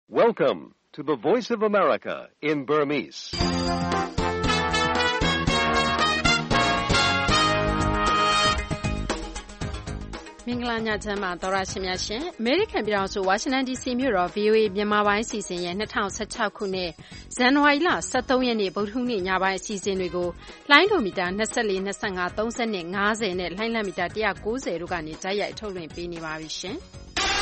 Welcome to the Voice of America in Burmese. ။မင်္ဂလာညချမ်းပါသောရရှင်များရှင်အမေရိကန်ပြည်ထောင်စုဝါရှင်တန် DC မြို့တော် VOA မြန်မာပိုင်းအစီအစဉ်ရဲ့2016ခုနှစ်ဇန်နဝါရီလ23ရက်နေ့ဗုဒ္ဓဟူးနေ့ညပိုင်းအစီအစဉ်တွေကိုလိုင်းဒိုမီတာ24 25 30နဲ့50နဲ့လိုင်းလမီတာ190တို့ကနေတိုက်ရိုက်ထုတ်လွှင့်ပေးနေပါပြီရှင်။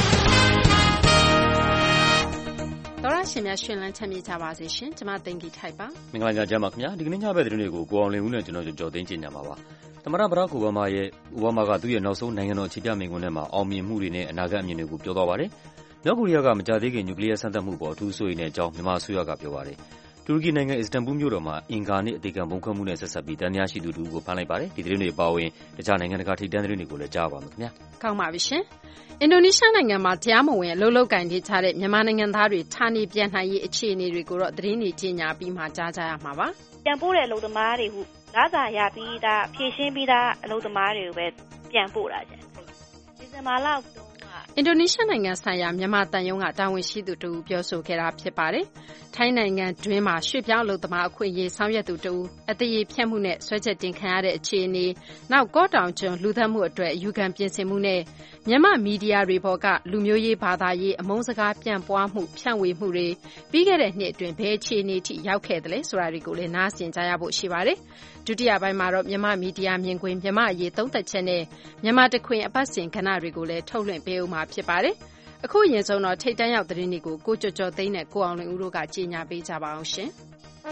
တော်ရရှင်များရှင်လန်းချမ်းမြေ့ကြပါစေရှင်။ကျွန်မသိင်္ဂီထိုက်ပါ။မင်္ဂလာညချမ်းပါခင်ဗျာ။ဒီကနေ့ညဘက်သတင်းတွေကိုကိုအောင်လင်းဦးနဲ့ကျွန်တော်ကြော်သိန်းကျင်ညာပါပါ။သမ္မတဘရက်အိုဘားမားကသူ့ရဲ့နောက်ဆုံးနိုင်ငံတော်အခြေပြမိန့်ခွန်းထဲမှာအောင်မြင်မှုတွေနဲ့အနာဂတ်အမြင်တွေကိုပြောသွားပါတယ်။မြောက်ကိုရီးယားကမကြာသေးခင်နျူကလ িয়ার စမ်းသပ်မှုပေါ်အထူးစိုးရိမ်တဲ့အကြောင်းမြန်မာအစိုးရကပြောပါတယ်။တူရကီနိုင်ငံအစ္စတန်ဘူမြို့တော်မှာအင်္ဂါနေ့အသေးခံဗုံးခွဲမှုနဲ့ဆက်စပ်ပြီးတန်တရားရှိသူတို့ကိုဖမ်းလိုက်ပါတယ်။ဒီသတင်းတွေအပါအဝင်တခြားနိုင်ငံတကာထိပ်တန်းသတင်းတွေကိုလည်းကြားပါမယ်ခင်ဗျာ။ကောင်းပါပြီရှင်။အင်ဒိုနီးရှားနိုင်ငံမှာတရားမဝင်အလုပ်လုပ်ကိုင်နေကြတဲ့မြန်မာနိုင်ငံသားတွေဌာနေပြန်နိုင်ရေးအခြေအနေတွေကိုတော့သတင်းတွေကြီးညာပြီးမှကြားကြရမှာပါ။ပြန်ပို့တဲ့အလုပ်သမားတွေဟုလစာရပြီးသားဖြည့်ရှင်းပြီးသားအလုပ်သမားတွေကိုပဲပြန်ပို့တာရှင်။ဒီဇင်ဘာလအင်ဒိုနီးရှားနိုင်ငံဆိုင်ရာမြန်မာတန်ယုံကတာဝန်ရှိသူတူပြောဆိုခဲ့တာဖြစ်ပါတယ်။ထိုင်းနိုင်ငံတွင်းမှာရွှေ့ပြောင်းအလုပ်သမားအခွင့်အရေးဆောင်ရွက်သူတူအသေးဖြတ်မှုနဲ့ဆွဲချက်တင်ခံရတဲ့အခြေအနေနောက်ကော့တောင်ကျွန်းလူသတ်မှုအတွက်အယူခံပြင်ဆင်မှုနဲ့မြန်မာမီဒီယာတွေပေါ်ကလူမျိုးရေးဘာသာရေးအမုန်းစကားပြန့်ပွားမှုဖြန့်ဝေမှုတွေပြီးခဲ့တဲ့နှစ်အတွင်းဘယ်အခြေအနေထိရောက်ခဲ့တယ်လဲဆိုတာတွေကိုလည်းနားဆင်ကြရဖို့ရှိပါတယ်။ဒုတိယပိုင်းမှာတော့မြန်မာမီဒီယာမြင်ကွင်းမြန်မာအရေးသုံးသပ်ချက်နဲ့မြန်မာတခွင်အပတ်စဉ်ကဏ္ဍတွေကိုလည်းထုတ်လွှင့်ပေးဦးမှာဖြစ်ပါတယ်။အခုအရင်ဆုံးတော့ထိပ်တန်းရောက်သတင်းတွေကိုကိုကျော်ကျော်သိန်းနဲ့ကိုအောင်လွင်ဦးတို့ကကြေညာပေးကြပါအောင်ရှင်။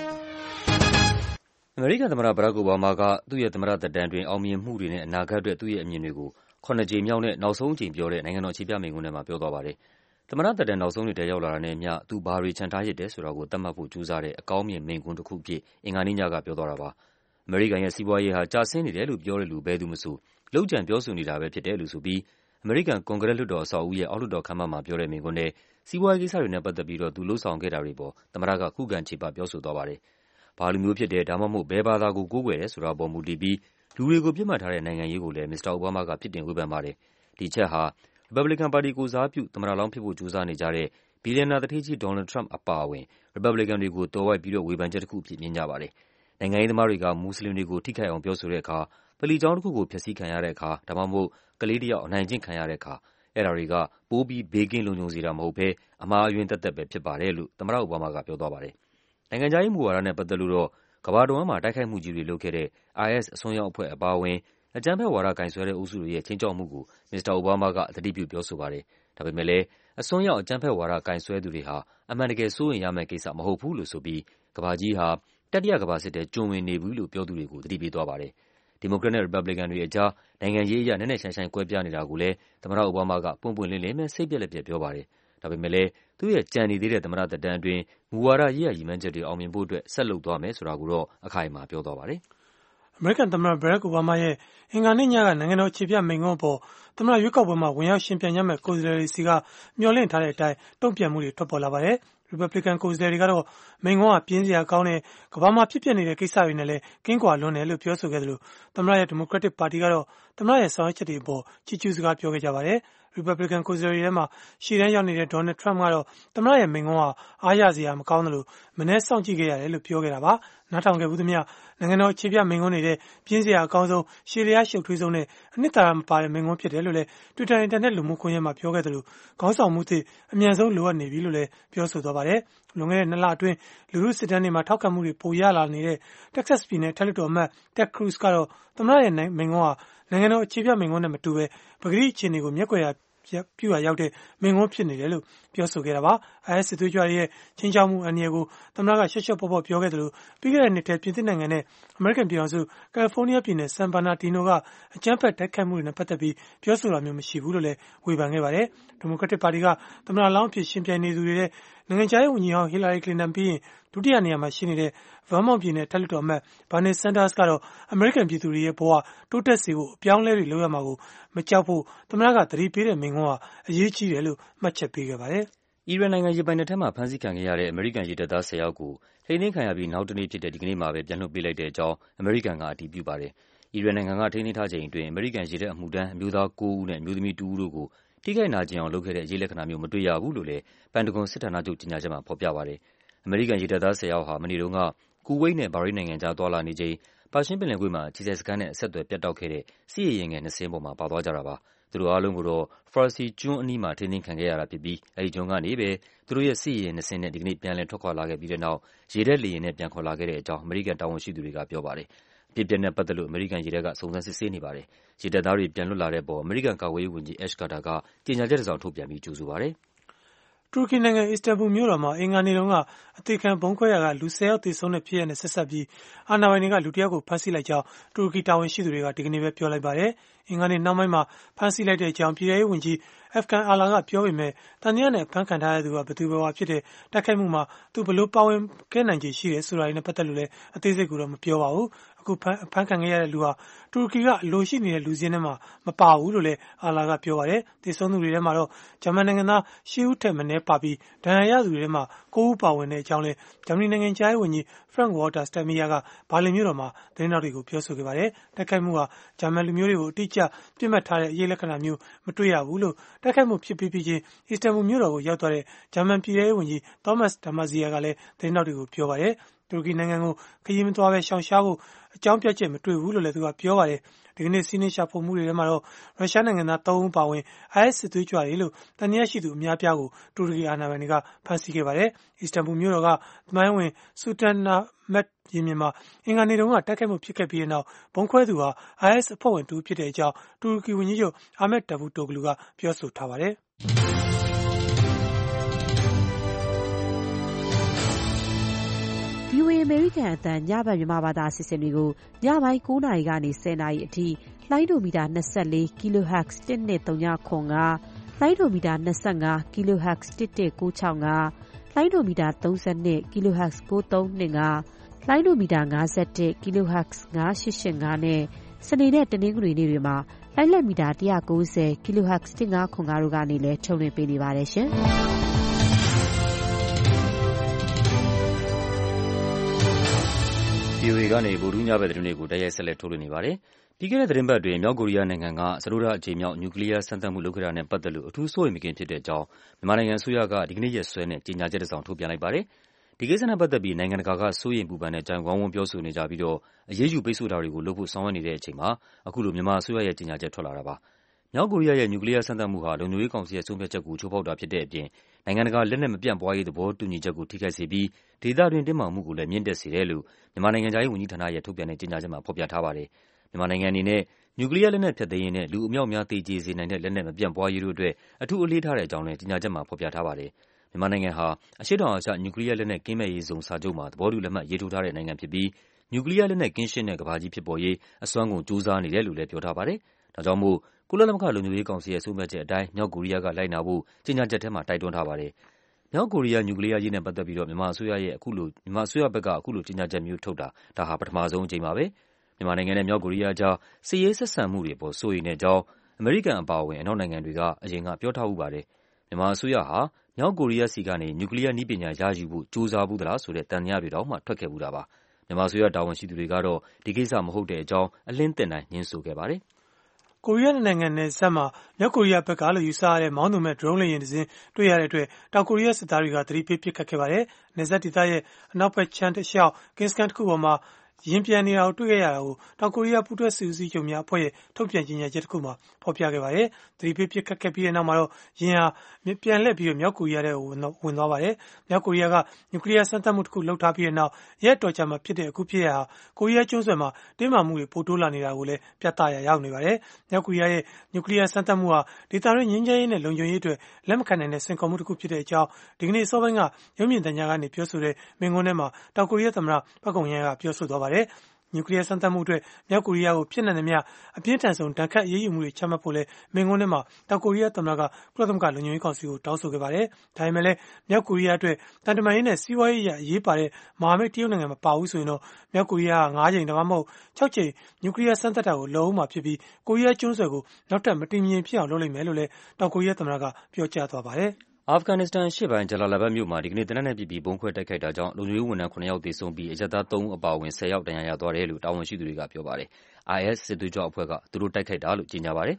အမေရိကန်သမ္မတဘရက်အိုဘားမားကသူ့ရဲ့သမ္မတသက်တမ်းတွင်အောင်မြင်မှုတွေနဲ့အနာဂတ်အတွက်သူ့ရဲ့အမြင်တွေကို9ကြိမ်မြောက်နဲ့နောက်ဆုံးအကြိမ်ပြောတဲ့နိုင်ငံတော်အခြေပြမိန့်ခွန်းထဲမှာပြောသွားပါတယ်။သမ္မတသက်တမ်းနောက်ဆုံးနှစ်ထဲရောက်လာတာနဲ့အမျှသူဘာတွေချန်ထားရစ်တယ်ဆိုတာကိုသတ်မှတ်ဖို့ကြိုးစားတဲ့အကောင်းမြင်မိန့်ခွန်းတစ်ခုအဖြစ်အင်္ဂါနေ့ညကပြောသွားတာပါ။အမေရိကန်ရဲ့စီးပွားရေးဟာကျဆင်းနေတယ်လို့ပြောတဲ့လူဘယ်သူမဆိုလုပ်ကြံပြောဆိုနေတာပဲဖြစ်တယ်လို့ဆိုပြီးအမေရိကန်ကွန်ဂရက်လွှတ်တော်အဆောက်အဦရဲ့အောက်လွှတ်တော်ခန်းမမှာပြောတဲ့မိန့်ခွန်းထဲစီးပွားရေးကိစ္စတွေနဲ့ပတ်သက်ပြီးတော့သူလှုပ်ဆောင်ခဲ့တာတွေပေါ်သမ္မတကခုခံချေပပြောဆိုသွားပါတယ်။ဘာလူမျိုးဖြစ်တယ်ဒါမှမဟုတ်ဘယ်ဘာသာကိုကိုးကွယ်တယ်ဆိုတာပေါ်မူတည်ပြီးလူတွေကိုပြစ်မှတ်ထားတဲ့နိုင်ငံရေးကိုလည်းမစ္စတာအိုဘားမားကပြစ်တင်ဝေဖန်ပါတယ်။ဒီချက်ဟာရီပတ်ဘလီကန်ပါတီကိုစားပြုသမ္မတလောင်းဖြစ်ဖို့ကြိုးစားနေကြတဲ့ဘီလီယံနာသူဌေးကြီးဒေါ်နယ်လ်ဒ်ထရမ့်ပ်အပါအဝင်ရီပတ်ဘလီကန်တွေကိုတော်ဝိုက်ပြီးတော့ဝေဖန်ချက်တစ်ခုအဖြစ်မြင်ကြပါတယ်။နိုင်ငံရေးသမားတွေကမွတ်စလင်တွေကိုထိခိုက်အောင်ပြောဆိုတဲ့အခါဗလီကျောင်းတစ်ခုကိုဖျက်ဆီးခံရတဲ့အခါဒါမှမဟုတ်ကလေးတစ်ယောက်အနိုင်ကျင့်ခံရတဲ့အခါအဲ့ဒါတွေကပိုးပြီးဘေးကင်းလုံခြုံစေတာမဟုတ်ဘဲအမှားအယွင်းသက်သက်ပဲဖြစ်ပါတယ်လို့သမ္မတအိုဘားမားကပြောသွားပါတယ်။နိုင်ငံခြားရေးမူဝါဒနဲ့ပတ်သက်လို့တော့ကမ္ဘာတဝန်းမှာတိုက်ခိုက်မှုကြီးတွေလုပ်ခဲ့တဲ့ IS အစွန်းရောက်အဖွဲ့အပါအဝင်အကြမ်းဖက်ဝါဒကိုင်စွဲတဲ့အုပ်စုတွေရဲ့ခြိမ်းခြောက်မှုကိုမစ္စတာအိုဘားမားကသတိပြုပြောဆိုပါတယ်။ဒါပေမဲ့လည်းအစွန်းရောက်အကြမ်းဖက်ဝါဒကိုင်စွဲသူတွေဟာအမှန်တကယ်စိုးရိမ်ရမယ့်ကိစ္စမဟုတ်ဘူးလို့ဆိုပြီးကမ္ဘာကြီးဟာတတိယကမ္ဘာစစ်ထဲကျွံဝင်နေပြီလို့ပြောသူတွေကိုသတိပေးသွားပါတယ်။ဒီမိုကရက်နဲ့ရီပတ်ဘလီကန်တွေအကြားနိုင်ငံရေးအရနက်နက်ရှိုင်းရှိုင်းကွဲပြားနေတာကိုလည်းသမ္မတအိုဘားမားကပွင့်ပွင့်လင်းလင်းပဲစိတ်ပျက်လက်ပျက်ပြောပါတယ်။ဒါပေမဲ့လည်းသူ့ရဲ့ကြံနေသေးတဲ့သမ္မတသက်တမ်းအတွင်းမူဝါဒရေးရာရည်မှန်းချက်တွေအောင်မြင်ဖို့အတွက်ဆက်လုပ်သွားမယ်ဆိုတာကိုတော့အခိုင်အမာပြောသွားပါတယ်။အမေရိကန်သမ္မတဘရက်အိုဘားမားရဲ့အင်္ဂါနေ့ညကနိုင်ငံတော်အခြေပြမိန့်ခွန်းအပေါ်သမ္မတရွေးကောက်ပွဲမှာဝင်ရောက်ရှင်ပြိုင်ကြမယ့်ကိုယ်စားလှယ်တွေစီကမျှော်လင့်ထားတဲ့အတိုင်းတုံ့ပြန်မှုတွေထွက်ပေါ်လာပါတယ်။ရီပတ်ဘလီကန်ကိုယ်စားလှယ်တွေကတော့မိန့်ခွန်းကပြင်းစရာကောင်းတဲ့ကမ္ဘာမှာဖြစ်ပျက်နေတဲ့ကိစ္စတွေနဲ့လည်းကင်းကွာလွန်းတယ်လို့ပြောဆိုခဲ့တယ်လို့သမ္မတရဲ့ဒီမိုကရက်တစ်ပါတီကတော့သမ္မတရဲ့ဆောင်ရွက်ချက်တွေအပေါ်ချီးကျူးစကားပြောခဲ့ကြပါတယ်။ရီပတ်ဘလီကန်ကိုယ်စားလှယ်တွေထဲမှာရှေ့တန်းရောက်နေတဲ့ဒေါ်နယ်ထရမ့်ပ်ကတော့သမ္မတရဲ့မိန့်ခွန်းဟာအားရစရာမကောင်းတယ်လို့မနေ့စောင့်ကြည့်ခဲ့ရတယ်လို့ပြောခဲ့တာပါ။နားထောင်ခဲ့ဘူးသမျှနိုင်ငံတော်အခြေပြမိန့်ခွန်းတွေတဲ့ပြင်းစရာအကောင်းဆုံးရှေ့လျားရှုပ်ထွေးဆုံးနဲ့အနှစ်သာရမပါတဲ့မိန့်ခွန်းဖြစ်တယ်လို့လည်း Twitter အင်တာနက်လူမှုကွန်ရက်မှာပြောခဲ့တယ်လို့ခေါင်းဆောင်မှုသစ်အမြန်ဆုံးလိုအပ်နေပြီလို့လည်းပြောဆိုသွားပါတယ်။လွန်ခဲ့တဲ့2လအတွင်းလူထုစစ်တမ်းတွေမှာထောက်ခံမှုတွေပိုရလာနေတဲ့ Texas ပြည်နယ်ထက်လွှတ်တော်အမတ် Ted Cruz ကတော့သမ္မတရဲ့မိန့်ခွန်းဟာနိုင်ငံတော်အခြေပြမိန့်ခွန်းနဲ့မတူဘဲပကတိအခြေအနေကိုမျက်ကွယ်ပြုရာရောက်တဲ့မိန့်ခွန်းဖြစ်နေတယ်လို့ပြောဆိုခဲ့တာပါ။ IS စစ်သွေးကြွတွေရဲ့ချင်းချောက်မှုအန္တရာယ်ကိုသမ္မတကရှေ့ပေါ့ပြောခဲ့တယ်လို့ပြီးခဲ့တဲ့နှစ်ထဲပြင်သစ်နိုင်ငံနဲ့အမေရိကန်ပြည်ထောင်စုကယ်လီဖိုးနီးယားပြည်နယ်ဆန်ဘာနာဒီနိုကအကြမ်းဖက်တိုက်ခိုက်မှုတွေနဲ့ပတ်သက်ပြီးပြောဆိုတာမျိုးမရှိဘူးလို့လည်းဝေဖန်ခဲ့ပါတယ်။ဒီမိုကရက်တစ်ပါတီကသမ္မတလောင်းအဖြစ်ရှင်ပြိုင်နေသူတွေတဲ့နိုင်ငံခြားရေးဝန်ကြီးဟောင်းဟီလာရီကလင်တန်ပြီးရင်ဒုတိယနေရာမှာရှိနေတဲ့ Vermont ပြည်နယ်ထက်လွှတ်တော်အမတ် Bernie Sanders ကတော့အမေရိကန်ပြည်သူတွေရဲ့ဘဝတိုးတက်စေဖို့အပြောင်းအလဲတွေလုပ်ရမှာကိုမကြောက်ဖို့သမ္မတကသတိပေးတဲ့မိန့်ခွန်းဟာအရေးကြီးတယ်လို့မှတ်ချက်ပေးခဲ့ပါတယ်။အီရန်နိုင်ငံရေပိုင်နက်ထဲမှာဖမ်းဆီးခံခဲ့ရတဲ့အမေရိကန်ရေတပ်သား10ယောက်ကိုထိန်းသိမ်းခံရပြီးနောက်တနေ့ဖြစ်တဲ့ဒီကနေ့မှာပဲပြန်လွှတ်ပေးလိုက်တဲ့အကြောင်းအမေရိကန်ကအတည်ပြုပါတယ်။အီရန်နိုင်ငံကထိန်းသိမ်းထားချိန်အတွင်းအမေရိကန်ရေတပ်အမှုထမ်းအမျိုးသား9ဦးနဲ့အမျိုးသမီး2ဦးတို့ကိုထိခိုက်နာကျင်အောင်လုပ်ခဲ့တဲ့အရေးလက္ခဏာမျိုးမတွေ့ရဘူးလို့လည်းပန်တဂွန်စစ်ဌာနချုပ်ကြေညာချက်မှာဖော်ပြပါတယ်။ အမေရိကန်ရေတပ်သား10 ယောက်ဟာမနေ့တုန်းကကူဝိတ်နဲ့ဘာရိန်းနိုင်ငံကြားသွားလာနေချိန်ပါရှင်းပင်လယ်ကွေ့မှာခြေဆက်စခန်းနဲ့အဆက်အသွယ်ပြတ်တောက်ခဲ့တဲ့စစ်ရေယာဉ်ငယ်2 စင်းပေါ်မှာပါသွားကြတာပါ။ သူတို့အားလုံးကိုတော့ Farsi ကျွန်းအနီးမှာထိန်းသိမ်းခံခဲ့ရတာဖြစ်ပြီးအဲဒီကျွန်းကနေပဲသူတို့ရဲ့စစ်ရေယာဉ်2 စင်းနဲ့ဒီကနေ့ပြန်လည်ထွက်ခွာလာခဲ့ပြီးတဲ့နောက်ရေတပ်လေယာဉ်နဲ့ပြန်ခေါ်လာခဲ့တဲ့အကြောင်းအမေရိကန်တာဝန်ရှိသူတွေကပြောပါတယ်။ အဖြစ်အပျက်နဲ့ပတ်သက်လို့အမေရိကန်ရေတပ်ကစုံစမ်းစစ်ဆေးနေပါတယ်။ ရေတပ်သားတွေပြန်လွတ်လာတဲ့အပေါ်အမေရိကန်ကာကွယ်ရေးဝန်ကြီး Ash Carter ကကြေညာချက်တစ်စောင်ထုတ်ပြန်ပြီးကြိုဆိုပါတယ်။တူရကီနိုင်ငံအစ္စတန်ဘူလ်မြို့တော်မှာအင်္ဂါနေ့တုန်းကအသေခံဗုံးခွဲရာကလူ10 ယောက်သေဆုံးတဲ့ဖြစ်ရပ်နဲ့ဆက်စပ်ပြီးအာဏာပိုင်တွေကလူတစ်ယောက်ကိုဖမ်းဆီးလိုက်ကြောင်းတူရကီတာဝန်ရှိသူတွေကဒီကနေ့ပဲပြောလိုက်ပါတယ်။အင်္ဂါနေ့နှောင်းပိုင်းမှာဖမ်းဆီးလိုက်တဲ့အကြောင်းပြည်ထဲရေးဝန်ကြီးEfkan Ala ကပြောပေမဲ့သံသယနဲ့ဖမ်းခံထားရသူကဘယ်သူဘယ်ဝါဖြစ်တဲ့တိုက်ခိုက်မှုမှာသူဘယ်လိုပါဝင်ခဲ့နိုင်ခြေရှိတယ်ဆိုတာတွေနဲ့ပတ်သက်လို့လည်းအသေးစိတ်ကိုတော့မပြောပါဘူး။အခုဖမ်းခံခဲ့ရတဲ့လူဟာတူရကီကအလိုရှိနေတဲ့လူစင်းထဲမှာမပါဘူးလို့လည်းအာလာကပြောပါတယ်။သေဆုံးသူတွေထဲမှာတော့ဂျာမန်နိုင်ငံသား10 ဦးထက်မနည်းပါပြီးဒဏ်ရာရသူတွေထဲမှာ9 ဦးပါဝင်တဲ့အကြောင်းလည်းဂျာမနီနိုင်ငံခြားရေးဝန်ကြီးFrank-Walter Steinmeier ကဘာလင်မြို့တော်မှာသတင်းထောက်တွေကိုပြောဆိုခဲ့ပါတယ်။တိုက်ခိုက်မှုဟာဂျာမန်လူမျိုးတွေကိုအတိအကျပြစ်မှတ်ထားတဲ့အရေးလက္ခဏာမျိုးမတွေ့ရဘူးလို့တိုက်ခိုက်မှုဖြစ်ပြီးချင်းအစ္စတန်ဘူလ်မြို့တော်ကိုရောက်သွားတဲ့ဂျာမန်ပြည်ထဲရေးဝန်ကြီး Thomas de Maizière ကလည်းသတင်းထောက်တွေကိုပြောပါတယ်။တူရကီနိုင်ငံကိုခရီးမသွားဘဲရှောင်ရှားဖို့အကြောင်းပြချက်မတွေ့ဘူးလို့လည်းသူကပြောပါတယ်။ဒီကနေ့စီးနင်းရှာဖွေမှုတွေထဲမှာတော့ရုရှားနိုင်ငံသား3 ဦးပါဝင် IS စစ်သွေးကြွတွေလို့တန်တရားရှိသူအများပြားကိုတူရကီအာဏာပိုင်တွေကဖမ်းဆီးခဲ့ပါတယ်။အစ္စတန်ဘူလ်မြို့တော်ကသမိုင်းဝင်ဆူတန်နာမက်ရင်ပြင်မှာအင်္ဂါနေ့တုန်းကတိုက်ခိုက်မှုဖြစ်ခဲ့ပြီးနောက်ဗုံးခွဲသူဟာ IS အဖွဲ့ဝင်တူဖြစ်တဲ့အကြောင်းတူရကီဝန်ကြီးချုပ်Ahmet Davutoglu ကပြောဆိုထားပါတယ်။ VOA အမေရိကန်အသံညဘက်မြန်မာဘာသာအစီအစဉ်တွေကိုညပိုင်း9 နာရီကနေ10 နာရီအထိလိုင်းဒိုမီတာ24 kHz 1239 လိုင်းဒိုမီတာ25 kHz 11965လိုင်းဒိုမီတာ32 kHz 9325လိုင်းဒိုမီတာ51 kHz 9885နဲ့စနေနဲ့တနင်္ဂနွေနေ့တွေမှာလိုင်းလက်မီတာ190 kHz 1505တို့ကနေလည်းထုတ်လွှင့်ပေးနေပါတယ်ရှင်။ VOA ကနေဗုဒ္ဓဟူးညဘက်သတင်းတွေကိုတိုက်ရိုက်ဆက်လက်ထုတ်လွှင့်နေပါတယ်။ပြီးခဲ့တဲ့သတင်းပတ်အတွင်းမြောက်ကိုရီးယားနိုင်ငံကစတုတ္ထအကြိမ်မြောက်နျူကလီးယားစမ်းသပ်မှုလုပ်ခဲ့တာနဲ့ပတ်သက်လို့အထူးစိုးရိမ်မကင်းဖြစ်တဲ့အကြောင်းမြန်မာနိုင်ငံအစိုးရကဒီကနေ့ရက်စွဲနဲ့ကြေညာချက်တစ်စောင်ထုတ်ပြန်လိုက်ပါတယ်။ဒီကိစ္စနဲ့ပတ်သက်ပြီးနိုင်ငံတကာကစိုးရိမ်ပူပန်တဲ့အကြောင်းဝိုင်းဝန်းပြောဆိုနေကြပြီးတော့အရေးယူပိတ်ဆို့တာတွေကိုလုပ်ဖို့ဆောင်ရွက်နေတဲ့အချိန်မှာအခုလိုမြန်မာအစိုးရရဲ့ကြေညာချက်ထွက်လာတာပါ။မြောက်ကိုရီးယားရဲ့နျူကလီးယားစမ်းသပ်မှုဟာလုံခြုံရေးကောင်စီရဲ့ဆုံးဖြတ်ချက်ကိုချိုးဖောက်တာဖြစ်တဲ့အပြင်နိုင်ငံတကာလက်နက်မပြန့်ပွားရေးသဘောတူညီချက်ကိုထိခိုက်စေပြီးဒေသတွင်းတင်းမာမှုကိုလည်းမြင့်တက်စေတယ်လို့မြန်မာနိုင်ငံခြားရေးဝန်ကြီးဌာနရဲ့ထုတ်ပြန်တဲ့ကြေညာချက်မှာဖော်ပြထားပါတယ်။မြန်မာနိုင်ငံအနေနဲ့နျူကလီးယားလက်နက်ဖျက်သိမ်းရေးနဲ့လူအမြောက်အများသေကျေစေနိုင်တဲ့လက်နက်မပြန့်ပွားရေးတို့အတွက်အထူးအလေးထားတဲ့အကြောင်းလည်းကြေညာချက်မှာဖော်ပြထားပါတယ်။မြန်မာနိုင်ငံဟာအရှေ့တောင်အာရှနျူကလီးယားလက်နက်ကင်းမဲ့ရေးဇုံစာချုပ်မှာသဘောတူလက်မှတ်ရေးထိုးထားတဲ့နိုင်ငံဖြစ်ပြီးနျူကလီးယားလက်နက်ကင်းရှင်းတဲ့ကမ္ဘာကြီးဖြစ်ပေါ်ရေးအစွမ်းကုန်ကြိုးစားနေတယ်လို့လည်းပြောထားပါတယ်။ဒါကြောင့်မို့ကုလသမဂ္ဂလုံခြုံရေးကောင်စီရဲ့ဆုံးဖြတ်ချက်အတိုင်းမြောက်ကိုရီးယားကလိုက်နာဖို့ကြေညာချက်ထဲမှာတိုက်တွန်းထားပါတယ်။မြောက်ကိုရီးယားနျူကလီးယားရေးနဲ့ပတ်သက်ပြီးတော့မြန်မာအစိုးရဘက်ကအခုလိုကြေညာချက်မျိုးထုတ်တာဒါဟာပထမဆုံးအကြိမ်ပါပဲ။မြန်မာနိုင်ငံနဲ့မြောက်ကိုရီးယားကြားစစ်ရေးဆက်ဆံမှုတွေပေါ်စိုးရိမ်တဲ့အကြောင်းအမေရိကန်အပါအဝင်အနောက်နိုင်ငံတွေကအရင်ကပြောထားဖူးပါတယ်။မြန်မာအစိုးရဟာမြောက်ကိုရီးယားဆီကနေနျူကလီးယားနည်းပညာရယူဖို့ကြိုးစားဖူးသလားဆိုတဲ့သံသယတွေတောင်မှထွက်ခဲ့ဖူးတာပါ။မြန်မာအစိုးရတာဝန်ရှိသူတွေကတော့ဒီကိစ္စမဟုတ်တဲ့အကြောင်းအလင်းသင့်တိုင်းငြင်းဆိုခဲ့ပါတယ်။ကိုရီးယားနိုင်ငံနယ်စပ်မှာမြောက်ကိုရီးယားဘက်ကလို့ယူဆရတဲ့မောင်းသူမဲ့ drone လေယာဉ်တစ်စင်းတွေ့ရတဲ့အတွက်တောင်ကိုရီးယားစစ်သားတွေကသတိပေးပစ်ခတ်ခဲ့ပါတယ်။နယ်စပ်ဒေသရဲ့အနောက်ဘက်ခြမ်းတစ်လျှောက်ကင်းစကန်တစ်ခုပေါ်မှာရင်ပြန်နေတာကိုတွေ့ခဲ့ရတာကိုတောင်ကိုရီးယားပူးတွဲစစ်ဦးစီးချုပ်များအဖွဲ့ရဲ့ထုတ်ပြန်ကြေညာချက်တစ်ခုမှာဖော်ပြခဲ့ပါတယ်။သတိပေးပစ်ခတ်ခဲ့ပြီးတဲ့နောက်မှာတော့ယင်ဟာပြန်လှည့်ပြီးမြောက်ကိုရီးယားထဲဝင်သွားပါတယ်။မြောက်ကိုရီးယားကနျူကလီးယားစမ်းသပ်မှုတစ်ခုလုပ်ထားပြီးတဲ့နောက်ရက်တော်ကြာမှဖြစ်တဲ့အခုဖြစ်ရဟာကိုရီးယားကျွန်းဆွယ်မှာတင်းမာမှုတွေပိုတိုးလာနေတာကိုလည်းပြသရာရောက်နေပါတယ်။မြောက်ကိုရီးယားရဲ့နျူကလီးယားစမ်းသပ်မှုဟာဒေသတွင်းငြိမ်းချမ်းရေးနဲ့လုံခြုံရေးအတွက်လက်မခံနိုင်တဲ့စိန်ခေါ်မှုတစ်ခုဖြစ်တဲ့အကြောင်းဒီကနေ့အစောပိုင်းကရုပ်မြင်သံကြားကနေပြောဆိုတဲ့မိန့်ခွန်းထဲမှာတောင်ကိုရီးယားသမ္မတပတ်ကုံယန်ကပြောဆိုသွားပါတယ်။နျူကလီးယားစမ်းသပ်မှုအတွက်မြောက်ကိုရီးယားကိုဖြစ်နိုင်သမျှအပြင်းထန်ဆုံးဒဏ်ခတ်အရေးယူမှုတွေချမှတ်ဖို့လည်းမိန့်ခွန်းထဲမှာတောင်ကိုရီးယားသမ္မတကကုလသမဂ္ဂလုံခြုံရေးကောင်စီကိုတောင်းဆိုခဲ့ပါတယ်။ဒါပေမဲ့လည်းမြောက်ကိုရီးယားအတွက်တန်တမာရေးနဲ့စီးပွားရေးအရေးပါတဲ့မဟာမိတ်တရုတ်နိုင်ငံမပါဘူးဆိုရင်တော့မြောက်ကိုရီးယားက9 ကြိမ်ဒါမှမဟုတ်6 ကြိမ်နျူကလီးယားစမ်းသပ်တာကိုလုပ်ဦးမှာဖြစ်ပြီးကိုရီးယားကျွန်းဆွယ်ကိုနောက်ထပ်မတည်မငြိမ်ဖြစ်အောင်လုပ်လိမ့်မယ်လို့လည်းတောင်ကိုရီးယားသမ္မတကပြောကြားသွားပါတယ်။အာဖဂန်နစ္စတန်အရှေ့ပိုင်းဂျလာလာဘတ်မြို့မှာဒီကနေ့သေနတ်နဲ့ပစ်ပြီးဗုံးခွဲတိုက်ခိုက်တာကြောင့်လုံခြုံရေးဝန်ထမ်း9 ယောက်သေဆုံးပြီးအရပ်သား3 ဦးအပါအဝင်10 ယောက်ဒဏ်ရာရသွားတယ်လို့တာဝန်ရှိသူတွေကပြောပါတယ်။ IS စစ်သွေးကြွအဖွဲ့ကသူတို့တိုက်ခိုက်တာလို့ကြေညာပါတယ်။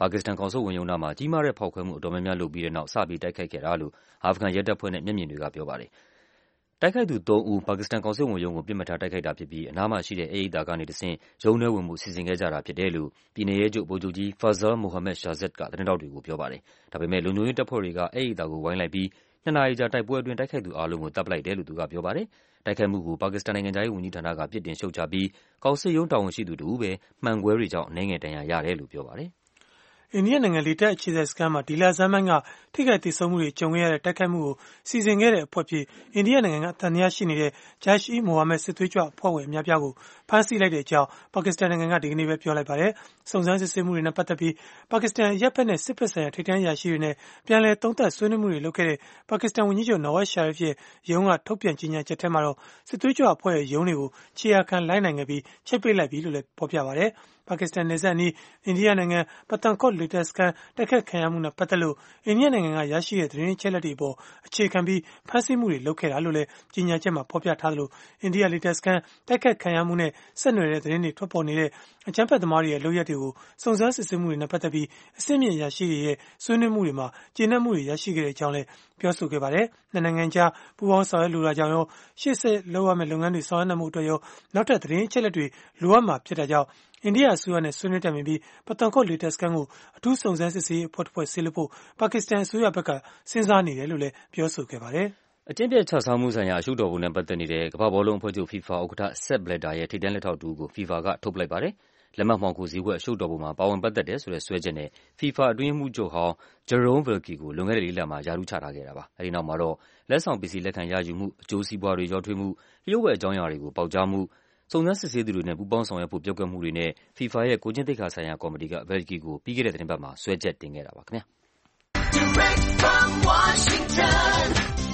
ပါကစ္စတန်ကောင်စစ်ဝန်ရုံးနားမှာကြီးမားတဲ့ဖောက်ခွဲမှုအတော်များများလုပ်ပြီးတဲ့နောက်စပြီးတိုက်ခိုက်ခဲ့တာလို့အာဖဂန်ရဲတပ်ဖွဲ့နဲ့မျက်မြင်တွေကပြောပါတယ်။တိုက်ခိုက်သူ3 ဦးပါကစ္စတန်ကောင်စစ်ဝန်ရုံးကိုပစ်မှတ်ထားတိုက်ခိုက်တာဖြစ်ပြီးအနားမှာရှိတဲ့အိမ်သာကနေတဆင့်ရုံးထဲဝင်မှုစီစဉ်ခဲ့ကြတာဖြစ်တယ်လို့ပြည်နယ်ရဲချုပ်ဗိုလ်ချုပ်ကြီး Fazal Mohammad Shahzad ကသတင်းတောက်တွေကိုပြောပါတယ်။ဒါပေမဲ့လုံခြုံရေးတပ်ဖွဲ့တွေကအိမ်သာကိုဝိုင်းလိုက်ပြီး2 နာရီကြာတိုက်ပွဲအတွင်းတိုက်ခိုက်သူအားလုံးကိုတပ်ပလိုက်တယ်လို့သူကပြောပါတယ်။တိုက်ခိုက်မှုကိုပါကစ္စတန်နိုင်ငံခြားရေးဝန်ကြီးဌာနကပြစ်တင်ရှုတ်ချပြီးကောင်စစ်ရုံးတာဝန်ရှိသူတဦးပဲမှန်ကွဲတွေကြောင့်အနည်းငယ်ဒဏ်ရာရတယ်လို့ပြောပါတယ်။အိန္ဒိယနိုင်ငံလေတပ်အခြေစိုက်စခန်းမှာဒီလဆန်းပိုင်းကထိခိုက်ဒေဆုံးမှုတွေကြုံခဲ့ရတဲ့တိုက်ခိုက်မှုကိုစီစဉ်ခဲ့တဲ့အဖွဲ့ဖြစ်အိန္ဒိယနိုင်ငံကအသံတရားရှိနေတဲ့ Jaish-e-Mohammed စစ်သွေးကြွအဖွဲ့ဝင်အများပြားကိုဖမ်းဆီးလိုက်တဲ့အကြောင်းပါကစ္စတန်နိုင်ငံကဒီကနေ့ပဲပြောလိုက်ပါတယ်။စုံစမ်းစစ်ဆေးမှုတွေနဲ့ပတ်သက်ပြီးပါကစ္စတန်ရပ်ဖက်နဲ့စစ်ဖက်ဆိုင်ရာထိပ်တန်းအရာရှိတွေနဲ့ပြန်လည်သုံးသပ်ဆွေးနွေးမှုတွေလုပ်ခဲ့တဲ့ပါကစ္စတန်ဝန်ကြီးချုပ် Nawaz Sharif ရဲ့ရုံးကထုတ်ပြန်ကြေညာချက်ထဲမှာတော့စစ်သွေးကြွအဖွဲ့ရဲ့ရုံးတွေကိုခြေရာခံလိုက်နိုင်ခဲ့ပြီးချိတ်ပိတ်လိုက်ပြီလို့လည်းဖော်ပြပါတယ်။ပါကစ္စတန်နယ်စပ်အနီးအိန္ဒိယနိုင်ငံပတန်ကော့လေတပ်စခန်းတိုက်ခိုက်ခံရမှုနဲ့ပတ်သက်လို့အိန္ဒိယနိုင်ငံကရရှိတဲ့သတင်းအချက်အလက်တွေအပေါ်အခြေခံပြီးဖမ်းဆီးမှုတွေလုပ်ခဲ့တာလို့လည်းကြေညာချက်မှာဖော်ပြထားသလိုအိန္ဒိယလေတပ်စခန်းတိုက်ခိုက်ခံရမှုနဲ့ဆက်နွယ်တဲ့သတင်းတွေထွက်ပေါ်နေတဲ့အကြမ်းဖက်သမားတွေရဲ့လုပ်ရပ်တွေကိုစုံစမ်းစစ်ဆေးမှုတွေနဲ့ပတ်သက်ပြီးအဆင့်မြင့်ရရှိတွေရဲ့ဆွေးနွေးမှုတွေမှာကျေနပ်မှုတွေရရှိခဲ့တဲ့အကြောင်းလည်းပြောဆိုခဲ့ပါတယ်။နိုင်ငံကြားပူးပေါင်းဆောင်ရွက်လိုတာကြောင့်ရောရှေ့ဆက်လုပ်ရမယ့်လုပ်ငန်းတွေဆောင်ရွက်နိုင်မှုအတွက်ရောနောက်ထပ်သတင်းအချက်အလက်တွေလိုအပ်မှာဖြစ်တာကြောင့်အိန္ဒိယအစိုးရနဲ့ဆွေးနွေးတိုင်ပင်ပြီးပတန်ကော့လေတပ်စခန်းကိုအထူးစုံစမ်းစစ်ဆေးရေးအဖွဲ့တစ်ဖွဲ့ဆေးလွှတ်ဖို့ပါကစ္စတန်အစိုးရဘက်ကစဉ်းစားနေတယ်လို့လည်းပြောဆိုခဲ့ပါတယ်။အကျင့်ပျက်ခြစားမှုဆိုင်ရာအရှုပ်တော်ပုံနဲ့ပတ်သက်နေတဲ့ကမ္ဘာဘောလုံးအဖွဲ့ချုပ် FIFA ဥက္ကဋ္ဌ Sepp Blatter ရဲ့ထိပ်တန်းလက်ထောက်တဦးကို FIFA ကထုတ်ပလိုက်ပါတယ်။လက်မှတ်မှောင်ခိုဈေးကွက်အရှုပ်တော်ပုံမှာပါဝင်ပတ်သက်တယ်ဆိုတဲ့စွဲချက်နဲ့ FIFA အတွင်းရေးမှူးချုပ်ဟောင်း Jerome Valcke ကိုလွန်ခဲ့တဲ့4 လမှာရာထူးချထားခဲ့တာပါ။အဲဒီနောက်မှာတော့လက်ဆောင်ပစ္စည်းလက်ခံရယူမှု၊အကျိုးစီးပွားတွေရောထွေးမှု၊လျှို့ဝှက်အကြောင်းအရာတွေကိုပေါက်ကြားမှုစုံစမ်းစစ်ဆေးသူတွေနဲ့ပူးပေါင်းဆောင်ရွက်ဖို့ပျက်ကွက်မှုတွေနဲ့ FIFA ရဲ့ကိုယ်ကျင့်သိက္ခာဆိုင်ရာကော်မတီက Valcke ကိုပြီးခဲ့တဲ့သီတင်းပတ်မှာစွဲချက်တင်ခဲ့တာပါခင်ဗျာ။ Direct from Washington,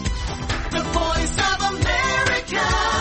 the voice of America,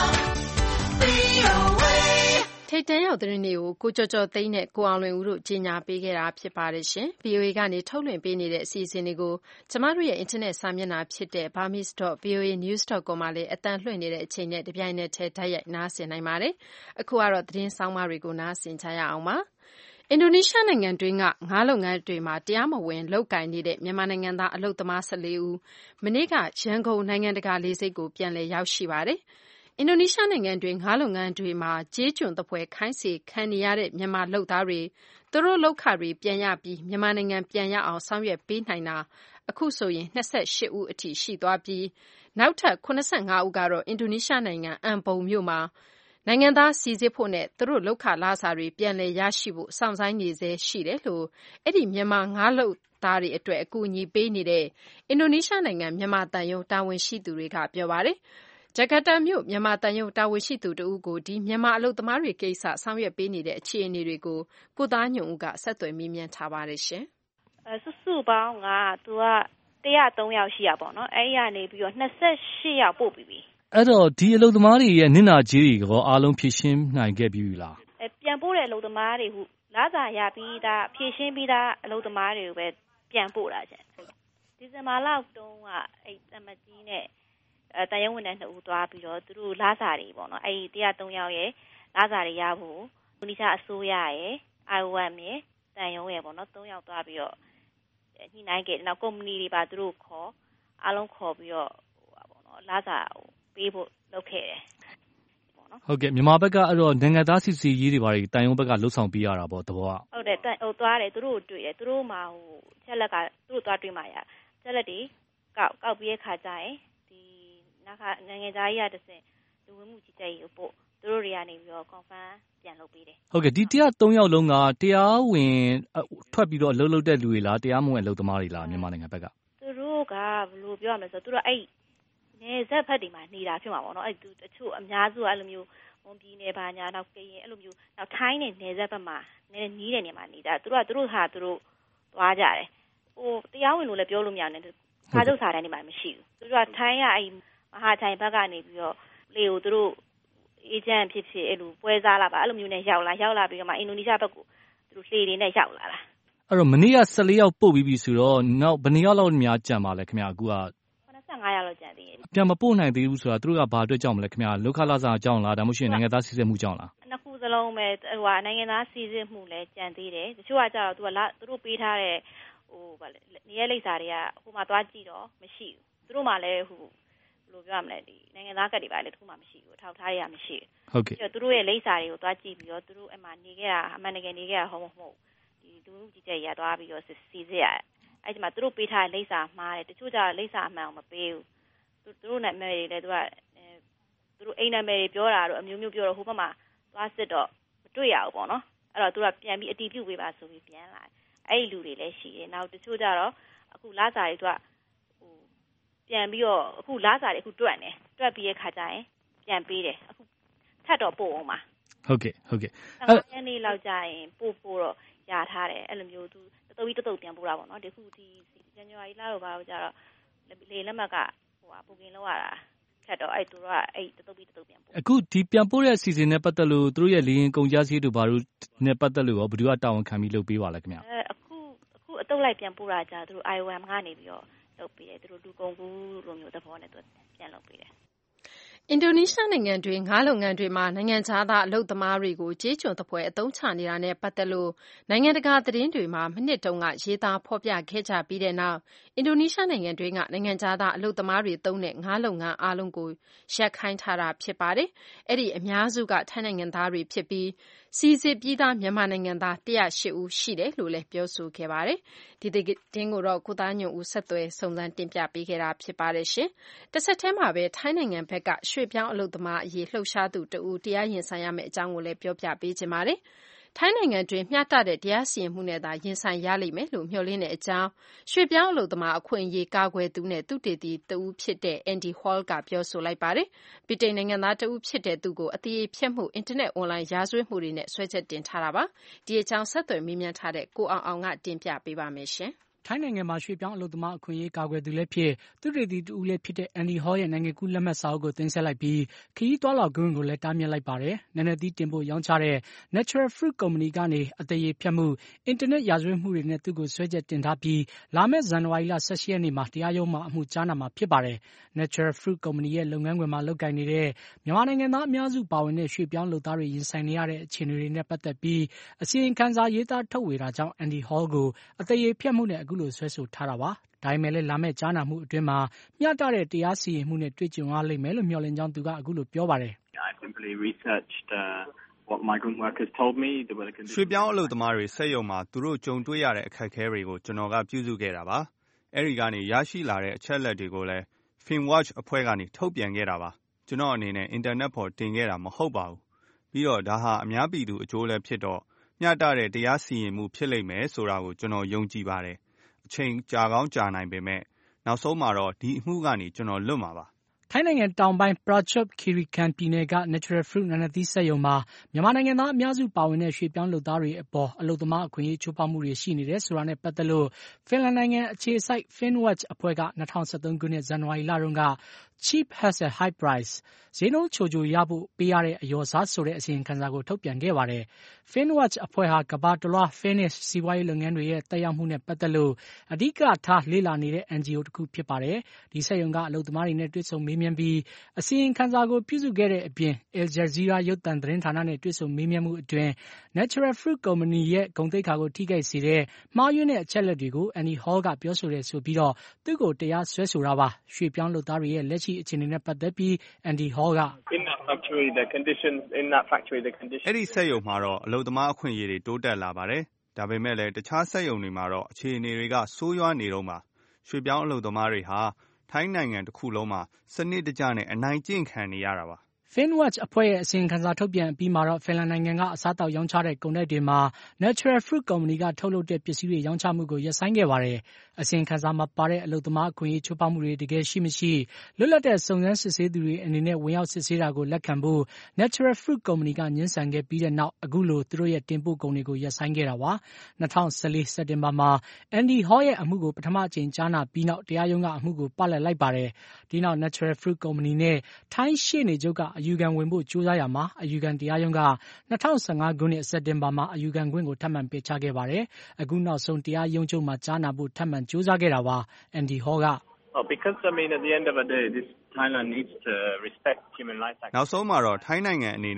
VOA ထိပ်တန်းရောက်သတင်းတွေကိုကိုကျော်ကျော်သိန်းနဲ့ကိုအောင်လွင်ဦးတို့ကြီးညာပေးခဲ့တာဖြစ်ပါတယ်ရှင်။ VOA ကနေထုတ်လွှင့်ပေးနေတဲ့အစီအစဉ်တွေကိုကျမတို့ရဲ့အင်တာနက်စာမျက်နှာဖြစ်တဲ့ burmese.voanews.com မှာလည်းအသံလွှင့်နေတဲ့အချိန်နဲ့တပြိုင်နက်တည်းတိုက်ရိုက်နားဆင်နိုင်ပါတယ်။အခုကတော့သတင်းဆောင်းပါးတွေကိုနားဆင်ကြရအောင်ပါ။အင်ဒိုနီးရှားနိုင်ငံတွင်းကငါးလုပ်ငန်းတွေမှာတရားမဝင်လုပ်ကိုင်နေတဲ့မြန်မာနိုင်ငံသားအလုပ်သမား14 ဦးမနေ့ကရန်ကုန်နိုင်ငံတကာလေဆိပ်ကိုပြန်လည်ရောက်ရှိပါတယ်။အင်ဒိုနီးရှားနိုင်ငံတွင်းငါးလုပ်ငန်းတွေမှာကြေးကျွန်သဖွယ်ခိုင်းစေခံနေရတဲ့မြန်မာလုပ်သားတွေသူတို့လုပ်ခတွေပြန်ရပြီးမြန်မာနိုင်ငံပြန်ရအောင်ဆောင်ရွက်ပေးနိုင်တာအခုဆိုရင်28ဦးအထိရှိသွားပြီးနောက်ထပ်85ဦးကတော့အင်ဒိုနီးရှားနိုင်ငံအမ်ပုံမြို့မှာနိုင်ငံသားစီစစ်ဖို့နဲ့သူတို့လုပ်ခလစာတွေပြန်လည်ရရှိဖို့စောင့်ဆိုင်းနေဆဲရှိတယ်လို့အဲ့ဒီမြန်မာငါးလုပ်သားတွေအတွက်အကူအညီပေးနေတဲ့အင်ဒိုနီးရှားနိုင်ငံမြန်မာသံရုံးတာဝန်ရှိသူတွေကပြောပါတယ်။ဂျကာတာမြို့မြန်မာသံရုံးတာဝန်ရှိသူတဦးကိုဒီမြန်မာအလုပ်သမားတွေကိစ္စဆောင်ရွက်ပေးနေတဲ့အခြေအနေတွေကိုကိုသားညွန့်ဦးကဆက်သွယ်မေးမြန်းထားပါတယ်ရှင်။စုစုပေါင်းကသူက103ယောက်ရှိရပါတော့။အဲ့ဒီကနေပြီးတော့28ယောက်ပို့ပြီးပြီ။အဲ့တော့ဒီအလုပ်သမားတွေရဲ့နစ်နာကြေးတွေကိုအားလုံးဖြည့်ရှင်းနိုင်ခဲ့ပြီလား။ပြန်ပို့တဲ့အလုပ်သမားတွေလစာရပြီးသားဖြည့်ရှင်းပြီးသားအလုပ်သမားတွေကိုပဲပြန်ပို့တာကျန်။ဒီဇင်ဘာလတုန်းကအဲ့တမကြီးနဲ့တန်ရုံးဝန်ထမ်း2ဦးသွားပြီးတော့သူတို့လစာတွေပေါ့နော်အဲ့ဒီ103ယောက်ရဲ့လစာတွေရဖို့အင်ဒိုနီးရှားအစိုးရရဲ့ IOM ရဲ့တန်ရုံးရဲ့ပေါ့နော်3ယောက်သွားပြီးတော့ညှိနှိုင်းခဲ့နောက်ကုမ္ပဏီတွေပါသူတို့ခေါ်အားလုံးခေါ်ပြီးတော့ပေါ့နော်လစာပေးဖို့လုပ်ခဲ့တယ်ပေါ့နော်ဟုတ်ကဲ့မြန်မာဘက်ကအဲ့တော့နိုင်ငံသားစီစီရေးတွေပါတန်ရုံးဘက်ကလှုပ်ဆောင်ပေးရတာပေါ့သဘောကဟုတ်တယ်သွားတယ်သူတို့တွေ့တယ်သူတို့မှာချက်လက်ကသူတို့သွားတွေ့မှရချက်လက်တွေကောက်ပြီးရခါကြရင်နိုင်ငံသားကြီးကတဆင့်လူဝင်မှုကြီးကြပ်ရေးကိုပို့သူတို့တွေကနေပြီးတော့ confirm ပြန်လုပ်ပေးတယ်ဟုတ်ကဲ့ဒီ103ယောက်လုံးကတရားဝင်ထွက်ပြီးတော့အလုပ်လုပ်တဲ့လူတွေလားတရားမဝင်အလုပ်သမားတွေလားမြန်မာနိုင်ငံဘက်ကသူတို့ကဘယ်လိုပြောရမလဲဆိုတော့သူတို့အဲ့နေဆက်ဖက်တွေမှာနေတာဖြစ်မှာပေါ့နော်အဲ့တချို့အများစုအဲ့လိုမျိုးဝန်ပြည်နယ်ဘာညာနောက်ကရင်အဲ့လိုမျိုးနောက်ထိုင်းနဲ့နေဆက်ဖက်မှာနီးတဲ့နေရာမှာနေတာသူတို့ဟာသူတို့သွားကြတယ်တရားဝင်လို့လည်းပြောလို့မရနဲ့ခါကျုပ်စာတန်းတွေမှာမရှိဘူးသူတို့ကထိုင်းကအဲ့မဟာချိုင်ဘက်ကနေပြီးတော့လေကိုသူတို့အေဂျင့်ဖြစ်အဲ့လိုပွဲစားလာပါအဲ့လိုမျိုးနဲ့ရောက်လာပြီးတော့မှအင်ဒိုနီးရှားဘက်ကိုသူတို့လေတွေနဲ့ရောက်လာတာအဲ့တော့မနေ့က14ယောက်ပို့ပြီးပြီဆိုတော့နောက်ဘယ်နှစ်ယောက်လောက်များကြံပါလဲခင်ဗျာအခုက 85ယောက်လောက်ကြံသေးတယ်ပြန်မပို့နိုင်သေးဘူးဆိုတာသူတို့ကဘာအတွက်ကြောင့်မလဲခင်ဗျာလောက်ခလာစာအကြောင်းလားဒါမှမဟုတ်နိုင်ငံသားစီစစ်မှုကြောင့်လားနှစ်ခုစလုံးပဲနိုင်ငံသားစီစစ်မှုလဲကြံသေးတယ်တချို့ကကြတော့သူတို့ပေးထားတဲ့နေရာလိပ်စာတွေကဟိုမှာသွားကြည့်တော့မရှိဘူးသူတို့မှလည်းဘယ်လိုပြောရမလဲဒီနိုင်ငံသားကတ်တွေပါလေတခုမှမရှိဘူးထောက်ထားရမရှိဟုတ်ကဲ့သူတို့ရဲ့လိပ်စာတွေကိုသွားကြည့်ပြီးတော့သူတို့အမှနေခဲ့တာအမှန်တကယ်နေခဲ့တာဟုတ်မဟုတ်ဒီလူမှုကြီးကြပ်ရသွားပြီးတော့စီစစ်ရအဲ့ဒီမှာသူတို့ပေးထားတဲ့လိပ်စာမှားတယ်တချို့ကြတော့လိပ်စာအမှန်ကိုမပေးဘူးသူတို့နာမည်တွေလည်းသူတို့အိမ်နာမည်တွေပြောတာတော့အမျိုးမျိုးပြောတော့ဟိုဘက်မှာသွားစစ်တော့မတွေ့ရဘူးပေါ့နော်အဲ့တော့သူကပြန်ပြီးအတီးပြုတ်ပေးပါဆိုပြီးပြန်လာအဲ့ဒီလူတွေလည်းရှိတယ်နောက်တချို့ကြတော့အခုလစာတွေသူကပြန်ပြီးတော့အခုလစာတွေအခုတွက်နေတွက်ပြီးရဲ့ခါကျရင်ပြန်ပေးတယ်အခုထပ်တော့ပို့အောင်ပါဟုတ်ကဲ့အဲ့နေ့လောက်ကျရင်ပို့တော့ရထားတယ်အဲ့လိုမျိုးသူတတုပ်ပြန်ပို့တာပေါ့နော်ဒီခုဒီဇန်နဝါရီလတော့ဘာလို့ကြတော့လေလက်မှတ်ကပူကင်လောက်ရတာထပ်တော့အဲ့သူတို့ကအဲ့တတုပ်ပြန်ပို့အခုဒီပြန်ပို့တဲ့အစီအစဉ်နဲ့ပတ်သက်လို့သူတို့ရဲ့လေရင်ကုန်ကြစည်တို့ဘာလို့နဲ့ပတ်သက်လို့ရောဘယ်သူကတာဝန်ခံပြီးလုပ်ပေးပါလဲခင်ဗျအခုအတုပ်လိုက်ပြန်ပို့တာကြာသူတို့ IOM ကနေပြီးတော့လုပ်ပေးတယ်သူတို့လူကုန်ကူးလိုမျိုးသဘောနဲ့သူပြန်လုပ်ပေးတယ်အင်ဒိုနီးရှားနိုင်ငံတွင်းငါးလုပ်ငန်းတွေမှာနိုင်ငံခြားသားအလုပ်သမားတွေကိုကြေးကျွန်သဖွယ်အသုံးချနေတာနဲ့ပတ်သက်လို့နိုင်ငံတကာသတင်းတွေမှာမနှစ်တုန်းကရေးသားဖော်ပြခဲ့ကြပြီးတဲ့နောက်အင်ဒိုနီးရှားနိုင်ငံတွင်းကနိုင်ငံခြားသားအလုပ်သမားတွေသုံးတဲ့ငါးလုပ်ငန်းအားလုံးကိုရပ်ခိုင်းထားတာဖြစ်ပါတယ်။အဲ့ဒီအများစုကထိုင်းနိုင်ငံသားတွေဖြစ်ပြီးစီစစ်ပြီးသားမြန်မာနိုင်ငံသား108ဦးရှိတယ်လို့လည်းပြောဆိုခဲ့ပါတယ်။ဒီသတင်းကိုတော့ကိုသားညွန့်ဦးဆက်သွယ်စုံစမ်းတင်ပြပေးခဲ့တာဖြစ်ပါတယ်ရှင်။တစ်ဆက်တည်းမှာပဲထိုင်းနိုင်ငံဘက်ကရွှေ့ပြောင်းအလုပ်သမားအရေးလှုပ်ရှားသူတဦးတရားရင်ဆိုင်ရမယ့်အကြောင်းကိုလည်းပြောပြပေးချင်ပါတယ်။ထိုင်းနိုင်ငံတွင်မျှတတဲ့တရားစီရင်မှုနဲ့သာရင်ဆိုင်ရလိမ့်မယ်လို့မျှော်လင့်တဲ့အကြောင်းရွှေ့ပြောင်းအလုပ်သမားအခွင့်အရေးကာကွယ်သူနဲ့သုတေသီတဦးဖြစ်တဲ့ Andy Hall ကပြောဆိုလိုက်ပါတယ်။ဗြိတိန်နိုင်ငံသားတဦးဖြစ်တဲ့သူကိုအသရေဖျက်မှုအင်တာနက်အွန်လိုင်းရာဇဝတ်မှုတွေနဲ့စွဲချက်တင်ထားတာပါ။ဒီအကြောင်းဆက်သွယ်မေးမြန်းထားတဲ့ကိုအောင်ကတင်ပြပေးပါမယ်ရှင်။ထိုင်းနိုင်ငံမှာရွှေ့ပြောင်းအလုပ်သမားအခွင့်အရေးကာကွယ်သူလည်းဖြစ်သုတေသီတဦးလည်းဖြစ်တဲ့ Andy Hall ရဲ့နိုင်ငံကူးလက်မှတ်စာအုပ်ကိုတင်ဆက်လိုက်ပြီးခရီးသွားလာခွင့်ကိုလည်းတားမြစ်လိုက်ပါတယ်။နာနတ်သီးတင်ပို့ရောင်းချတဲ့ Natural Fruit Company ကနေအသရေဖျက်မှုအင်တာနက်ရာဇဝတ်မှုတွေနဲ့သူ့ကိုစွဲချက်တင်ထားပြီးလာမယ့်ဇန်နဝါရီလ18ရက်နေ့မှာတရားရုံးမှာအမှုကြားနာမှာဖြစ်ပါတယ်။ Natural Fruit Company ရဲ့လုပ်ငန်းခွင်မှာလုပ်ကိုင်နေတဲ့မြန်မာနိုင်ငံသားအများစုပါဝင်တဲ့ရွှေ့ပြောင်းလုပ်သားတွေရင်ဆိုင်နေရတဲ့အခြေအနေတွေနဲ့ပတ်သက်ပြီးအစီရင်ခံစာရေးသားထုတ်ဝေတာကြောင့် Andy Hall ကိုအသရေဖျက်မှုနဲ့အခုလိုစွဲဆိုထားတာပါ။ဒါပေမဲ့လည်းလာမယ့်ကြားနာမှုအတွင်းမှာမျှတတဲ့တရားစီရင်မှုနဲ့တွေ့ကြုံရလိမ့်မယ်လို့မျှော်လင့်ကြောင်းသူကအခုလိုပြောပါတယ်။ရွှေ့ပြောင်းအလုပ်သမားတွေစက်ရုံမှာသူတို့ကြုံတွေ့ရတဲ့အခက်အခဲတွေကိုကျွန်တော်ကပြုစုခဲ့တာပါ။အဲဒီကနေရရှိလာတဲ့အချက်အလက်တွေကိုလည်း Finwatch အဖွဲ့ကနေထုတ်ပြန်ခဲ့တာပါ။ကျွန်တော်အနေနဲ့အင်တာနက်ပေါ်တင်ခဲ့တာမဟုတ်ပါဘူး။ပြီးတော့ဒါဟာအများပြည်သူအကျိုးလည်းဖြစ်တော့မျှတတဲ့တရားစီရင်မှုဖြစ်လိမ့်မယ်ဆိုတာကိုကျွန်တော်ယုံကြည်ပါတယ်။အချိန်ကြာကောင်းကြာနိုင်ပေမဲ့နောက်ဆုံးမှာတော့ဒီအမှုကနေကျွန်တော်လွတ်မှာပါ။ထိုင်းနိုင်ငံတောင်ပိုင်း Prachuap Khiri Khan ပြည်နယ်က Natural Fruit နာနတ်သီးစက်ရုံမှာမြန်မာနိုင်ငံသားအများစုပါဝင်တဲ့ရွှေ့ပြောင်းလုပ်သားတွေအပေါ်အလုပ်သမားအခွင့်အရေးချိုးဖောက်မှုတွေရှိနေတယ်ဆိုတာနဲ့ပတ်သက်လို့ဖင်လန်နိုင်ငံအခြေစိုက် Finwatch အဖွဲ့က2013ခုနှစ်ဇန်နဝါရီလတုန်းက Cheap has a high price ဈေးနှုန်းချိုရဖို့ပေးရတဲ့အလျော်စားဆိုတဲ့အစီရင်ခံစာကိုထုတ်ပြန်ခဲ့ပါတယ်။ Finwatch အဖွဲ့ဟာကမ္ဘာတလွှား Finnish စီးပွားရေးလုပ်ငန်းတွေရဲ့သက်ရောက်မှုနဲ့ပတ်သက်လို့အဓိကထားလေ့လာနေတဲ့ NGO တစ်ခုဖြစ်ပါတယ်။ဒီစက်ရုံကအလုပ်သမားတွေနဲ့တွေ့ဆုံမေးမြန်းပြီးအစီရင်ခံစာကိုပြုစုခဲ့တဲ့အပြင် Al Jazeera ရုပ်သံသတင်းဌာနနဲ့တွေ့ဆုံမေးမြန်းမှုအတွင်း Natural Fruit Company ရဲ့ဂုဏ်သိက္ခာကိုထိခိုက်စေတဲ့မှားယွင်းတဲ့အချက်အလက်တွေကို Andy Hall ကပြောဆိုတယ်ဆိုပြီးသူ့ကိုတရားစွဲဆိုတာပါ။ရွှေ့ပြောင်းလုပ်သားတွေရဲ့လက်ရှိအခြေအနေနဲ့ပတ်သက်ပြီး Andy Hall ကအဲဒီစက်ရုံမှာတော့အလုပ်သမားအခွင့်အရေးတွေတိုးတက်လာပါတယ်။ဒါပေမဲ့လည်းတခြားစက်ရုံတွေမှာတော့အခြေအနေတွေကဆိုးရွားနေတော့ပါ။ရွှေ့ပြောင်းအလုပ်သမားတွေဟာထိုင်းနိုင်ငံတစ်ခုလုံးမှာစနစ်တကျနဲ့အနိုင်ကျင့်ခံနေရတာပါ။ Finwatch အဖွဲ့ရဲ့အစီရင်ခံစာထုတ်ပြန်အပြီးမှာတော့ဖင်လန်နိုင်ငံကအစားအသောက်ရောင်းချတဲ့ကုန်တိုက်တွေမှာ Natural Fruit Company ကထုတ်လုပ်တဲ့ပစ္စည်းတွေရောင်းချမှုကိုရပ်ဆိုင်းခဲ့ပါတယ်။အစီရင်ခံစာမှာပါတဲ့အလုပ်သမားအခွင့်အရေးချိုးဖောက်မှုတွေတကယ်ရှိမရှိလွတ်လပ်တဲ့စုံစမ်းစစ်ဆေးသူတွေအနေနဲ့ဝင်ရောက်စစ်ဆေးတာကိုလက်ခံဖို့ Natural Fruit Company ကငြင်းဆန်ခဲ့ပြီးတဲ့နောက်အခုလိုသူတို့ရဲ့တင်ပို့ကုန်တွေကိုရပ်ဆိုင်းခဲ့တာပါ။2014စက်တင်ဘာမှာ Andy Hall ရဲ့အမှုကိုပထမအကြိမ်ကြားနာပြီးနောက်တရားရုံးကအမှုကိုပလပ်လိုက်ပါတယ်။ဒီနောက် Natural Fruit Company နဲ့ထိုင်းရှေ့နေချုပ်ကအယူခံဝင်ဖို့ကြိုးစားရမှာအယူခံတရားရုံးက2015ခုနှစ်စက်တင်ဘာမှာအယူခံခွင့်ကိုထပ်မံပယ်ချခဲ့ပါတယ်။အခုနောက်ဆုံးတရားရုံးချုပ်မှာကြားနာဖို့ထပ်မံကြိုးစားခဲ့တာပါ။ Andy Hall ကနောက်ဆုံးမှာတော့ထိုင်းနိုင်ငံအနေနဲ့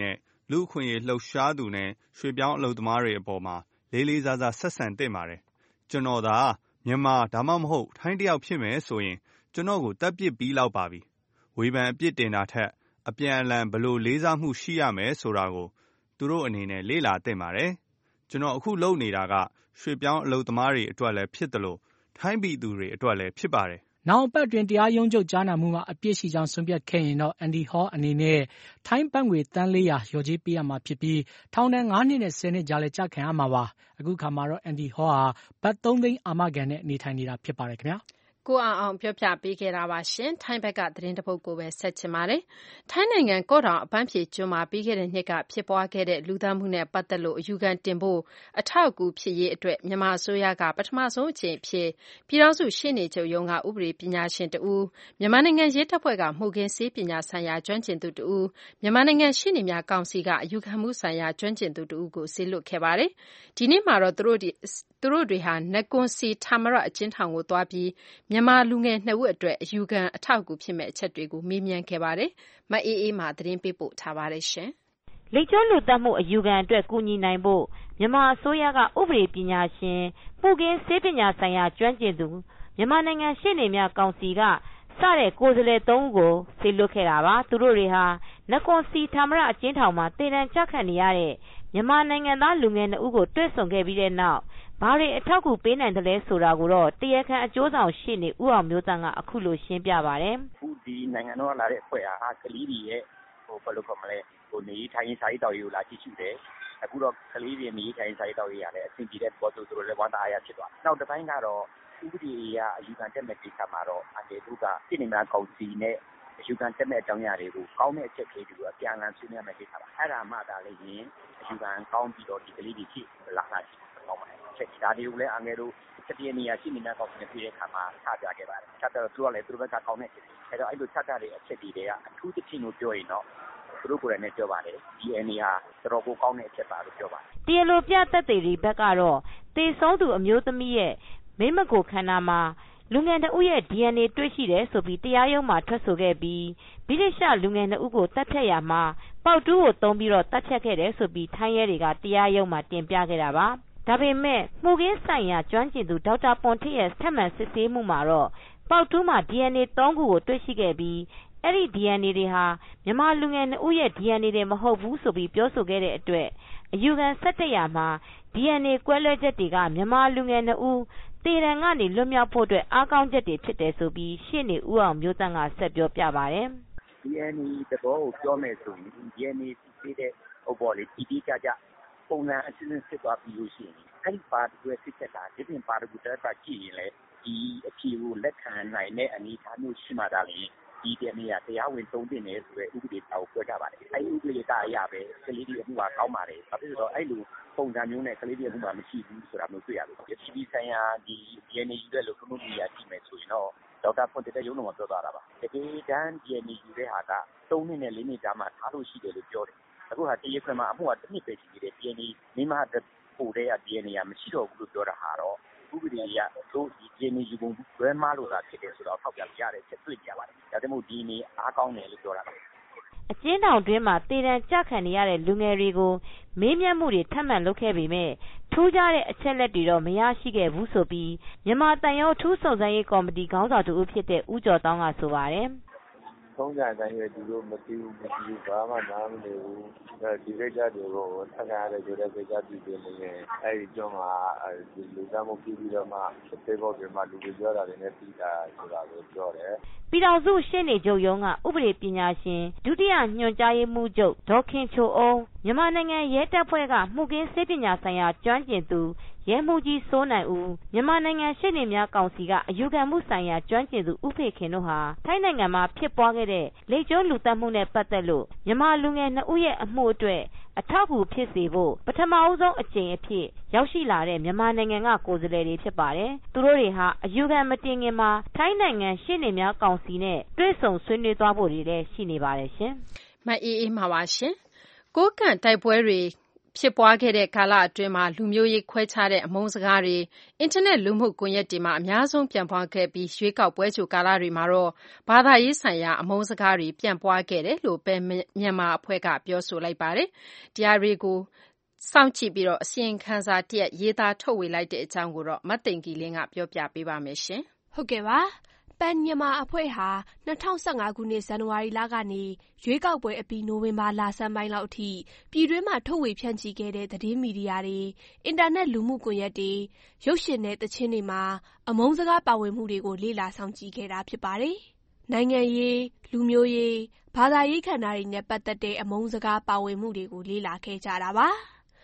လူ့အခွင့်အရေးလှုပ်ရှားသူနဲ့ရွှေ့ပြောင်းအလုပ်သမားတွေအပေါ်မှာလေးလေးစားစားဆက်ဆံသင့်ပါတယ်။ကျွန်တော်သာမြန်မာဒါမှမဟုတ်ထိုင်းတယောက်ဖြစ်မယ်ဆိုရင်ကျွန်တော်ကိုတပ်ပစ်ပြီးလောက်ပါပြီ။ဝေဖန်အပြစ်တင်တာထက်အပြန်အလှန်ဘယ်လိုလေးစားမှုရှိရမယ်ဆိုတာကိုသူတို့အနေနဲ့လေ့လာသင့်ပါတယ်။ကျွန်တော်အခုလုပ်နေတာကရွှေ့ပြောင်းအလုပ်သမားတွေအတွက်လည်းဖြစ်တယ်လို့ထိုင်းပြည်သူတွေအတွက်လည်းဖြစ်ပါတယ်။နောက်အပတ်တွင်တရားရုံးချုပ်ကြားနာမှုမှာအပြစ်ရှိကြောင်းဆုံးဖြတ်ခဲ့ရင်တော့ Andy Hall အနေနဲ့ထိုင်းဘတ်ငွေသန်း400လျော်ကြေးပေးရမှာဖြစ်ပြီးထောင်ဒဏ်9 နှစ်နဲ့10 နှစ်ကြားလည်းကျခံရမှာပါ။အခုခါမှာတော့ Andy Hall ဟာဘတ်3 သိန်းအာမခံနဲ့နေထိုင်နေတာဖြစ်ပါတယ်ခင်ဗျာ။ကိုအောင်ပြောပြပေးခဲ့တာပါရှင်။ထိုင်းဘက်ကသတင်းတပုတ်ကိုပဲဆက်ချင်ပါတယ်။ထိုင်းနိုင်ငံကော့တောင်အပန်းဖြေကျွန်းမှာပြီးခဲ့တဲ့နှစ်ကဖြစ်ပွားခဲ့တဲ့လူသတ်မှုနဲ့ပတ်သက်လို့အယူခံတင်ဖို့အထောက်အကူဖြစ်ရေးအတွက်မြန်မာအစိုးရကပထမဆုံးအကြိမ်အဖြစ်ပြည်ထောင်စုရှေ့နေချုပ်ရုံးကဥပဒေပညာရှင်တဦးမြန်မာနိုင်ငံရဲတပ်ဖွဲ့ကမှုခင်းဆေးပညာဆိုင်ရာကျွမ်းကျင်သူတဦးမြန်မာနိုင်ငံရှေ့နေများကောင်စီကအယူခံမှုဆိုင်ရာကျွမ်းကျင်သူတဦးကိုစေလွှတ်ခဲ့ပါတယ်။ဒီနေ့မှာတော့သူတို့တွေဟာနကွန်စီထာမရအကျဉ်းထောင်ကိုသွားပြီးမြန်မာလူငယ်2 ဦးအတွက်အယူခံအထောက်အကူဖြစ်မဲ့အချက်တွေကိုမေးမြန်းခဲ့ပါတယ်။မအေးအေးမာသတင်းပေးပို့ထားပါတယ်ရှင်။လိပ်ကျွန်းလူသတ်မှုအယူခံအတွက်ကူညီနိုင်ဖို့မြန်မာအစိုးရကဥပဒေပညာရှင်မှုခင်းဆေးပညာဆိုင်ရာကျွမ်းကျင်သူမြန်မာနိုင်ငံရှေ့နေများကောင်စီကစတဲ့ကိုယ်စားလှယ်3 ဦးကိုစေလွှတ်ခဲ့တာပါ။သူတို့တွေဟာနကွန်စီထာမရအကျဉ်းထောင်မှာတည်တံ့ကျခံနေရတဲ့မြန်မာနိုင်ငံသားလူငယ်2 ဦးကိုတွေ့ဆုံခဲ့ပြီးတဲ့နောက်ဘာတွေအထောက်အကူပေးနိုင်တယ်လဲဆိုတာကိုတော့တရားခံအကျိုးဆောင်ရှေ့နေဦးအောင်မျိုးသန့်ကအခုလိုရှင်းပြပါတယ်။အခုဒီနိုင်ငံတော်ကလာတဲ့အဖွဲ့ဟာကလေးတွေရဲ့ဘယ်လိုခေါ်မလဲနေထိုင်စာရေးတောက်ရေးကိုလာကြည့်ရှုတယ်။အခုတော့ကလေးတွေနေထိုင်စာရေးတောက်ရေးရတယ်အဆင်ပြေတဲ့ပေါ်သူတို့လည်းဝမ်းသာအားရဖြစ်သွား။နောက်တစ်ပိုင်းကတော့ဥပဒေအရအယူခံတက်မဲ့ကိစ္စမှာတော့အတေတို့ကပြည်နယ်ကောင်စီနဲ့အယူခံတက်မဲ့အကြောင်းအရာတွေကိုကောင်းတဲ့အချက်တွေကိုအပြန်အလှန်ဆွေးနွေးမဲ့ကိစ္စပါ။အဲ့ဒါမှဒါလည်းရင်အယူခံကောင်းပြီးတော့ဒီကလေးတွေဖြစ်လာတာကောင်းပါတယ်။ဒါတွေကိုလည်းအငယ်တို့တည်နေရရှိနေတဲ့ကောင်စီနဲ့ပြည်တဲ့ခါမှာချပြခဲ့ပါတယ်။ချတော့သူကလည်းသူတို့ဘက်ကကောင်းတဲ့ချက်။အဲ့တော့အဲ့လိုချတဲ့အခြေအနေတွေကအထူးသဖြင့်လို့ပြောရင်တော့သူတို့ကိုယ်တိုင်နဲ့ပြောပါတယ်။ DNA ဟာတော်တော်ကောင်းတဲ့အချက်ပါလို့ပြောပါတယ်။တရားလိုပြသက်သေတွေဘက်ကတော့တေဆုံးသူအမျိုးသမီးရဲ့မိမကိုခန္ဓာမှာလူငယ်2 ဦးရဲ့ DNA တွေ့ရှိတယ်ဆိုပြီးတရားရုံးမှာထွက်ဆိုခဲ့ပြီးဗြိတိရှလူငယ်2 ဦးကိုတပ်ဖြတ်ရမှာပေါက်တူးကိုသုံးပြီးတော့တပ်ဖြတ်ခဲ့တယ်ဆိုပြီးထိုင်းရဲတွေကတရားရုံးမှာတင်ပြခဲ့တာပါ။ဒါပေမဲ့မှုခင်းဆိုင်ရာကျွမ်းကျင်သူဒေါက်တာပွန်ထစ်ရဲ့ထပ်မံစစ်ဆေးမှုမှာတော့ပေါက်တူးမှာ DNA 3 ခုကိုတွေ့ရှိခဲ့ပြီးအဲ့ဒီ DNA တွေဟာမြန်မာလူငယ်2 ဦးရဲ့ DNA တွေမဟုတ်ဘူးဆိုပြီးပြောဆိုခဲ့တဲ့အတွက်အယူခံ17ရာမှာ DNA ကွဲလွဲချက်တွေကမြန်မာလူငယ်2 ဦးတေတံကနေလွတ်မြောက်ဖို့အတွက်အားကောင်းချက်တွေဖြစ်တယ်ဆိုပြီးရှေ့နေဦးအောင်မျိုးသန့်ကဆက်ပြောပြပါတယ်။ DNA သဘောကိုပြောမယ်ဆိုရင် DNA ဖြစ်တဲ့ဥပ္ပေါ်လေးတည်ကြကြပုံစံအချင်းချင်းဖြစ်သွားပြီးလို့ရှိရင်အဲ့ဒီပါတူရဲ့ဖြစ်ချက်ကဒီပြင်ပါတူတက်တာကြည့်ရင်လေဒီအဖြေကိုလက်ခံနိုင်တဲ့အနေအထားမျိုးရှိမှသာလေဒီ DNA ကတရားဝင်သုံးသင့်တယ်ဆိုတဲ့ဥပဒေတောက်ပြောကြပါတယ်အဲ့ဒီဥပဒေကအရာပဲကလေးတွေအမှုကကောင်းပါတယ်ဘာဖြစ်လို့အဲ့လိုပုံစံမျိုးနဲ့ကလေးတွေအမှုကမရှိဘူးဆိုတာမျိုးတွေ့ရတယ်ဒီဆိုင်ရာဒီ DNA ယူတဲ့လို့ခမှုကြီးရကြည့်မယ်ဆိုရင်တော့ဒေါက်တာဖွန်တဲ့ရုံးတော်မှာပြောသွားတာပါတကယ်တမ်း DNA ယူတဲ့ဟာက3 နှစ်နဲ့4 နှစ်ကြာမှထားလို့ရှိတယ်လို့ပြောတယ်အခုဟာတရားခွင်မှာအမှုကတစ်နှစ်ပဲရှိသေးတယ် DNA မိမပို့တဲ့ DNA ကမရှိတော့ဘူးလို့ပြောတာဟာတော့ဥပဒေအရတို့ဒီ DNA ယူပုံလွဲမှားလို့သာဖြစ်တယ်ဆိုတော့ထောက်ပြရတဲ့ချက်တွေ့ကြပါတယ်ဒါကြောင့်မို့ DNA အားကောင်းတယ်လို့ပြောတာပါအကျဉ်းထောင်တွင်းမှာတည်တံ့ကျခံနေရတဲ့လူငယ်တွေကိုမေးမြန်းမှုတွေထပ်မံလုပ်ခဲ့ပေမဲ့ထူးခြားတဲ့အချက်လက်တွေတော့မရရှိခဲ့ဘူးဆိုပြီးမြန်မာတန်ရုံးထူးစုံစမ်းရေးကော်မတီခေါင်းဆောင်တူဖြစ်တဲ့ဦးကျော်တောင်းကဆိုပါတယ်ဆုံးကြတိုင်းပဲသူတို့မသိဘူးဘာမှနားမလည်ဘူးဒီကိစ္စတွေကိုဆက်ရတဲ့ကြိုတဲ့ကိစ္စပြည်နေတယ်အဲဒီကြောင့်မှာလူသားမှုပြီးတော့မှသေဖို့ဒီမှာလူတွေပြောတာတွေနဲ့ပြီးတာဆိုတာကိုပြောတယ်ပြည်တော်စုရှင်းနေချုပ်ရုံးကဥပဒေပညာရှင်ဒုတိယညွှန်ကြားရေးမှူးချုပ်ဒေါခင်ချိုအောင်မြန်မာနိုင်ငံရဲတပ်ဖွဲ့ကမှုခင်းဆေးပညာဆိုင်ရာကျွမ်းကျင်သူရဲမှူးကြီးစိုးနိုင်ဦးမြန်မာနိုင်ငံရှေ့နေများကောင်စီကအယူခံမှုဆိုင်ရာကျွမ်းကျင်သူဦးဖေခင်တို့ဟာထိုင်းနိုင်ငံမှာဖြစ်ပွားခဲ့တဲ့လိပ်ကျွန်းလူသတ်မှုနဲ့ပတ်သက်လို့မြန်မာလူငယ်2 ဦးရဲ့အမှုအတွက်အထောက်အကူဖြစ်စေဖို့ပထမဆုံးအကြိမ်အဖြစ်ရောက်ရှိလာတဲ့မြန်မာနိုင်ငံကကိုယ်စားလှယ်တွေဖြစ်ပါတယ်။သူတို့တွေဟာအယူခံမတင်ခင်မှာထိုင်းနိုင်ငံရှေ့နေများကောင်စီနဲ့တွေ့ဆုံဆွေးနွေးသွားဖို့တွေလည်းရှိနေပါတယ်ရှင်။မအေးအေးမှာပါရှင်။ကိုးကန့်တိုက်ပွဲတွေဖြစ်ပွားခဲ့တဲ့ကာလအတွင်းမှာလူမျိုးရေးခွဲခြားတဲ့အမုန်းစကားတွေအင်တာနက်လူမှုကွန်ရက်တွေမှာအများဆုံးပြန့်ပွားခဲ့ပြီးရွေးကောက်ပွဲကြိုကာလတွေမှာတော့ဘာသာရေးဆိုင်ရာအမုန်းစကားတွေပြန့်ပွားခဲ့တယ်လို့ပဲမြန်မာအဖွဲ့ကပြောဆိုလိုက်ပါတယ်။တရားတွေကိုစောင့်ကြည့်ပြီးအစီရင်ခံစာတရပ်ရေးသားထုတ်ဝေလိုက်တဲ့အကြောင်းကိုမသိင်္ဂီလင်းကပြောပြပေးပါမယ်ရှင်။ဟုတ်ကဲ့ပါ။ပန်မြန်မာအဖွဲ့ဟာ2015ခုနှစ်ဇန်နဝါရီလကနေရွေးကောက်ပွဲအပြီးနိုဝင်ဘာလဆန်းပိုင်းလောက်အထိပြည်တွင်းမှာထုတ်ဝေဖြန့်ချိခဲ့တဲ့သတင်းမီဒီယာတွေအင်တာနက်လူမှုကွန်ရက်တွေရုပ်ရှင်နဲ့သချင်းတွေမှာအမုန်းစကားပါဝင်မှုတွေကိုလေ့လာစောင့်ကြည့်ခဲ့တာဖြစ်ပါတယ်။နိုင်ငံရေးလူမျိုးရေးဘာသာရေးခန္ဓာတွေနဲ့ပတ်သက်တဲ့အမုန်းစကားပါဝင်မှုတွေကိုလေ့လာခဲ့ကြတာပါ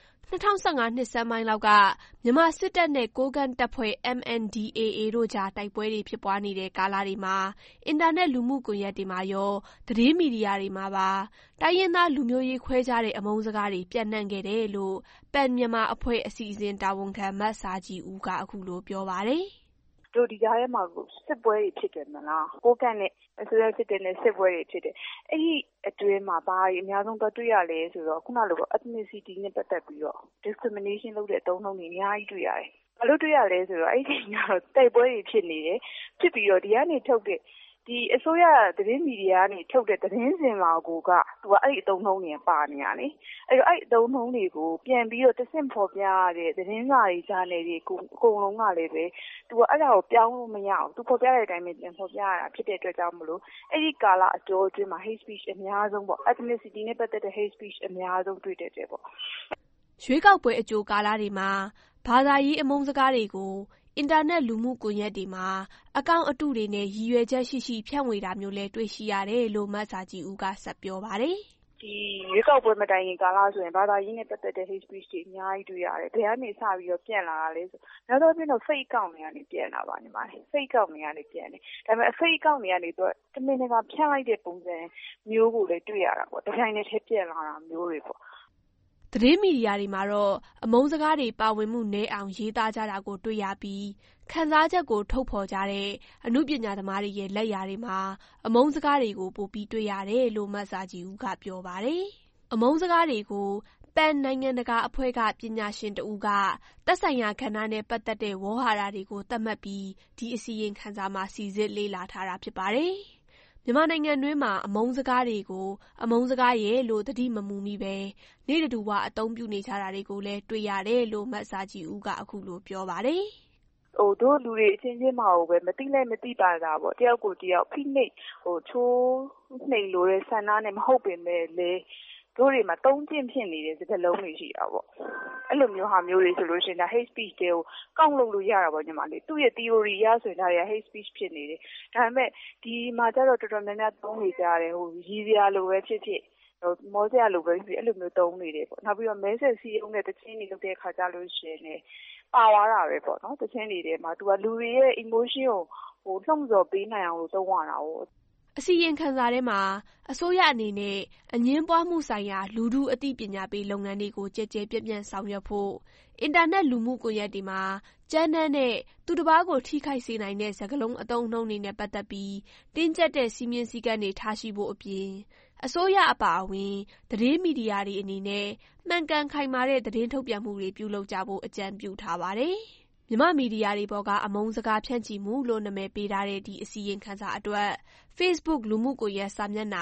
2015နှစ်ဆန်းပိုင်းလောက်ကမြန်မာစစ်တပ်နဲ့ကိုးကန့်တပ်ဖွဲ့ MNDAA တို့ကြားတိုက်ပွဲတွေဖြစ်ပွားနေတဲ့ကာလတွေမှာအင်တာနက်လူမှုကွန်ရက်တွေမှာရောသတင်းမီဒီယာတွေမှာပါတိုင်းရင်းသားလူမျိုးရေးခွဲခြားတဲ့အမုန်းစကားတွေပြန့်နှံ့ခဲ့တယ်လို့ပန်မြန်မာအဖွဲ့အစီအစဉ်တာဝန်ခံမတ်စာကြည်ဦးကအခုလိုပြောပါတယ်။တို့ဒီကြားထဲမှာစစ်ပွဲတွေဖြစ်တယ်မလားကိုကန့်နဲ့အစိုးရစစ်တပ်နဲ့စစ်ပွဲတွေဖြစ်တယ်အဲ့ဒီအတွင်းမှာဘာတွေအများဆုံးတွေ့ရလဲဆိုတော့ခုနလို ethnicity နဲ့ပတ်သက်ပြီးတော့ discrimination လုပ်တဲ့အသုံးအနှုန်းတွေအများကြီးတွေ့ရတယ်ဘာလို့တွေ့ရလဲဆိုတော့အဲ့ဒီကတော့တိုက်ပွဲတွေဖြစ်နေတယ်ဖြစ်ပြီးတော့ဒီကနေထုတ်တဲ့ဒီအစိုးရသတင်းမီဒီယာကနေထုတ်တဲ့သတင်းစင်မှာသူကအဲ့ဒီအသုံးနှုန်းတွေပါနေရလေအဲ့တော့အဲ့အသုံးနှုန်းတွေကိုပြန်ပြီးတော့တဆင့်ဖော်ပြရတဲ့သတင်းစာတွေဂျာနယ်တွေအကုန်လုံးကလည်းပဲသူကအဲ့ဒါကိုပြောင်းလို့မရအောင်သူဖော်ပြတဲ့အတိုင်းပဲပြန်ဖော်ပြရတာဖြစ်တဲ့အတွက်ကြောင့်မလို့အဲ့ဒီကာလအကျော်အတွင်းမှာ hate speech အများဆုံးပေါ့ ethnicity နဲ့ပတ်သက်တဲ့ hate speech အများဆုံးတွေ့တတ်တယ်ပေါ့ရွေးကောက်ပွဲအကြိုကာလတွေမှာဘာသာရေးအမုန်းစကားတွေကိုအင်တာနက်လူမှုကွန်ရက်တွေမှာအကောင့်အတုတွေနဲ့ရည်ရွယ်ချက်ရှိရှိဖြန့်ဝေတာမျိုးလည်းတွေ့ရှိရတယ်လို့မတ်စာကြည်ဦးကဆက်ပြောပါတယ်။ဒီရွေးကောက်ပွဲမတိုင်ခင်ကာလဆိုရင်ဘာသာရေးနဲ့ပတ်သက်တဲ့ hate speech တွေအများကြီးတွေ့ရတယ်။ဘယ်ကနေစပြီးတော့ပြန်လာတာလဲဆိုနောက်တော့ပြီးတော့ fake account တွေကနေပြန်လာပါညီမလေး။ fake account တွေကနေပြန်တယ်။ဒါပေမဲ့ fake account တွေကနေတော့တမင်တကာဖြန့်လိုက်တဲ့ပုံစံမျိုးကိုလည်းတွေ့ရတာပေါ့။တစ်ချိန်တည်းပြန်လာတာမျိုးတွေပေါ့။သတင်းမီဒီယာတွေမှာတော့အမုန်းစကားတွေပါဝင်မှုနည်းအောင်ရေးသားကြတာကိုတွေ့ရပြီးခံစားချက်ကိုထုတ်ဖော်ကြတဲ့အနုပညာသမားတွေရဲ့လက်ရာတွေမှာအမုန်းစကားတွေကိုပိုပြီးတွေ့ရတယ်လို့မတ်စာကြည်ဦးကပြောပါတယ်။အမုန်းစကားတွေကိုပန်နိုင်ငံတကာအဖွဲ့ကပညာရှင်တဦးကသက်ဆိုင်ရာခန္ဓာနဲ့ပတ်သက်တဲ့ဝေါဟာရတွေကိုသတ်မှတ်ပြီးဒီအစီရင်ခံစာမှာစီစစ်လေ့လာထားတာဖြစ်ပါတယ်။မြန်မာနိုင်ငံတွင်းမှာအမုန်းစကားတွေကိုအမုန်းစကားရဲ့လို့သတိမမူမိပဲနေ့တူဝအသုံးပြုနေကြတာတွေကိုလည်းတွေ့ရတယ်လို့မတ်စာကြည်ဦးကအခုလိုပြောပါတယ်။တို့လူတွေအချင်းချင်းမှာပဲမသိလိုက်မသိပါတာပေါ့တယောက်ကိုတယောက်ဖိနှိပ်ချိုးနှိမ်လို့တဲ့ဆန္ဒနဲ့မဟုတ်ပင်မဲ့လေတို့တွေမှာတုံးကျင့်ဖြစ်နေတဲ့စကားလုံးတွေရှိတာပေါ့အဲ့လိုမျိုးဟာမျိုးတွေဆိုလို့ရှိရင်ဒါ hate speech တွေကိုကောက်လုပ်လို့ရတာပေါ့ညီမလေးသူ့ရဲ့ theory ရဆိုရင်ဒါတွေက hate speech ဖြစ်နေတယ်ဒါပေမဲ့ဒီမှာကျတော့တော်တော်များများသုံးနေကြတယ်ရည်စရာလိုပဲဖြစ်ဖြစ်မောစရာလိုပဲဖြစ်အဲ့လိုမျိုးသုံးနေတယ်ပေါ့နောက်ပြီးတော့မဲဆက်စီအောင်တဲ့တခြင်းတွေလုပ်တဲ့အခါကျလို့ရှိရင်လည်းပါသွားတာပဲပေါ့နော်တခြင်းတွေထဲမှာသူကလူတွေရဲ့ emotion ကိုလှုံ့ဆော်ပေးနိုင်အောင်လို့သုံးရတာ哦အစီရင်ခံစာထဲမှာအစိုးရအနေနဲ့အငြင်းပွားမှုဆိုင်ရာလူထုအသိပညာပေးလုပ်ငန်းတွေကိုကြည်ကြဲပြန့်ပြန့်ဆောင်ရွက်ဖို့အင်တာနက်လူမှုကွန်ရက်တွေမှာကြမ်းတမ်းတဲ့သူတစ်ပါးကိုထိခိုက်စေနိုင်တဲ့စကားလုံးအသုံးအနှုန်းတွေနဲ့ပတ်သက်ပြီးတင်းကျပ်တဲ့စည်းမျဉ်းစည်းကမ်းတွေထားရှိဖို့အပြင်အစိုးရအပါအဝင်သတင်းမီဒီယာတွေအနေနဲ့မှန်ကန်ခိုင်မာတဲ့သတင်းထုတ်ပြန်မှုတွေပြုလုပ်ကြဖို့အကြံပြုထားပါတယ်။မြန်မာမီဒီယာတွေပေါ်ကအမုန်းစကားဖြန့်ချိမှုလို့နာမည်ပေးထားတဲ့ဒီအစီရင်ခံစာအတွက် Facebook လူမှုကွန်ရက်စာမျက်နှာ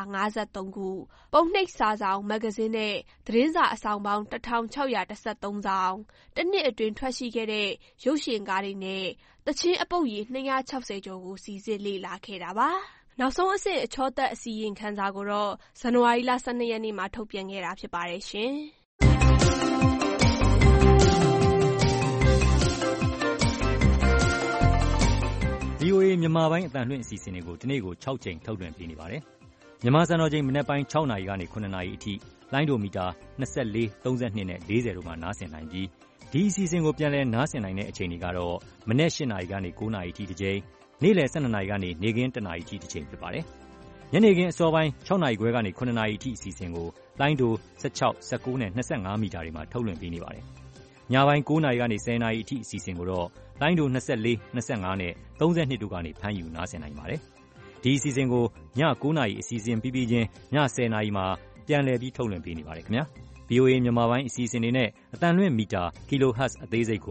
153ခုပုံနှိပ်စာဆောင်မဂ္ဂဇင်းနဲ့သတင်းစာအဆောင်ပေါင်း1613ဆောင်တစ်နှစ်အတွင်းထွက်ရှိခဲ့တဲ့ရုပ်ရှင်ကားတွေနဲ့သချင်းအပုပ်ရည်260ကျော်ကိုစီစစ်လေ့လာခဲ့တာပါ။နောက်ဆုံးအဆင့်အချောသက်အစီရင်ခံစာကိုတော့ဇန်နဝါရီလ12ရက်နေ့မှာထုတ်ပြန်ခဲ့တာဖြစ်ပါတယ်ရှင်။ VOA မြန်မာပိုင်းအသံလွှင့်အစီအစဉ်တွေကိုဒီနေ့ကို6ကြိမ်ထုတ်လွှင့်ပေးနေပါတယ်။မြန်မာစံတော်ချိန်မနက်ပိုင်း6နာရီကနေ9နာရီအထိလိုင်းဒိုမီတာ24, 32နဲ့40တို့မှာနားဆင်နိုင်ပြီးဒီအစီအစဉ်ကိုပြန်လည်နားဆင်နိုင်တဲ့အချိန်တွေကတော့မနက်8နာရီကနေ9နာရီအထိတစ်ကြိမ်နေ့လယ်12နာရီကနေနေ့ခင်း1နာရီအထိတစ်ချိန်ဖြစ်ပါတယ်။ညနေခင်းအစောပိုင်း6နာရီခွဲကနေ9နာရီအထိအစီအစဉ်ကိုလိုင်းဒို16, 19နဲ့25မီတာတွေမှာထုတ်လွှင့်ပေးနေပါတယ်။ညပိုင်း9နာရီကနေ10နာရီအထိအစီအစဉ်ကိုတော့လိုင်းဒို24, 25နဲ့32တို့ကနေဖမ်းယူနားဆင်နိုင်ပါတယ်။ဒီအစီအစဉ်ကိုည9နာရီအစီအစဉ်ပြီးချင်းည10နာရီမှာပြန်လည်ပြီးထုတ်လွှင့်ပေးနေပါတယ်ခင်ဗျာ။ VOA မြန်မာပိုင်းအစီအစဉ်တွေနဲ့အသံလွှင့်မီတာ kilohertz အသေးစိတ်ကို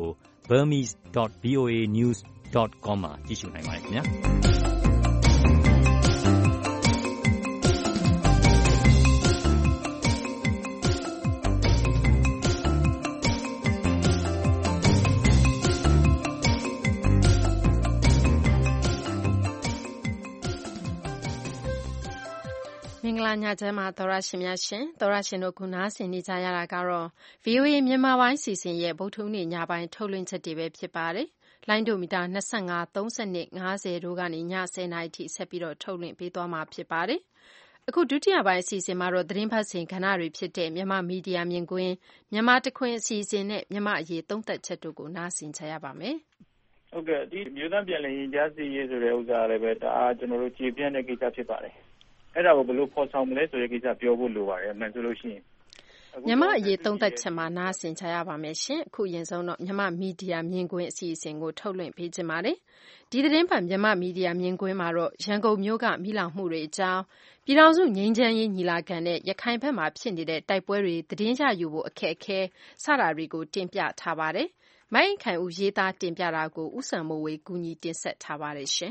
burmese.voanews.com မှာကြည့်ရှုနိုင်ပါတယ်ခင်ဗျာမင်္ဂလာညချမ်းပါသောရရှင်များရှင်သောရရှင်တို့ခုနားဆင်နေကြရတာကတော့ VOA မြန်မာပိုင်းစီစဉ်ရဲ့ဗုဒ္ဓဟူးနေ့ညပိုင်းထုတ်လွှင့်ချက်တွေပဲဖြစ်ပါတယ်။လိုင်းဒိုမီတာ25 32 50တို့ကနေည10:00နာရီထိဆက်ပြီးတော့ထုတ်လွှင့်ပေးသွားမှာဖြစ်ပါတယ်။အခုဒုတိယပိုင်းအစီအစဉ်မှာတော့သတင်းဖတ်စဉ်ကဏ္ဍတွေဖြစ်တဲ့မြန်မာမီဒီယာမြင်ကွင်းမြန်မာတခွင်အစီအစဉ်နဲ့မြန်မာအရေးသုံးသပ်ချက်တို့ကိုနားဆင်ကြရပါမယ်။ဟုတ်ကဲ့ဒီမြို့သားပြည်လည်ရင်ကြားစီရေးဆိုတဲ့ဥစ္စာလည်းပဲဒါကျွန်တော်တို့ကြည်ပြန့်တဲ့ကိစ္စဖြစ်ပါတယ်အဲ့ဒါကိုဘယ်လိုဖော်ဆောင်မလဲဆိုတဲ့ကိစ္စပြောဖို့လိုပါတယ်အမှန်ဆိုလို့ရှိရင်မြန်မာအရေးသုံးသပ်ချက်မှာနားဆင်ကြရပါမယ်ရှင်အခုရင်ဆုံးတော့မြန်မာမီဒီယာမြင်ကွင်းအစီအစဉ်ကိုထုတ်လွှင့်ပေးခြင်းပါတယ်ဒီသတင်းပတ်မြန်မာမီဒီယာမြင်ကွင်းမှာတော့ရန်ကုန်မြို့ကမိလောင်မှုတွေအကြောင်းပြည်ထောင်စုငြိမ်းချမ်းရေးညီလာခံနဲ့ရခိုင်ဘက်မှာဖြစ်နေတဲ့တိုက်ပွဲတွေသတင်းရယူဖို့အခက်အခဲစတာတွေကိုတင်ပြထားပါတယ်မိုင်းခိုင်ဦးရေးသားတင်ပြတာကိုဥဆန်မိုးဝေကူညီတင်ဆက်ထားပါတယ်ရှင်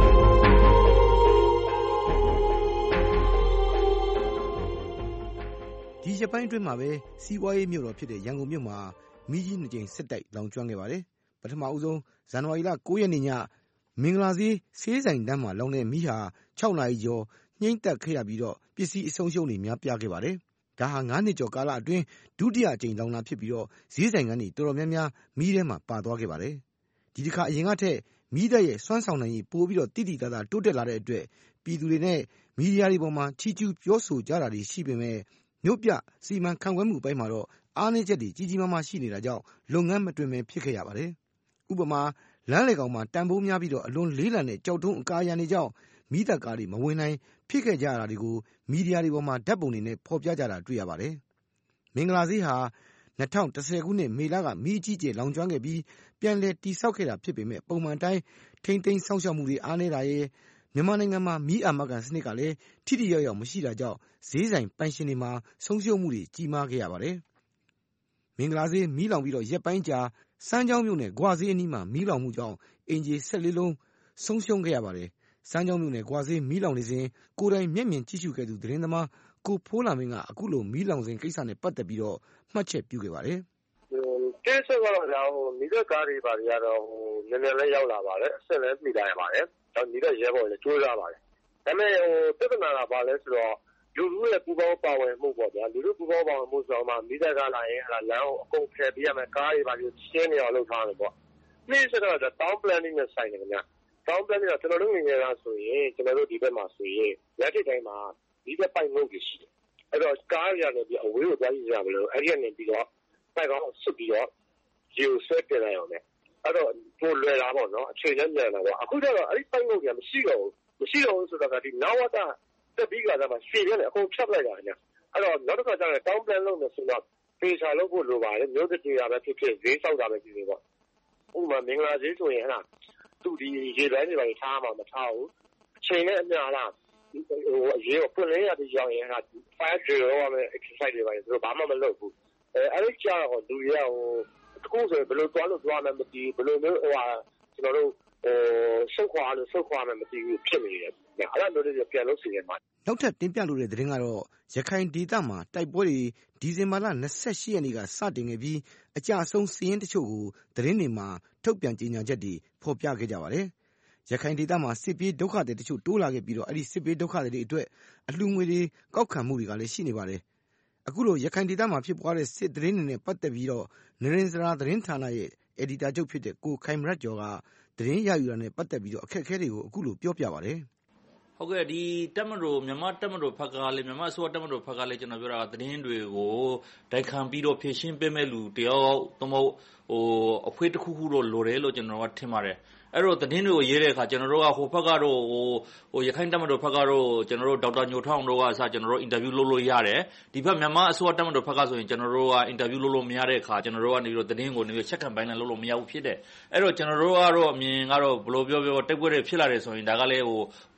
ဒီရက်ပိုင်းအတွင်းမှာပဲစီးပွားရေးမြို့တော်ဖြစ်တဲ့ရန်ကုန်မြို့မှာမီးကြီး2ကြိမ်ဆက်တိုက်လောင်ကျွမ်းခဲ့ပါတယ်ပထမဦးဆုံးဇန်နဝါရီလ9ရက်နေ့ညမင်္ဂလာဈေးဆေးဆိုင်တန်းမှာလောင်တဲ့မီးဟာ6နာရီကျော်ညှိမ့်သက်ခဲ့ရပြီးတော့ပစ္စည်းအဆုံးရှုံးတွေများပြားခဲ့ပါတယ်ဒါဟာ9နှစ်ကျော်ကာလအတွင်းဒုတိယအကြိမ်လောင်တာဖြစ်ပြီးတော့ဈေးဆိုင်ကနေတော်တော်များများမီးထဲမှာပါသွားခဲ့ပါတယ်ဒီတစ်ခါအရင်ကထက်မီးတပ်ရဲ့စွမ်းဆောင်နိုင်ရေးပိုပြီးတော့တိတိကျကျတိုးတက်လာတဲ့အတွက်ပြည်သူတွေနဲ့မီဒီယာတွေပေါ်မှာချီးကျူးပြောဆိုကြတာတွေရှိပေမဲ့မြို့ပြစီမံခန့်ခွဲမှုပိုင်းမှာတော့အားနည်းချက်တွေကြီးကြီးမားမားရှိနေတာကြောင့်လုပ်ငန်းမတွင်ပဲဖြစ်ခဲ့ရပါတယ်ဥပမာလမ်းလေကောင်မှာတန်ဖိုးများပြီးတော့အလွန်လေးလံတဲ့ကြောက်တုံးအကာအရံတွေကြောင့်မီးတပ်ကားတွေမဝင်နိုင်ဖြစ်ခဲ့ကြရတာတွေကိုမီဒီယာတွေပေါ်မှာဓာတ်ပုံတွေနဲ့ဖော်ပြကြတာတွေ့ရပါတယ်မင်္ဂလာဈေးဟာ2010ခုနှစ်မေလကမီးကြီးကျယ်လောင်ကျွမ်းခဲ့ပြီးပြန်လည်တိစောက်ခဲ့တာဖြစ်ပေမဲ့ပုံမှန်တိုင်းထိမ့်သိမ်းဆောင်ရှောက်မှုတွေအားနည်းတာရဲ့မြန်မာနိုင်ငံမှာမီးအာမခံစနစ်ကလည်းထိထိရောက်ရောက်မရှိတာကြောင့်ဈေးဆိုင်ပိုင်ရှင်တွေမှာဆုံးရှုံးမှုတွေကြီးမားခဲ့ရပါတယ်မင်္ဂလာဈေးမီးလောင်ပြီးတော့ရက်ပိုင်းကြာစမ်းချောင်းမြို့နယ်ဂွဈေးအနီးမှာမီးလောင်မှုကြောင့်အင်ဂျီ14လုံးဆုံးရှုံးခဲ့ရပါတယ်စမ်းချောင်းမြို့နယ်ဂွဈေးမီးလောင်နေစဉ်ကိုယ်တိုင်မျက်မြင်ကြည့်ရှုခဲ့သူသတင်းသမားကိုဖိုးလာမင်းကအခုလိုမီးလောင်စဉ်ကိစ္စနဲ့ပတ်သက်ပြီးတော့မှတ်ချက်ပြုခဲ့ပါတယ်ကိစ္စကတော့ဒါမီးသက်ကားတွေပါတွေကတော့နည်းနည်းလေးရောက်လာပါတယ်အဆက်လည်းမိလာရပါတယ်တော့မီးသက်ရဲဘော်လည်းကြိုးစားပါတယ်ဒါပေမဲ့ပြဿနာကဘာလဲဆိုတော့လူလူရဲ့ပူပေါင်းပါဝင်မှုပေါ့ဗျာလူလူပူပေါင်းပါဝင်မှုဆိုတော့မှမိသက်ကားလာရင်လမ်းကိုအကုန်ဖယ်ပေးရမယ်ကားတွေပါလို့ရှင်းနေအောင်လုပ်ထားတယ်ပေါ့နေ့စတော့တောင်း planning နဲ့ဆိုင်တယ်ခင်ဗျတောင်း planning ကကျွန်တော်တို့ငယ်ငယ်ကဆိုရင်ကျွန်တော်တို့ဒီဘက်မှာဆိုရင်လက်ထိပ်တိုင်းမှာမိသက်ပိုင်ငုတ်ကြီးရှိတယ်အဲ့တော့ကားရတယ်ပြီးအဝေးကိုသွားကြည့်ရမလို့အဲ့ဒီကနေပြီးတော့ပိုက်ကောင်းဆွတ်ပြီးတော့ရေဆွဲတင်လိုက်အောင်လေအဲ့တော့ပိုလွယ်တာပေါ့နော်အချိန်နဲ့မြန်တာပေါ့အခုကျတော့အဲ့ဒီပိုက်ငုတ်ကြီးမရှိတော့ဘူးဆိုတော့ဒီနဝတတက်ပြီးကြတာမှရွှေပြန်တယ်အကုန်ဖြတ်လိုက်တာညအဲ့တော့နောက်တစ်ခါကျတော့တောင်း plan လုပ်မယ်ဆိုတော့ဖေချာလုပ်ဖို့လိုပါတယ်မျိုးတည်ရပဲဖြစ်ဖြစ်ဈေးဆောက်တာပဲဖြစ်ဖြစ်ပေါ့ဥပမာမင်္ဂလာဈေးဆိုရင်ဟဲ့လားသူဒီရေပိုင်းတွေပါထားမှာမထားဘူးအချိန်နဲ့အမျှလားအရေးကိုပွင့်လင်းရတဲ့ကြောင်ရင်က fire drill ရမယ် exercise တွေပါဆိုတော့ဘာမှမလုပ်ဘူးအဲ့ဒီကြောင်လူရတကူဆိုဘယ်လိုသွားလို့သွားမှမသိဘယ်လိုမျိုးကျွန်တော်တို့ဆုတ်ခွာမှမသိဘူးဖြစ်နေတယ်အဲ့လိုမျိုးတွေပြန်လို့စီနေမှာနောက်ထပ်တင်ပြလိုတဲ့သတင်းကတော့ရခိုင်ဒေသမှာတိုက်ပွဲတွေဒီဇင်ဘာလ28ရက်နေ့ကစတင်ခဲ့ပြီးအကြအဆုံးစီးရင်တချို့ကိုသတင်းတွေမှာထုတ်ပြန်ကြေညာချက်တွေဖော်ပြခဲ့ကြပါတယ်ရခိုင်ဒေသမှာစစ်ပြေးဒုက္ခသည်တချို့တိုးလာခဲ့ပြီးတော့အဲ့ဒီစစ်ပြေးဒုက္ခသည်တွေအတွက်အလှူငွေတွေကောက်ခံမှုတွေကလည်းရှိနေပါတယ်အခုလိုရခိုင်ဒေသမှာဖြစ်ပွားတဲ့စစ်သတင်းတွေနဲ့ပတ်သက်ပြီးတော့နရင်စရာသတင်းဌာနရဲ့အယ်ဒီတာချုပ်ဖြစ်တဲ့ကိုခိုင်မရတ်ကျော်ကသတင်းရယူတာနဲ့ပတ်သက်ပြီးတော့အခက်အခဲတွေကိုအခုလိုပြောပြပါတယ်ဟုတ်ကဲ့ဒီတက်မတော်မြန်မာတက်မတော်ဖက်ကလည်းမြန်မာအစိုးရတက်မတော်ဖက်ကလည်းကျွန်တော်ပြောတာသတင်းတွေကိုတိုက်ခံပြီးတော့ဖြည့်ရှင်းပေးမဲ့လူတယောက်သမဟုတ်အဖွဲ့တစ်ခုခုတော့လိုတယ်လို့ကျွန်တော်ကထင်ပါတယ်အဲ့တော့သတင်းတွေကိုရေးတဲ့အခါကျွန်တော်တို့ကဟိုဘက်ကတော့ရခိုင်တက်မတော်ဖက်ကတော့ကျွန်တော်တို့ဒေါက်တာညိုထောင်းတို့ကအစကျွန်တော်တို့အင်တာဗျူးလုပ်လို့ရတယ်ဒီဘက်မြန်မာအစိုးရတက်မတော်ဖက်ကဆိုရင်ကျွန်တော်တို့ကအင်တာဗျူးလုပ်လို့မရတဲ့အခါကျွန်တော်တို့ကနေပြီးတော့သတင်းကိုနေပြီးချက်ခံပိုင်းနဲ့လုပ်လို့မရဘူးဖြစ်တယ်အဲ့တော့ကျွန်တော်တို့ကတော့အမြင်ကတော့ဘယ်လိုပြောတိုက်ပွဲတွေဖြစ်လာတယ်ဆိုရင်ဒါကလည်း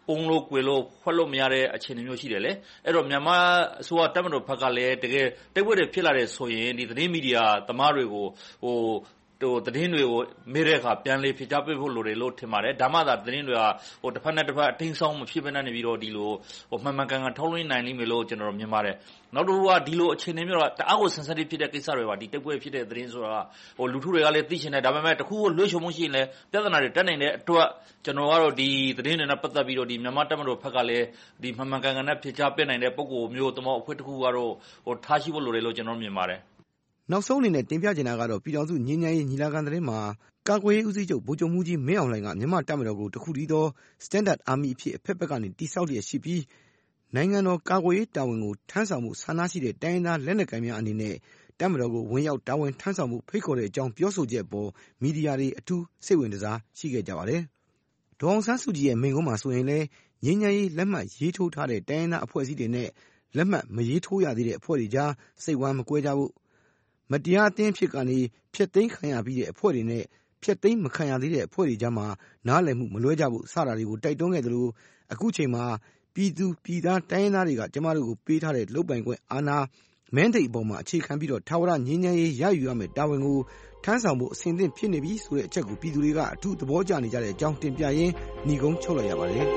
ပုံလို့ကွယ်လို့ဖွက်လို့မရတဲ့အခြေအနေမျိုးရှိတယ်လေအဲ့တော့မြန်မာအစိုးရတပ်မတော်ဘက်ကလည်းတကယ်တိုက်ပွဲတွေဖြစ်လာတဲ့ဆိုရင်ဒီသတင်းမီဒီယာသမားတွေကိုသတင်းတွေကိုမေးတဲ့အခါပြန်လေဖြစ်ကြပေးဖို့လိုတယ်လို့ထင်ပါတယ်ဒါမှသာသတင်းတွေကတစ်ဖက်နဲ့တစ်ဖက်အထင်းဆောင်မဖြစ်ဘဲနဲ့ပြီးတော့ဒီလိုမှန်မှန်ကန်ကန်ထုတ်လွှင့်နိုင်လိမ့်မယ်လို့ကျွန်တော်မြင်ပါတယ်နောက်တစ်ခုကဒီလိုအခြေအနေမျိုးကတအားကို sensitive ဖြစ်တဲ့ကိစ္စတွေပါဒီတိုက်ပွဲဖြစ်တဲ့သတင်းဆိုတာလူထုတွေကလည်းသိချင်တယ်ဒါပေမဲ့တခုလွှဲချုံမှုရှိရင်လည်းပြဿနာတွေတက်နိုင်တဲ့အတွက်ကျွန်တော်ကတော့ဒီသတင်းတွေနဲ့ပတ်သက်ပြီးတော့ဒီမြန်မာတပ်မတော်ဘက်ကလည်းဒီမှန်မှန်ကန်ကန်နဲ့ဖြစ်ကြပေးနိုင်တဲ့ပုံကိုမျိုးတမောအဖွဲ့တစ်ခုကတော့ထားရှိဖို့လိုတယ်လို့ကျွန်တော်မြင်ပါတယ်နောက်ဆုံးအနေနဲ့တင်ပြချင်တာကတော့ပြည်ထောင်စုငြိမ်းချမ်းရေးညီလာခံသတင်းမှာကာကွယ်ရေးဦးစီးချုပ်ဗိုလ်ချုပ်မှူးကြီးမင်းအောင်လှိုင်ကမြန်မာတပ်မတော်ကိုတခုတည်းသော Standard Army အဖြစ်အဖက်ဖက်ကနေတိစောက်လျက်ရှိပြီးနိုင်ငံတော်ကာကွယ်ရေးတာဝန်ကိုထမ်းဆောင်မှုဆန္ဒရှိတဲ့တိုင်းရင်းသားလက်နက်ကိုင်များအနေနဲ့တပ်မတော်ကိုဝင်ရောက်တာဝန်ထမ်းဆောင်မှုဖိတ်ခေါ်တဲ့အကြောင်းပြောဆိုချက်ပေါ်မီဒီယာတွေအထူးစိတ်ဝင်စားရှိခဲ့ကြပါတယ်။ဒေါ်အောင်ဆန်းစုကြည်ရဲ့မိန့်ခွန်းမှာဆိုရင်လည်းငြိမ်းချမ်းရေးလက်မှတ်ရေးထိုးထားတဲ့တိုင်းရင်းသားအဖွဲ့အစည်းတွေနဲ့လက်မှတ်မရေးထိုးရသေးတဲ့အဖွဲ့တွေကြားစိတ်ဝမ်းမကွဲကြဘူးမတရားအသင်းဖြစ်ကနေဖျက်သိမ်းခံရပြီးတဲ့အဖွဲ့တွေနဲ့ဖျက်သိမ်းမခံရသေးတဲ့အဖွဲ့တွေကြားမှာနားလည်မှုမလွဲကြဘူးစတာတွေကိုတိုက်တွန်းခဲ့သလိုအခုချိန်မှာပြည်သူပြည်သားတိုင်းရင်းသားတွေကကျမတို့ကိုပေးထားတဲ့လုပ်ပိုင်ခွင့်အာဏာမင်းတိတ်အပေါ်မှာအခြေခံပြီးတော့ထာဝရငြိမ်းချမ်းရေးရယူရမယ်တာဝန်ကိုထမ်းဆောင်ဖို့အစဉ်သင့်ဖြစ်နေပြီဆိုတဲ့အချက်ကိုပြည်သူတွေကအထူးသဘောကျနေကြတဲ့အကြောင်းတင်ပြရင်းညီကုန်းချုပ်လိုက်ရပါတယ်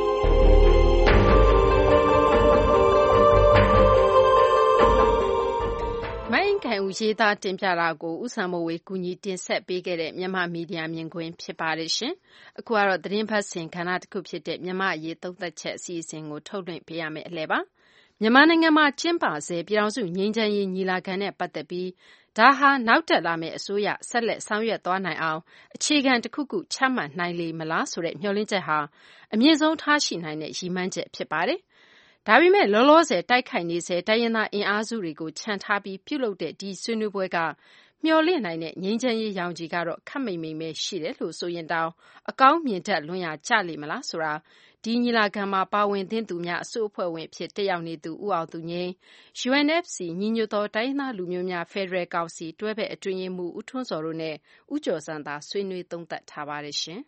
မိုင်းကန်ဦးရေးသားတင်ပြတာကိုဦးစံမိုးဝေကူညီတင်ဆက်ပေးခဲ့တဲ့မြန်မာမီဒီယာမြင်ကွင်းဖြစ်ပါတယ်ရှင်။အခုကတော့သတင်းဖတ်စဉ်ကဏ္ဍတစ်ခုဖြစ်တဲ့မြန်မာအရေးသုံးသပ်ချက်အစီအစဉ်ကိုထုတ်လွှင့်ပေးရမယ့်အလဲပါ။မြန်မာနိုင်ငံမှာကျင်းပဆဲပြည်ထောင်စုငြိမ်းချမ်းရေးညီလာခံနဲ့ပတ်သက်ပြီးဒါဟာနောက်တက်လာမယ့်အစိုးရဆက်လက်ဆောင်ရွက်သွားနိုင်အောင်အခြေခံတစ်ခုခုချမှတ်နိုင်လေမလားဆိုတဲ့မျှော်လင့်ချက်ဟာအမြင့်ဆုံးထားရှိနိုင်တဲ့ရည်မှန်းချက်ဖြစ်ပါတယ်။ဒါပေမဲ့လောလောဆယ်တိုက်ခိုက်နေဆဲတိုင်းရင်းသားအင်အားစုတွေကိုခြံထားပြီးပြုလုပ်တဲ့ဒီဆွေးနွေးပွဲကမျှော်လင့်နိုင်တဲ့ငြိမ်းချမ်းရေးရောင်ခြည်ကတော့ခက်မိန်မိန်ပဲရှိတယ်လို့ဆိုရင်တောင်အကောင်းမြင်တတ်လွန်းရာကျလိမ့်မလားဆိုတာဒီညီလာခံမှာပါဝင်သင့်သူများအစိုးအဖွဲ့ဝင်ဖြစ်တက်ရောက်နေသူဦးအောင်သူငိမ်း UNFC ညီညွတ်သောတိုင်းရင်းသားလူမျိုးများဖက်ဒရယ်ကောင်စီတွဲဖက်အတွင်းရေးမှူးဦးထွန်းစော်တို့နဲ့ဦးကျော်စံသာဆွေးနွေးသုံးသပ်ထားပါတယ်ရှင်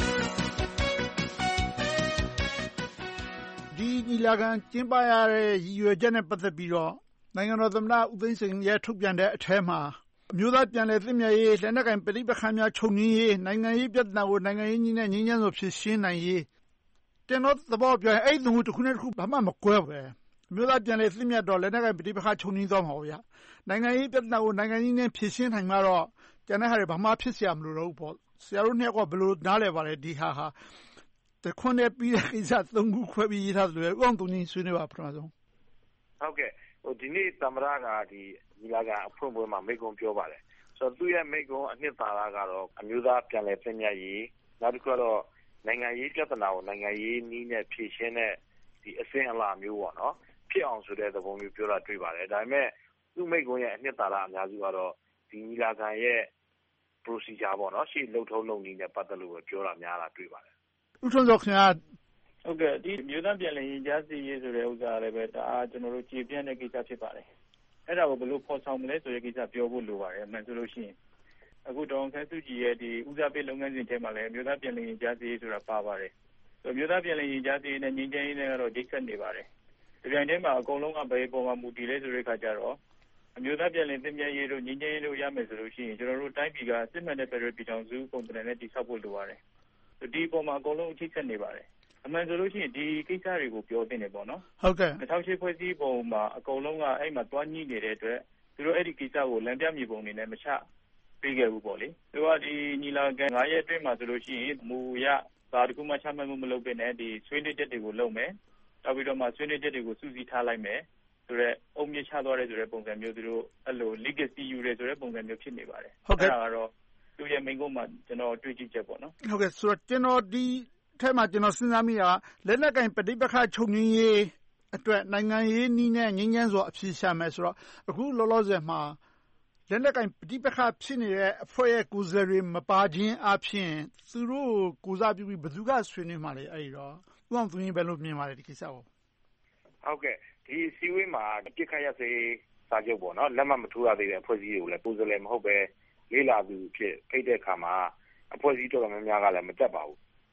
ဒီညီလာခံကျင်းပရတဲ့ရည်ရွယ်ချက်နဲ့ပတ်သက်ပြီးတော့နိုင်ငံတော်သမ္မတဦးသိန်းစိန်ရဲ့ထုတ်ပြန်တဲ့အထက်မှာအမျိုးသားပြန်လည်သင့်မြတ်ရေးလက်နက်ကင်ပဋိပက္ခများချုပ်ငြိမ်းရေးနိုင်ငံရေးပြဿနာကိုနိုင်ငံရေးနည်းနဲ့ငြိမ်းချမ်းစွာဖြေရှင်းနိုင်ရေးကျွန်တော်သဘောပြောရင်အဲ့ဒီတစ်ခုနဲ့တစ်ခုဘာမှမကွဲပဲအမျိုးသားပြန်လည်သင့်မြတ်တော့လက်နက်ကင်ပဋိပက္ခချုပ်ငြိမ်းသွားမှာပေါ့ဗျာနိုင်ငံရေးပြဿနာကိုနိုင်ငံရေးနဲ့ဖြေရှင်းနိုင်မှာတော့ကျန်တဲ့ဟာတွေဘာမှဖြစ်เสียမလို့တော့ပေါ့ဆရာတို့နှစ်ယောက်ကဘယ်လိုနားလည်ပါလဲဒီဟာတခွန်းနဲ့ပြီးတဲ့ကိစ္စ၃ခုခွဲပြီးရေးထားတယ်ဥအောင်သူကြီးဆွေးနွေးပါပထမဆုံးဟုတ်ကဲ့ဒီနေ့သမ္မတကဒီညီလာခံအဖွင့်ပွဲမှာမိန့်ခွန်းပြောပါတယ်ဆိုတော့သူ့ရဲ့မိန့်ခွန်းအနှစ်သာရကတော့အမျိုးသားပြန်လည်သင့်မြတ်ရေးနောက်တစ်ခုကတော့နိုင်ငံရေးပြဿနာကိုနိုင်ငံရေးနည်းနဲ့ဖြေရှင်းတဲ့ဒီအစဉ်အလာမျိုးပေါ့နော်ဖြစ်အောင်ဆိုတဲ့သဘောမျိုးပြောတာတွေ့ပါတယ်ဒါပေမဲ့သူ့မိန့်ခွန်းရဲ့အနှစ်သာရအများစုကတော့ဒီညီလာခံရဲ့ procedure ပေါ့နော်ရှေ့လုပ်ထုံးလုပ်နည်းနဲ့ပတ်သက်လို့ပဲပြောတာများတာတွေ့ပါတယ်ဦးထွန်းစောခင်ဗျာဟုတ်ကဲ့ဒီမြို့သားပြန်လည်ရင်ကြားစီရေးဆိုတဲ့ဥစ္စာလည်းပဲဒါကျွန်တော်တို့ကြည်ပြန့်တဲ့ကိစ္စဖြစ်ပါတယ်အဲ့ဒါကိုဘယ်လိုဖော်ဆောင်မလဲဆိုတဲ့ကိစ္စပြောဖို့လိုပါတယ်အမှန်ဆိုလို့ရှိရင်အခုဒေါအောင်ဆန်းစုကြည်ရဲ့ဒီဦးစားပေးလုပ်ငန်းစဉ်ထဲမှာလည်းမြို့သားပြန်လည်ရင်ကြားစီရေးဆိုတာပါပါတယ်ဆိုမြို့သားပြန်လည်ရင်ကြားစီရေးနဲ့ငြိမ်းချမ်းရေးနဲ့ကတော့ဒိတ်ဆက်နေပါတယ်ဒီပြိုင်ထဲမှာအကုန်လုံးကဘယ်ပုံမှာမူတည်လဲဆိုတဲ့အခါကျတော့အမျိုးသားပြန်လည်သင့်မြတ်ရေးတို့ငြိမ်းချမ်းရေးတို့ရမယ်ဆိုလို့ရှိရင်ကျွန်တော်တို့တိုင်းပြည်ကစစ်မှန်တဲ့ဖက်ဒရယ်ပြည်ထောင်စုပုံစံနဲ့တည်ဆောက်ဖို့လိုပါတယ်ဒီပုံမှာအကုန်လုံးအချိတ်ဆက်နေပါတယ်အမှန်ဆိုလို့ရှိရင်ဒီကိစ္စတွေကိုပြောသင့်တယ်ပေါ့နော်ဟုတ်ကဲ့ 2008ဖွဲ့စည်းပုံမှာအကုန်လုံးကအဲ့မှာတွားညှိနေတဲ့အတွက်သူတို့အဲ့ဒီကိစ္စကိုလမ်းပြမြေပုံနေနဲ့မချပေးခဲ့ဘူးပေါ့လေသူကဒီညီလာခံ9ရက်အတွင်းမှာဆိုလို့ရှိရင်မူရဒါတခုမှချမှတ်မှုမလုပ်ဘဲနဲ့ဒီဆွေးနွေးချက်တွေကိုလုပ်မယ်နောက်ပြီးတော့မှဆွေးနွေးချက်တွေကိုစုစည်းထားလိုက်မယ်ဆိုတော့အုံမြင့်ချသွားတဲ့ဆိုတဲ့ပုံစံမျိုးသူတို့အဲ့လို legacy ယူရဲဆိုတဲ့ပုံစံမျိုးဖြစ်နေပါတယ်ဟုတ်ကဲ့အဲ့ဒါကတော့သူရဲ့မိန့်ခွန်းမှာကျွန်တော်တွေ့ကြည့်ချက်ပေါ့နော်ဟုတ်ကဲ့ဆိုတော့ကျွန်တော်ဒီထဲမှာကျွန်တော်စဉ်းစားမိတာလက်နက်ကင်ပဋိပက္ခချုပ်ငြိမ်းရေးအတွက်နိုင်ငံရေးနည်းနဲ့ငြိမ်းချမ်းစွာအဖြေရှာမယ်ဆိုတော့အခုလောလောဆယ်မှာလက်နက်ကင်ပဋိပက္ခဖြစ်နေတဲ့အဖွဲ့ရဲ့ကိုယ်စားလှယ်မပါခြင်းအပြင်သူတို့ကိုစားပြုပြီးဘယ်သူကဆွေးနွေးမှလဲအဲ့ဒီတော့ဥအောင်သူကြီးဘယ်လိုမြင်ပါလဲဒီကိစ္စကိုဟုတ်ကဲ့ဒီစီဝေးမှာပြစ်ခတ်ရစေစာချုပ်ပေါ့နော်လက်မှတ်မထိုးရသေးတဲ့အဖွဲ့အစည်းတွေကိုလည်းကိုယ်စားလှယ်မဟုတ်ပဲလေးလာသူဖြစ်ဖိတ်တဲ့အခါမှာအဖွဲ့အစည်းတော်တော်များများကလည်းမတက်ပါဘူး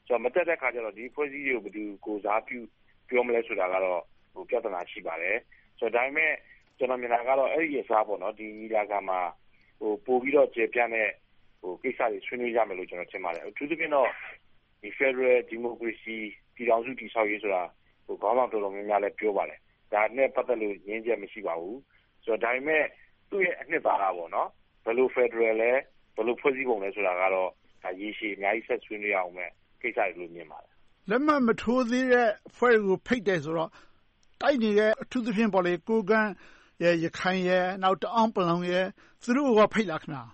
ဆိုတော့မတက်တဲ့ခါကျတော့ဒီဖွဲ့စည်းတွေကိုဘယ်သူကိုစားပြုပြောမလဲဆိုတာကတော့ပြဿနာရှိပါတယ်ဆိုတော့ဒါပေမဲ့ကျွန်တော်မြင်တာကတော့အဲ့ဒီအစားပေါ့နော်ဒီညီလာခံမှာပို့ပြီးတော့ကျေပြန့်တဲ့ကိစ္စတွေဆွေးနွေးရမယ်လို့ကျွန်တော်ထင်ပါတယ်အထူးသဖြင့်တော့ဒီ Federal Democracy ပြည်ထောင်စုတည်ဆောက်ရေးဆိုတာဘာမှတော်တော်များများလည်းပြောပါတယ်ဒါနဲ့ပတ်သက်လို့ငြင်းချက်မရှိပါဘူးဆိုတော့ဒါပေမဲ့သူ့ရဲ့အနှစ်သာရပေါ့နော်ဘယ်လို Federal လဲဘယ်လိုဖွဲ့စည်းပုံလဲဆိုတာကတော့ဒါရေရှည်အများကြီးဆက်ဆွေးနွေးရအောင်ပဲကိစ္စတွေလို့မြင်ပါတယ်လက်မှတ်မထိုးသေးတဲ့ဖွဲ့ကိုဖိတ်တယ်ဆိုတော့တိုက်နေတဲ့အထူးသဖြင့်ပေါ့လေကိုကန်းရဲ့ရခိုင်ရဲ့နောက်တအောင်ပလောင်ရဲ့သူတို့ကဖိတ်လာခင်ဗျာ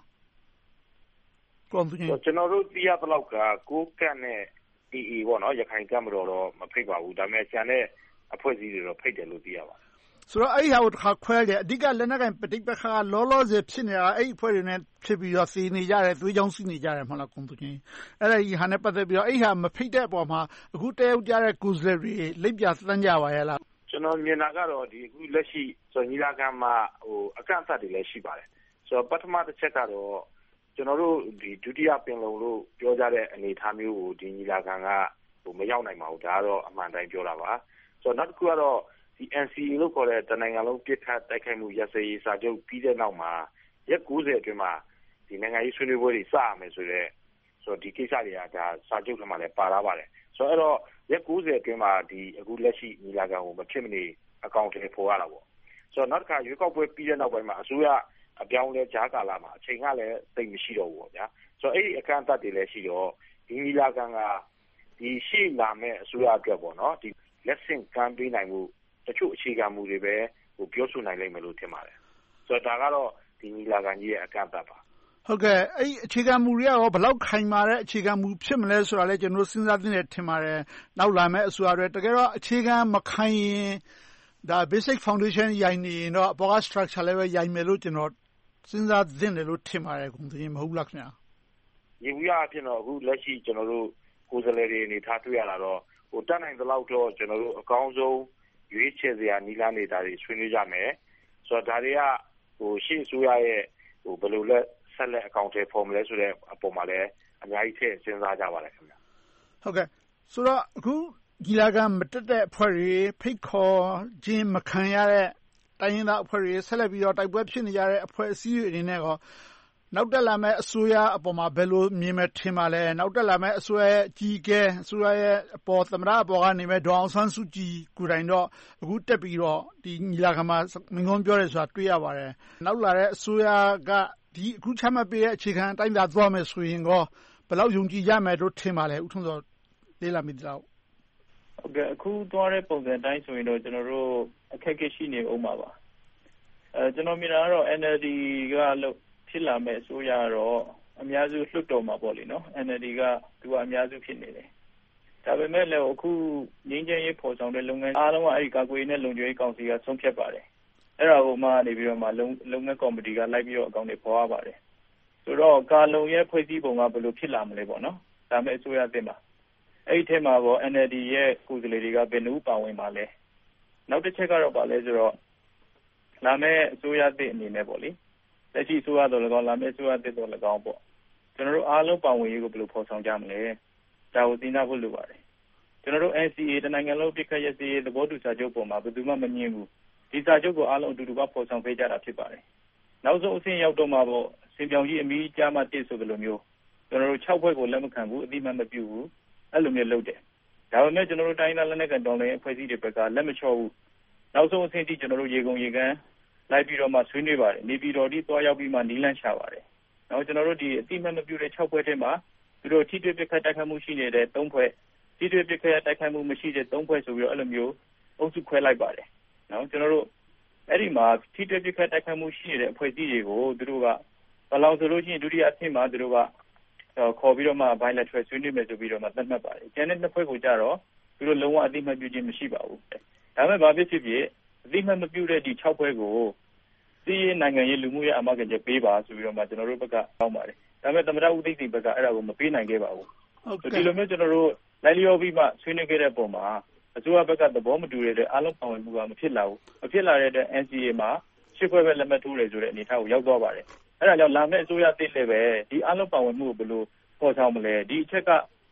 ကျွန်တော်တို့သိရသလောက်ကကိုကန့်နဲ့ AA ပေါ့နော်ရခိုင်ကန့်မတော်တော့မဖိတ်ပါဘူးဒါပေမဲ့ကျန်တဲ့အဖွဲ့အစည်းတွေတော့ဖိတ်တယ်လို့သိရပါတယ်ဆိုတော့အဲ့ဒီဟာကိုတစ်ခါခွဲတယ်အဓိကလက်နက်ကင်ပဋိပက္ခကလောလောဆယ်ဖြစ်နေတာအဲ့ဒီအဖွဲ့တွေနဲ့ဖြစ်ပြီးတော့စီနေကြတယ်သွေးကြောင်းစီနေကြတယ်မဟုတ်လားကွန်ပျူတာအဲ့ဒီဟာနဲ့ပတ်သက်ပြီးတော့အဲ့ဒီဟာမဖိတ်တဲ့အပေါ်မှာအခုတယောက်ကြတဲ့ကိုယ်စားလှယ်တွေလိပ်ပြသန်းကြပါရဲ့လားကျွန်တော်မြင်တာကတော့ဒီအခုလက်ရှိဆိုညီလာခံမှာအကန့်အသတ်တွေလည်းရှိပါတယ်ဆိုတော့ပထမတစ်ချက်ကတော့ကျွန်တော်တို့ဒီဒုတိယပင်လုံလို့ပြောကြတဲ့အနေအထားမျိုးကိုဒီညီလာခံကမရောက်နိုင်ပါဘူးဒါကတော့အမှန်တိုင်းပြောတာပါဆိုတော့နောက်တစ်ခုကတော့ဒီ NCA လို့ခေါ်တဲ့တနိုင်ငံလုံးပြစ်ခတ်တိုက်ခိုက်မှုရပ်စဲရေးစာချုပ်ပြီးတဲ့နောက်မှာရက်90အတွင်းမှာဒီနိုင်ငံရေးဆွေးနွေးပွဲတွေစရမယ်ဆိုတော့ဒီကိစ္စတွေကဒါစာချုပ်ထဲမှာလည်းပါလာပါတယ်ဆိုတော့အဲ့တော့ရက်90အတွင်းမှာဒီအခုလက်ရှိညီလာခံကိုမဖြစ်မနေအကောင့်ထဲပေါ်ရတာပေါ့ဆိုတော့နောက်တစ်ခါရွေးကောက်ပွဲပြီးတဲ့နောက်ပိုင်းမှာအစိုးရအပြောင်းလဲကြားကာလမှာအချိန်ကလည်းသိပ်မရှိတော့ဘူးပေါ့ဗျာဆိုတော့အဲ့ဒီအခန့်အသတ်တွေလည်းရှိတော့ဒီညီလာခံကဒီရှိလာမဲ့အစိုးရအတွက်ပေါ့နော်ဒီလက်ဆင့်ကမ်းပေးနိုင်မှုတချို့အခြေခံမူတွေပဲပြောဆိုနိုင်လိမ့်မယ်လို့ထင်ပါတယ်ဆိုတော့ဒါကတော့ဒီညီလာခံကြီးရဲ့အကန့်အသတ်ပါဟုတ်ကဲ့အဲ့အခြေခံမူတွေရောဘယ်လောက်ခိုင်မာတဲ့အခြေခံမူဖြစ်မလဲဆိုတာလည်းကျွန်တော်စဉ်းစားသင့်တယ်ထင်ပါတယ်နောက်လာမဲ့အစိုးရတွေတကယ်တော့အခြေခံမခိုင်ရင်ဒါ basic foundation ရိုင်နေရင်တော့အပေါ်က structure လည်းပဲရိုင်မယ်လို့ကျွန်တော်စဉ်းစားသင့်တယ်လို့ထင်ပါတယ်ကွန်သိရင်မဟုတ်လားခင်ဗျာရေဘူးရအဖြစ်တော့အခုလက်ရှိကျွန်တော်တို့ကိုယ်စားလှယ်တွေအနေထားတွေ့ရတာတော့တတ်နိုင်သလောက်တော့ကျွန်တော်တို့အကောင်းဆုံးရွေးချယ်စရာနည်းလမ်းတွေဒါတွေဆွေးနွေးကြမယ်ဆိုတော့ဒါတွေကရှေ့အစိုးရရဲ့ဘယ်လိုလဲဆက်လက်အကောင့်ထဲပေါ်မလဲဆိုတဲ့အပေါ်မှာလည်းအများကြီးထည့်စဉ်းစားကြပါလေခင်ဗျာဟုတ်ကဲ့ဆိုတော့အခုဒီလာကမတက်တဲ့အဖွဲ့တွေဖိတ်ခေါ်ခြင်းမခံရတဲ့တိုင်းရင်းသားအဖွဲ့တွေဆက်လက်ပြီးတော့တိုက်ပွဲဖြစ်နေကြတဲ့အဖွဲ့အစည်းတွေအနေနဲ့ကောနောက်တက်လာမဲ့အစိုးရအပေါ်မှာဘယ်လိုမြင်မယ်ထင်ပါလဲနောက်တက်လာမဲ့အစိုးရရဲ့အကြီးအကဲအစိုးရရဲ့အပေါ်သမ္မတအပေါ်ကနေမဲ့ဒေါအောင်ဆန်းစုကြည်ကိုယ်တိုင်တော့အခုတက်ပြီးတော့ဒီညီလာခံမှာမိန့်ခွန်းပြောတယ်ဆိုတာတွေ့ရပါတယ်နောက်လာတဲ့အစိုးရကဒီအခုချမှတ်ပေးတဲ့အခြေခံအတိုင်းသာသွားမယ်ဆိုရင်ကောဘယ်လောက်ယုံကြည်ရမယ်လို့ထင်ပါလဲဦးထွန်းစောလေးလာမိသလားဟုတ်ကဲ့အခုသွားတဲ့ပုံစံအတိုင်းဆိုရင်တော့ကျွန်တော်တို့အခက်အခဲရှိနေဦးမှာပါကျွန်တော်မြင်တာကတော့ NLD ကလို့ဖြစ်လာမဲ့အစိုးရတော့အများစုလွှတ်တော်မှာပေါ့လေနော် NLD ကသူကအများစုဖြစ်နေတယ်ဒါပေမဲ့လည်းအခုငြိမ်းချမ်းရေးဖော်ဆောင်တဲ့လုပ်ငန်းအားလုံးကအဲ့ဒီကာကွယ်ရေးနဲ့လုံခြုံရေးကောင်စီကဆုံးဖြတ်ပါတယ်အဲ့ဒါကိုမှနေပြီးတော့မှလုပ်ငန်းကော်မတီကလိုက်ပြီးတော့အကောင့်တွေပေါ်ရပါတယ်ဆိုတော့ကာလုံရဲ့ဖွဲ့စည်းပုံကဘယ်လိုဖြစ်လာမလဲပေါ့နော်ဒါမဲ့အစိုးရတင်ပါအဲ့ဒီထဲမှာပေါ့ NLD ရဲ့ကိုယ်စားလှယ်တွေကဘယ်နှဦးပါဝင်ပါလဲနောက်တစ်ချက်ကတော့ပါလဲဆိုတော့လာမဲ့အစိုးရသစ်အနေနဲ့ပေါ့လေလက်ရှိအစိုးရတော်လည်းကောင်းလာမဲ့အစိုးရသစ်တော်လည်းကောင်းပေါ့ကျွန်တော်တို့အားလုံးပါဝင်ရေးကိုဘယ်လိုဖော်ဆောင်ကြမလဲဒါကိုသိနာဖို့လိုပါတယ်ကျွန်တော်တို့ NCA တနိုင်ငံလုံးပြစ်ခတ်ရစီသဘောတူစာချုပ်ပေါ်မှာဘယ်သူမှမငြင်းဘူးဒီစာချုပ်ကိုအားလုံးအတူတူကဖော်ဆောင်ပေးကြတာဖြစ်ပါတယ်နောက်ဆုံးအဆင့်ရောက်တော့မှာပေါ့စင်ပြောင်ကြီးအမီးကြားမှတစ်ဆိုသလိုမျိုးကျွန်တော်တို့6ဘွဲ့ကိုလက်မခံဘူးအတိမတ်မပြုဘူးအဲ့လိုမျိုးလုပ်တယ်ဒါပေမဲ့ကျွန်တော်တို့တိုင်းသားလက်နက်ကန်တောင်းတဲ့အဖွဲ့အစည်းတွေဘက်ကလက်မလျှော့ဘူးနောက်ဆုံးအဆင့်ထိကျွန်တော်တို့ရေကုန်ရေကန်လိုက်ပြီးတော့မှဆွေးနွေးပါတယ်နေပြည်တော်ဒီသွားရောက်ပြီးမှနီးလန့်ချပါတယ်နောက်ကျွန်တော်တို့ဒီအတိမတ်မပြုတဲ့6ဘွဲ့ထဲမှာသူတို့ထိတွေ့ပစ်ခတ်တိုက်ခိုက်မှုရှိနေတဲ့3ဘွဲ့ထိတွေ့ပစ်ခတ်တိုက်ခိုက်မှုမရှိတဲ့3ဘွဲ့ဆိုပြီးတော့အဲ့လိုမျိုးအုပ်စုခွဲလိုက်ပါတယ်နော်ကျွန်တော်တို့အဲ့ဒီမှာထိတွေ့ပစ်ခတ်တိုက်ခိုက်မှုရှိနေတဲ့အဖွဲ့အစည်းတွေကိုသူတို့ကဘယ်လောက်ဆိုလို့ရှိရင်ဒုတိယအဆင့်မှာသူတို့ကခေါ်ပြီးတော့မှ bilateral ဆွေးနွေးမယ်ဆိုပြီးတော့မှသတ်မှတ်ပါတယ်ကျန်တဲ့နှစ်ဖွဲ့ကိုကြတော့သူတို့လုံးဝအတိမတ်ပြုခြင်းမရှိပါဘူးဒါပေမဲ့ဘာဖြစ်ဖြစ်အတိမတ်မပြုတဲ့ဒီ6ဖွဲ့ကိုစီးရေးနိုင်ငံရေးလူမှုရေးအမဂ္ဂချက်ပေးပါဆိုပြီးတော့မှကျွန်တော်တို့ဘက်ကတောင်းပါတယ်ဒါပေမဲ့သမ္မတဦးသိန်းစိန်ဘက်ကအဲ့ဒါကိုမပေးနိုင်ခဲ့ပါဘူးဒီလိုမျိုးကျွန်တော်တို့လိုက်လျောပြီးမှဆွေးနွေးခဲ့တဲ့ပုံမှာအစိုးရဘက်ကသဘောမတူတဲ့အတွက်အားလုံးပါဝင်မှုကမဖြစ်လာဘူးမဖြစ်လာတဲ့အတွက် NCA မှာရှစ်ဖွဲ့ပဲလက်မှတ်ထိုးတယ်ဆိုတဲ့အနေအထားကိုရောက်သွားပါတယ်အဲ့ဒါကြောင့်လာမယ့်အစိုးရသစ်လည်းပဲဒီအားလုံးပါဝင်မှုကိုဘယ်လိုပေါ်ဆောင်မလဲဒီအချက်က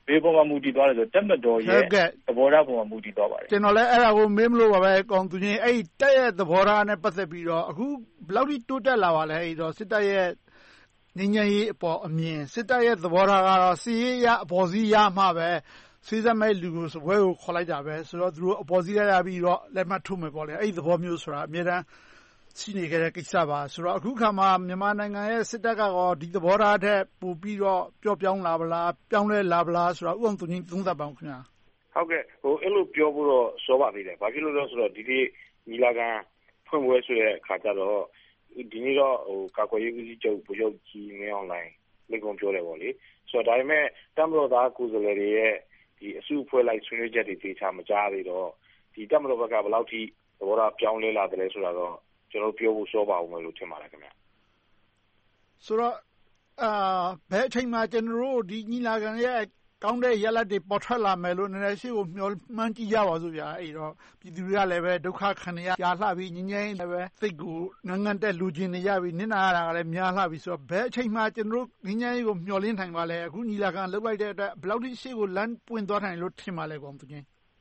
ဘယ်ပေါ်မှာမူတည်သွားလဲဆိုတက်မတော်ရဲ့သဘောထားပေါ်မှာမူတည်သွားပါတယ်ကျွန်တော်လည်းအဲ့ဒါကိုမေးမလို့ပါပဲကောင်သူချင်းအဲ့တက်ရဲ့သဘောထားနဲ့ပတ်သက်ပြီးတော့အခုဘယ်လောက်ထိတိုးတက်လာပါလဲအဲ့တော့စစ်တပ်ရဲ့ငြိမ်းချမ်းရေးအပေါ်အမြင်စစ်တပ်ရဲ့သဘောထားကတော့စီရေးရအပေါ်စီးရမှပဲစေးစမဲ့လူကိုစပွဲကိုခေါ်လိုက်တာပဲဆိုတော့သူတို့အပေါ်စီးရပြီးတော့လက်မှတ်ထိုးမယ်ပေါ့လေအဲ့ဒီသဘောမျိုးဆိုတာအများတန်းရှိနေကြတဲ့ကိစ္စပါဆိုတော့အခုခါမှာမြန်မာနိုင်ငံရဲ့စစ်တပ်ကတော့ဒီသဘောထားတဲ့ပို့ပြီးတော့ပျော့ပြောင်းလာဗလားပြောင်းလဲလာဗလားဆိုတော့ဥအောင်သူကြီးသုံးသပ်ပါဦးခင်ဗျာဟုတ်ကဲ့အဲ့လိုပြောဖို့တော့စောပါသေးတယ်ဘာဖြစ်လို့လဲဆိုတော့ဒီနေ့ညီလာခံဖွင့်ပွဲဆိုတဲ့အခါကျတော့ဒီနေ့တော့ကာကွယ်ရေးဦးစီးချုပ်ဗိုလ်ချုပ်ကြီးမင်းအောင်လှိုင်မိန့်ခွန်းပြောတယ်ပေါ့လေဆိုတော့ဒါပေမဲ့တပ်မတော်သားကိုယ်စားလှယ်တွေရဲ့ဒီအစုအဖွဲ့လိုက်ဆွေးနွေးချက်တွေသေချာမကြားသေးတော့ဒီတပ်မတော်ဘက်ကဘယ်လောက်ထိသဘောထားပြောင်းလဲလာတယ်ဆိုတာတော့ကျွန်တော်ပြောဖို့စောပါအောင်လို့ထင်ပါတယ်ခင်ဗျဆိုတော့ဘယ်အချိန်မှာကျွန်တော်တို့ဒီညီလာခံရဲ့ကောင်းတဲ့ရလဒ်တွေပေါ်ထွက်လာမယ်လို့နည်းနည်းရှိကိုမျှော်မှန်းကြည့်ကြပါစို့ဗျာအဲ့တော့ပြည်သူတွေကလည်းပဲဒုက္ခခံရကြာလှပြီးငြိမ်းချမ်းလည်းပဲစိတ်ကိုငန်းငန်းတက်လူချင်းနေရပြီးနစ်နာရတာကလည်းများလှပြီးဆိုတော့ဘယ်အချိန်မှာကျွန်တော်တို့ငြိမ်းချမ်းရေးကိုမျှော်လင့်နိုင်ပါလဲအခုညီလာခံလုပ်လိုက်တဲ့အတွက်ဘယ်လောက်ထိရှိကိုလမ်းပွင့်သွားနိုင်လို့ထင်ပါလဲကောင်သူချင်း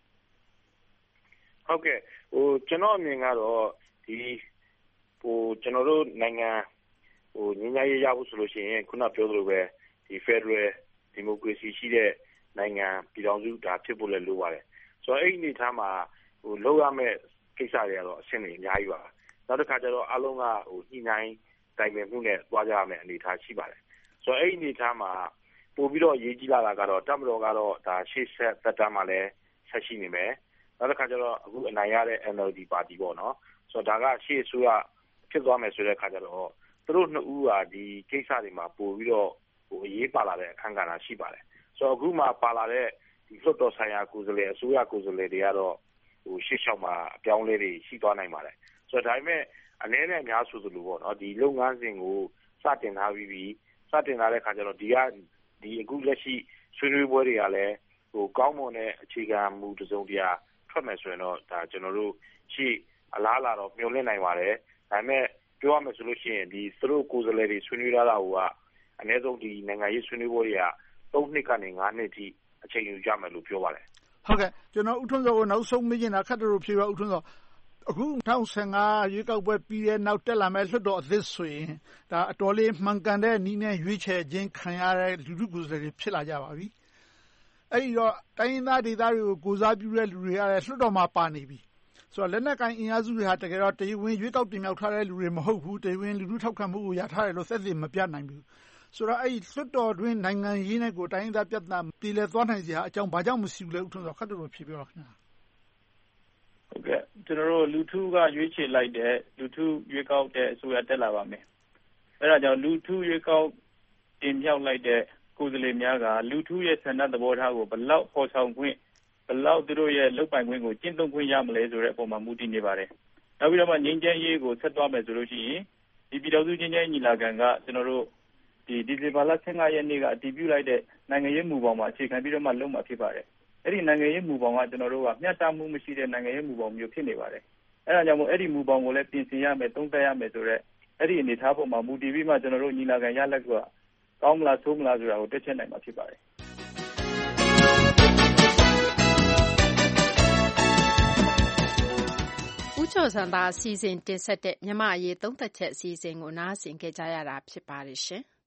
ဟုတ်ကဲ့ကျွန်တော်အမြင်ကတော့ဒီကျွန်တော်တို့နိုင်ငံငြိမ်းချမ်းရေးရဖို့ဆိုလို့ရှိရင်ခုနပြောသလိုပဲဒီ Federal Democracy ရှိတဲ့နိုင်ငံပြည်ထောင်စုဒါဖြစ်ဖို့လည်းလိုပါတယ်ဆိုတော့အဲ့ဒီအနေအထားမှာလောက်ရမယ့်ကိစ္စတွေကတော့အဆင့်တွေအများကြီးပါနောက်တစ်ခါကျတော့အားလုံးကညှိနှိုင်းတိုင်ပင်မှုနဲ့တွားကြရမယ့်အနေအထားရှိပါတယ်ဆိုတော့အဲ့ဒီအနေအထားမှာပို့ပြီးတော့ရေးကြည့်လာတာကတော့တပ်မတော်ကတော့ဒါရှေ့ဆက်သက်တမ်းမှာလည်းဆက်ရှိနေမယ်နောက်တစ်ခါကျတော့အခုအနိုင်ရတဲ့ NLD ပါတီပေါ့နော်ဆိုတော့ဒါကရှေ့အစိုးရဖြစ်သွားမယ်ဆိုတဲ့အခါကျတော့သူတို့နှစ်ဦးကဒီကိစ္စတွေမှာပို့ပြီးတော့အရေးပါလာတဲ့အခန်းကဏ္ဍရှိပါတယ်ဆိုတော့အခုမှပါလာတဲ့ဒီလွှတ်တော်ဆိုင်ရာကိုယ်စားလှယ်အစိုးရကိုယ်စားလှယ်တွေကတော့ရှေ့လျှောက်မှာအပြောင်းလဲတွေရှိသွားနိုင်ပါတယ်ဆိုတော့ဒါပေမဲ့အနည်းနဲ့အများဆိုသလိုပေါ့နော်ဒီလုပ်ငန်းစဉ်ကိုစတင်ထားပြီးစတင်လာတဲ့အခါကျတော့ဒီအခုလက်ရှိဆွေးနွေးပွဲတွေကလည်းကောင်းမွန်တဲ့အခြေခံမူတစ်စုံတရာထွက်မယ်ဆိုရင်တော့ဒါကျွန်တော်တို့ရှေ့အလားလာတော့မျှော်လင့်နိုင်ပါတယ်ဒါပေမဲ့ပြောရမယ်ဆိုလို့ရှိရင်ဒီသူတို့ကိုယ်စားလှယ်တွေဆွေးနွေးလာတာကအနည်းဆုံးဒီနိုင်ငံရေးဆွေးနွေးပွဲတွေက3နှစ်ကနေ5နှစ်ထိအချိန်ယူကြမယ်လို့ပြောပါတယ်ဟုတ်ကဲ့ကျွန်တော်ဦးထွန်းစောကိုနောက်ဆုံးမေးချင်တာခက်တူဖြေပါဦးထွန်းစောအခု2015ရွေးကောက်ပွဲပြီးတဲ့နောက်တက်လာမဲ့လွှတ်တော်အသစ်ဆိုရင်ဒါအတော်လေးမှန်ကန်တဲ့နည်းနဲ့ရွေးချယ်ခြင်းခံရတဲ့လူထုကိုယ်စားလှယ်တွေဖြစ်လာကြပါပြီအဲ့ဒီတော့တိုင်းရင်းသားဒေသတွေကိုကိုစားပြုတဲ့လူတွေကလည်းလွှတ်တော်မှာပါနေပြီဆိုတော့လက်နက်ကိုင်အင်အားစုတွေဟာတကယ်တော့တရားဝင်ရွေးကောက်တင်မြှောက်ထားတဲ့လူတွေမဟုတ်ဘူးတရားဝင်လူထုထောက်ခံမှုကိုရထားတယ်လို့သက်သေမပြနိုင်ဘူးဆိုတော့အဲ့ဒီလွှတ်တော်တွင်းနိုင်ငံရေးနဲ့ကိုတိုင်းရင်းသားပြဿနာပြည်လည်သွားနိုင်စရာအကြောင်းဘာကြောင့်မရှိဘူးလဲဦးထွန်းစောခက်တူဖြေပြောတော့ခင်ဗျာဟုတ်ကဲ့ကျွန်တော်တို့လူထုကရွေးချယ်လိုက်တဲ့လူထုရွေးကောက်တဲ့အစိုးရတက်လာပါမယ်အဲ့ဒါကြောင့်လူထုရွေးကောက်တင်မြှောက်လိုက်တဲ့ကိုယ်စားလှယ်များကလူထုရဲ့ဆန္ဒသဘောထားကိုဘယ်လောက်ပေါ်ဆောင်ခွင့်ဘယ်လောက်သူတို့ရဲ့လုပ်ပိုင်ခွင့်ကိုကျင့်သုံးခွင့်ရမလဲဆိုတဲ့အပေါ်မှာမူတည်နေပါတယ်နောက်ပြီးတော့မှငြိမ်းချမ်းရေးကိုဆက်သွားမယ်ဆိုလို့ရှိရင်ဒီပြည်တော်စုငြိမ်းချမ်းရေးညီလာခံကကျွန်တော်တို့ဒီဇင်ဘာလ15ရက်နေ့ကအတည်ပြုလိုက်တဲ့နိုင်ငံရေးမူပေါင်းမှာအခြေခံပြီးတော့မှလုပ်မှာဖြစ်ပါတယ်အဲ့ဒီနိုင်ငံရေးမူပေါင်းကကျွန်တော်တို့ကမျှတမှုမရှိတဲ့နိုင်ငံရေးမူပေါင်းမျိုးဖြစ်နေပါတယ်အဲ့ဒါကြောင့်မို့အဲ့ဒီမူပေါင်းကိုလည်းပြင်ဆင်ရမယ်သုံးသပ်ရမယ်ဆိုတော့အဲ့ဒီအနေအထားပေါ်မှာမူတည်ပြီးမှကျွန်တော်တို့ညီလာခံရလက်ကကောင်းမလားဆိုးမလားဆိုတာကိုတွက်ချက်နိုင်မှာဖြစ်ပါတယ်ဦးကျော်စံသားအစီအစဉ်တင်ဆက်တဲ့မြန်မာအရေးသုံးသပ်ချက်အစီအစဉ်ကိုနားဆင်ကြကြရတာဖြစ်ပါတယ်ရှင်။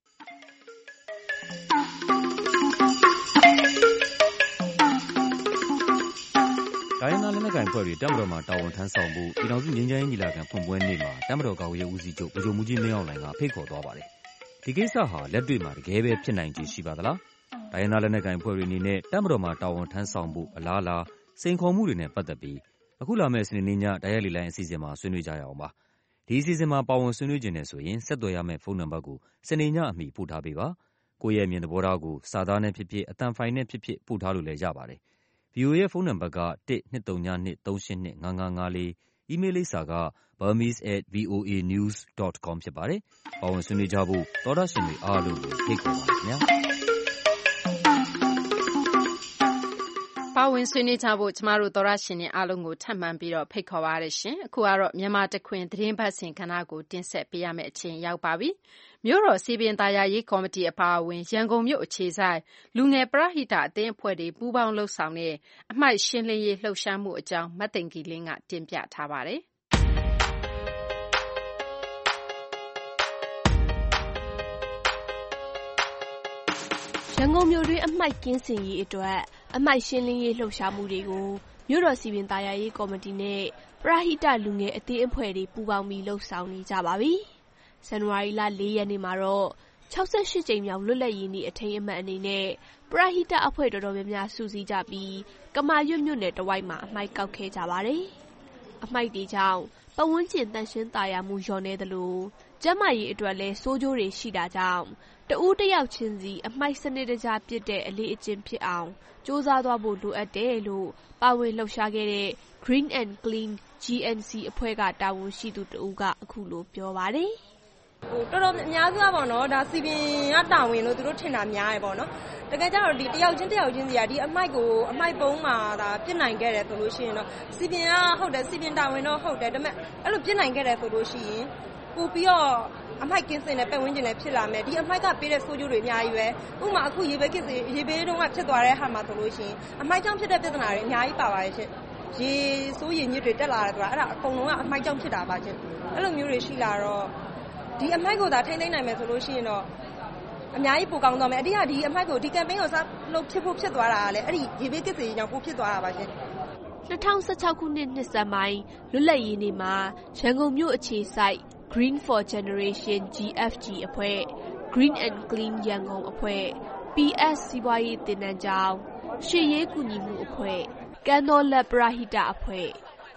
တိုင်းသားလက်နက်ကိုင်ဖွဲ့တွေတပ်မတော်မှာတာဝန်ထမ်းဆောင်ဖို့ပြည်ထောင်စုငြိမ်းချမ်းရေးညီလာခံဖွင့်ပွဲနေ့မှာတပ်မတော်ကာကွယ်ရေးဦးစီးချုပ်ဗိုလ်ချုပ်မှူးကြီးမင်းအောင်လှိုင်ကဖိတ်ခေါ်သွားပါတယ်။ဒီကိစ္စဟာလက်တွေ့မှာတကယ်ပဲဖြစ်နိုင်ခြေရှိပါသလား။တိုင်းသားလက်နက်ကိုင်ဖွဲ့တွေအနေနဲ့တပ်မတော်မှာတာဝန်ထမ်းဆောင်ဖို့အလားအလာစိန်ခေါ်မှုတွေနဲ့ပတ်သက်ပြီးအခုလာမယ့်စနေနေ့ညတိုက်ရိုက်လေ့လာအစီအစဉ်မှာဆွေးနွေးကြရအောင်ပါ။ဒီအစီအစဉ်မှာပါဝင်ဆွေးနွေးခြင်းနဲ့ဆိုရင်ဆက်သွယ်ရမယ့်ဖုန်းနံပါတ်ကိုစနေညအမီပို့ထားပေးပါ။ကိုယ့်ရဲ့အမြင်သဘောထားကိုစာသားနဲ့ဖြစ်ဖြစ်အသံဖိုင်နဲ့ဖြစ်ဖြစ်ပို့ထားလို့လည်းရပါတယ်။ VOA ရဲ့ဖုန်းနံပါတ်က12323895554 အီးမေးလ်လိပ်စာက burmese@voanews.com ဖြစ်ပါတယ်။ပါဝင်ဆွေးနွေးကြဖို့သောတရှင်တွေအားလုံးကိုဖိတ်ခေါ်ပါခင်ဗျာ။ပါဝင်ဆွေးနွေးကြဖို့ကျမတို့သောရရှင်တွေအားလုံးကိုထပ်မံပြီးတော့ဖိတ်ခေါ်ပါရရှင်။အခုကတော့မြန်မာတခွင်သတင်းပတ်စဉ်ကဏ္ဍကိုတင်ဆက်ပေးရမယ့်အချိန်ရောက်ပါပြီ။မြို့တော်စီပင်သားယာရေးကော်မတီအပါအဝင်ရန်ကုန်မြို့အခြေဆိုင်လူငယ်ပရဟိတအသင်းအဖွဲ့တွေပူးပေါင်းလှုပ်ဆောင်တဲ့အမှိုက်ရှင်းလင်းရေးလှုပ်ရှားမှုအကြောင်းမသိင်္ဂီလင်းကတင်ပြထားပါတယ်။ရန်ကုန်မြို့တွင်းအမှိုက်ကင်းစင်ရေးအတွက်အမှိုက်ရှင်းလင်းရေးလှုပ်ရှားမှုတွေကိုမြို့တော်စီပင်သားယာရေးကော်မတီနဲ့ပရဟိတလူငယ်အသင်းအဖွဲ့တွေပူးပေါင်းပြီးလှုပ်ဆောင်နေကြပါပြီ။ဇန်နဝါရီလ 4 ရက်နေ့မှာတော့68ကြိမ်မြောက်လွတ်လပ်ရေးနေ့အထိမ်းအမှတ်အနေနဲ့ပရဟိတအဖွဲ့တော်တော်များများစုစည်းကြပြီးကမာရွတ်မြို့နယ်တဝိုက်မှာအမှိုက်ကောက်ခဲ့ကြပါတယ်။အမှိုက်တွေကြောင့်ပတ်ဝန်းကျင်သန့်ရှင်းသာယာမှုလျော့နည်းသလိုကျန်းမာရေးအတွက်လည်းဆိုးကျိုးတွေရှိတာကြောင့်တဦးတစ်ယောက်ချင်းစီအမှိုက်စနစ်တကျပစ်တဲ့အလေ့အကျင့်ဖြစ်အောင်စူးစမ်းသွားဖို့လိုအပ်တယ်လို့ပါဝင်လှုပ်ရှားခဲ့တဲ့ Green and Clean GNC အဖွဲ့ကတာဝန်ရှိသူတဦးကအခုလိုပြောပါတယ်။တော်တော်အများစုကပေါ့နော်ဒါစီပင်ကတာဝန်လို့သူတို့ထင်တာများတယ်ပေါ့နော်တကယ်ကြတော့ဒီတယောက်ချင်းစီကဒီအမှိုက်ကိုအမှိုက်ပုံးမှာဒါပြစ်နိုင်ခဲ့တယ်ဆိုလို့ရှိရင်တော့စီပင်ကဟုတ်တယ်စီပင်တာဝန်တော့ဟုတ်တယ်ဒါပေမဲ့အဲ့လိုပြစ်နိုင်ခဲ့တယ်ဆိုလို့ရှိရင်ပို့ပြီးတော့အမှိုက်ကင်းစင်တဲ့ပတ်ဝန်းကျင်လည်းဖြစ်လာမယ်ဒီအမှိုက်ကပေးတဲ့ဆိုးကျိုးတွေအများကြီးပဲဥပမာအခုရေဘေးတုန်းကဖြစ်သွားတဲ့ဟာမှာဆိုလို့ရှိရင်အမှိုက်ကြောင့်ဖြစ်တဲ့ပြဿနာတွေအများကြီးပါပါတယ်ရှင်ရေဆိုးရေညစ်တွေတက်လာတယ်ဆိုတာအဲ့ဒါအကုန်လုံးကအမှိုက်ကြောင့်ဖြစ်တာပါရှင်အဲ့လိုမျိုးတွေရှိလာတော့ဒီအမှိုက်ကိုသာထိန်းသိမ်းနိုင်မယ်ဆိုလို့ရှိရင်တော့အများကြီးပိုကောင်းသွားမယ်အတိအကျဒီအမှိုက်ကိုဒီ campaign ကိုစလုပ်ဖြစ်သွားတာကလည်းအဲ့ဒီရေဘေးကစ်စင်ကြောင့်ပိုဖြစ်သွားတာပါရှင် 2016ခုနှစ်နှစ်ဆန်းပိုင်းလွတ်လပ်ရေးနေ့မှာရန်ကုန်မြို့အခြေစိုက် Green for Generation GFG အဖွဲ့ Green and Clean ရန်ကုန်အဖွဲ့ PS စီးပွားရေးသင်တန်းကျောင်းရှေ့ရေးကူညီမှုအဖွဲ့ကမ်းတော်လက်ပရဟိတအဖွဲ့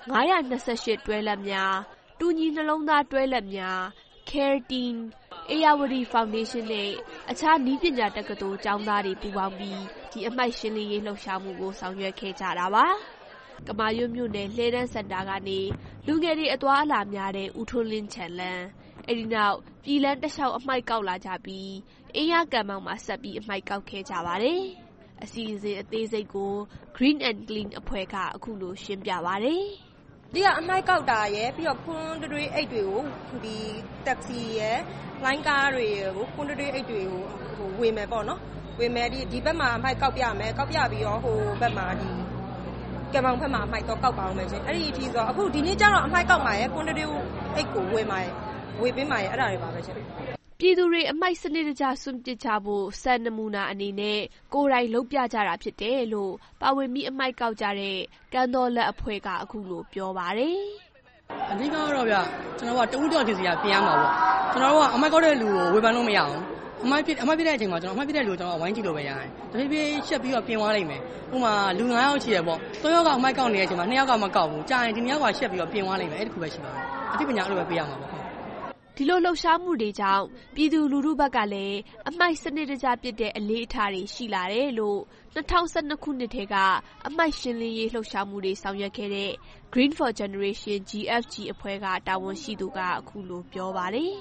928တွဲလက်များတူညီနှလုံးသားတွဲလက်များ Care Team အေယာဝတီ Foundation နဲ့အခြားနည်းပညာတက္ကသိုလ်ကျောင်းသားတွေပူးပေါင်းပြီးဒီအမှိုက်ရှင်းလင်းရေးလှုပ်ရှားမှုကိုဆောင်ရွက်ခဲ့ကြတာပါကမာရွတ်မြို့နယ်လှဲတန်းစင်တာကနေလူငယ်တွေအသွားအလာများတဲ့ဦးထွန်းလင်းချန်လန်းအဲဒီနောက်ပြည်လန်းတစ်လျှောက်အမှိုက်ကောက်လာကြပြီးအင်းရကံမောင်မှာဆက်ပြီးအမှိုက်ကောက်ခဲ့ကြပါတယ်အစီအစဉ်အသေးစိတ်ကို Green and Clean အဖွဲ့ကအခုလိုရှင်းပြပါတယ်ဒီကအမှိုက်ကောက်တာရယ်ပြီးတော့ခွန်းတွေအိတ်တွေကိုဒီတက္ကစီရယ်လိုင်းကားတွေကိုခွန်းတွေအိတ်တွေကိုဝေမယ်ပေါ့နော်ဝေမယ်ဒီဘက်မှာအမှိုက်ကောက်ပြမယ်ကောက်ပြပြီးတော့ဟိုဘက်မှာဒီကံမောင်ဖက်မှာအမှိုက်တော့ကောက်ပါအောင်မယ်ရှင်အဲ့ဒီအထိဆိုအခုဒီနေ့ကျတော့အမှိုက်ကောက်မှာရယ်ကွန်တီအိတ်ကိုဝေမှာရယ်ဝေပေးမှာရယ်အဲ့ဒါတွေပါပဲရှင်ပြည်သူတွေအမှိုက်စနစ်တကျစွန့်ပစ်ကြဖို့စံနမူနာအနေနဲ့ကိုယ်တိုင်လုပ်ပြကြတာဖြစ်တယ်လို့ပါဝင်ပြီးအမှိုက်ကောက်ကြတဲ့ကမ်းတော်လက်အဖွဲ့ကအခုလိုပြောပါတယ်အဓိကတော့ဗျကျွန်တော်ကတဦးတော်ချင်းစီကပြင်ရမှာပေါ့ကျွန်တော်တို့ကအမှိုက်ကောက်တဲ့လူကိုဝေဖန်လို့မရအောင်အမှိုက်ပြတဲ့အချိန်မှာကျွန်တော်အမှိုက်ပြတဲ့လူကိုကျွန်တော်ဝိုင်းကြည့်လို့ပဲရတယ်။တဖြည်းဖြည်းရှက်ပြီးတော့ပြင်သွားလိမ့်မယ်။ဥပမာလူ9ယောက်ရှိရပေါ့။3ယောက်ကအမှိုက်ကောက်နေတဲ့အချိန်မှာ2ယောက်ကမကောက်ဘူး။ကြာရင်ဒီ2ယောက်ကရှက်ပြီးတော့ပြင်သွားလိမ့်မယ်။အဲ့ဒီခုပဲရှိပါမယ်။အသိပညာအဲ့လိုပဲပေးရမှာပေါ့။ဒီလိုလှုပ်ရှားမှုတွေကြောင့်ပြည်သူလူထုဘက်ကလည်းအမှိုက်စနစ်တကျပစ်တဲ့အလေးအထားတွေရှိလာတယ်လို့2012ခုနှစ်ထဲကအမှိုက်ရှင်းလင်းရေးလှုပ်ရှားမှုတွေဆောင်ရွက်ခဲ့တဲ့ Green for Generation GFG အဖွဲ့ကတာဝန်ရှိသူကအခုလိုပြောပါတယ်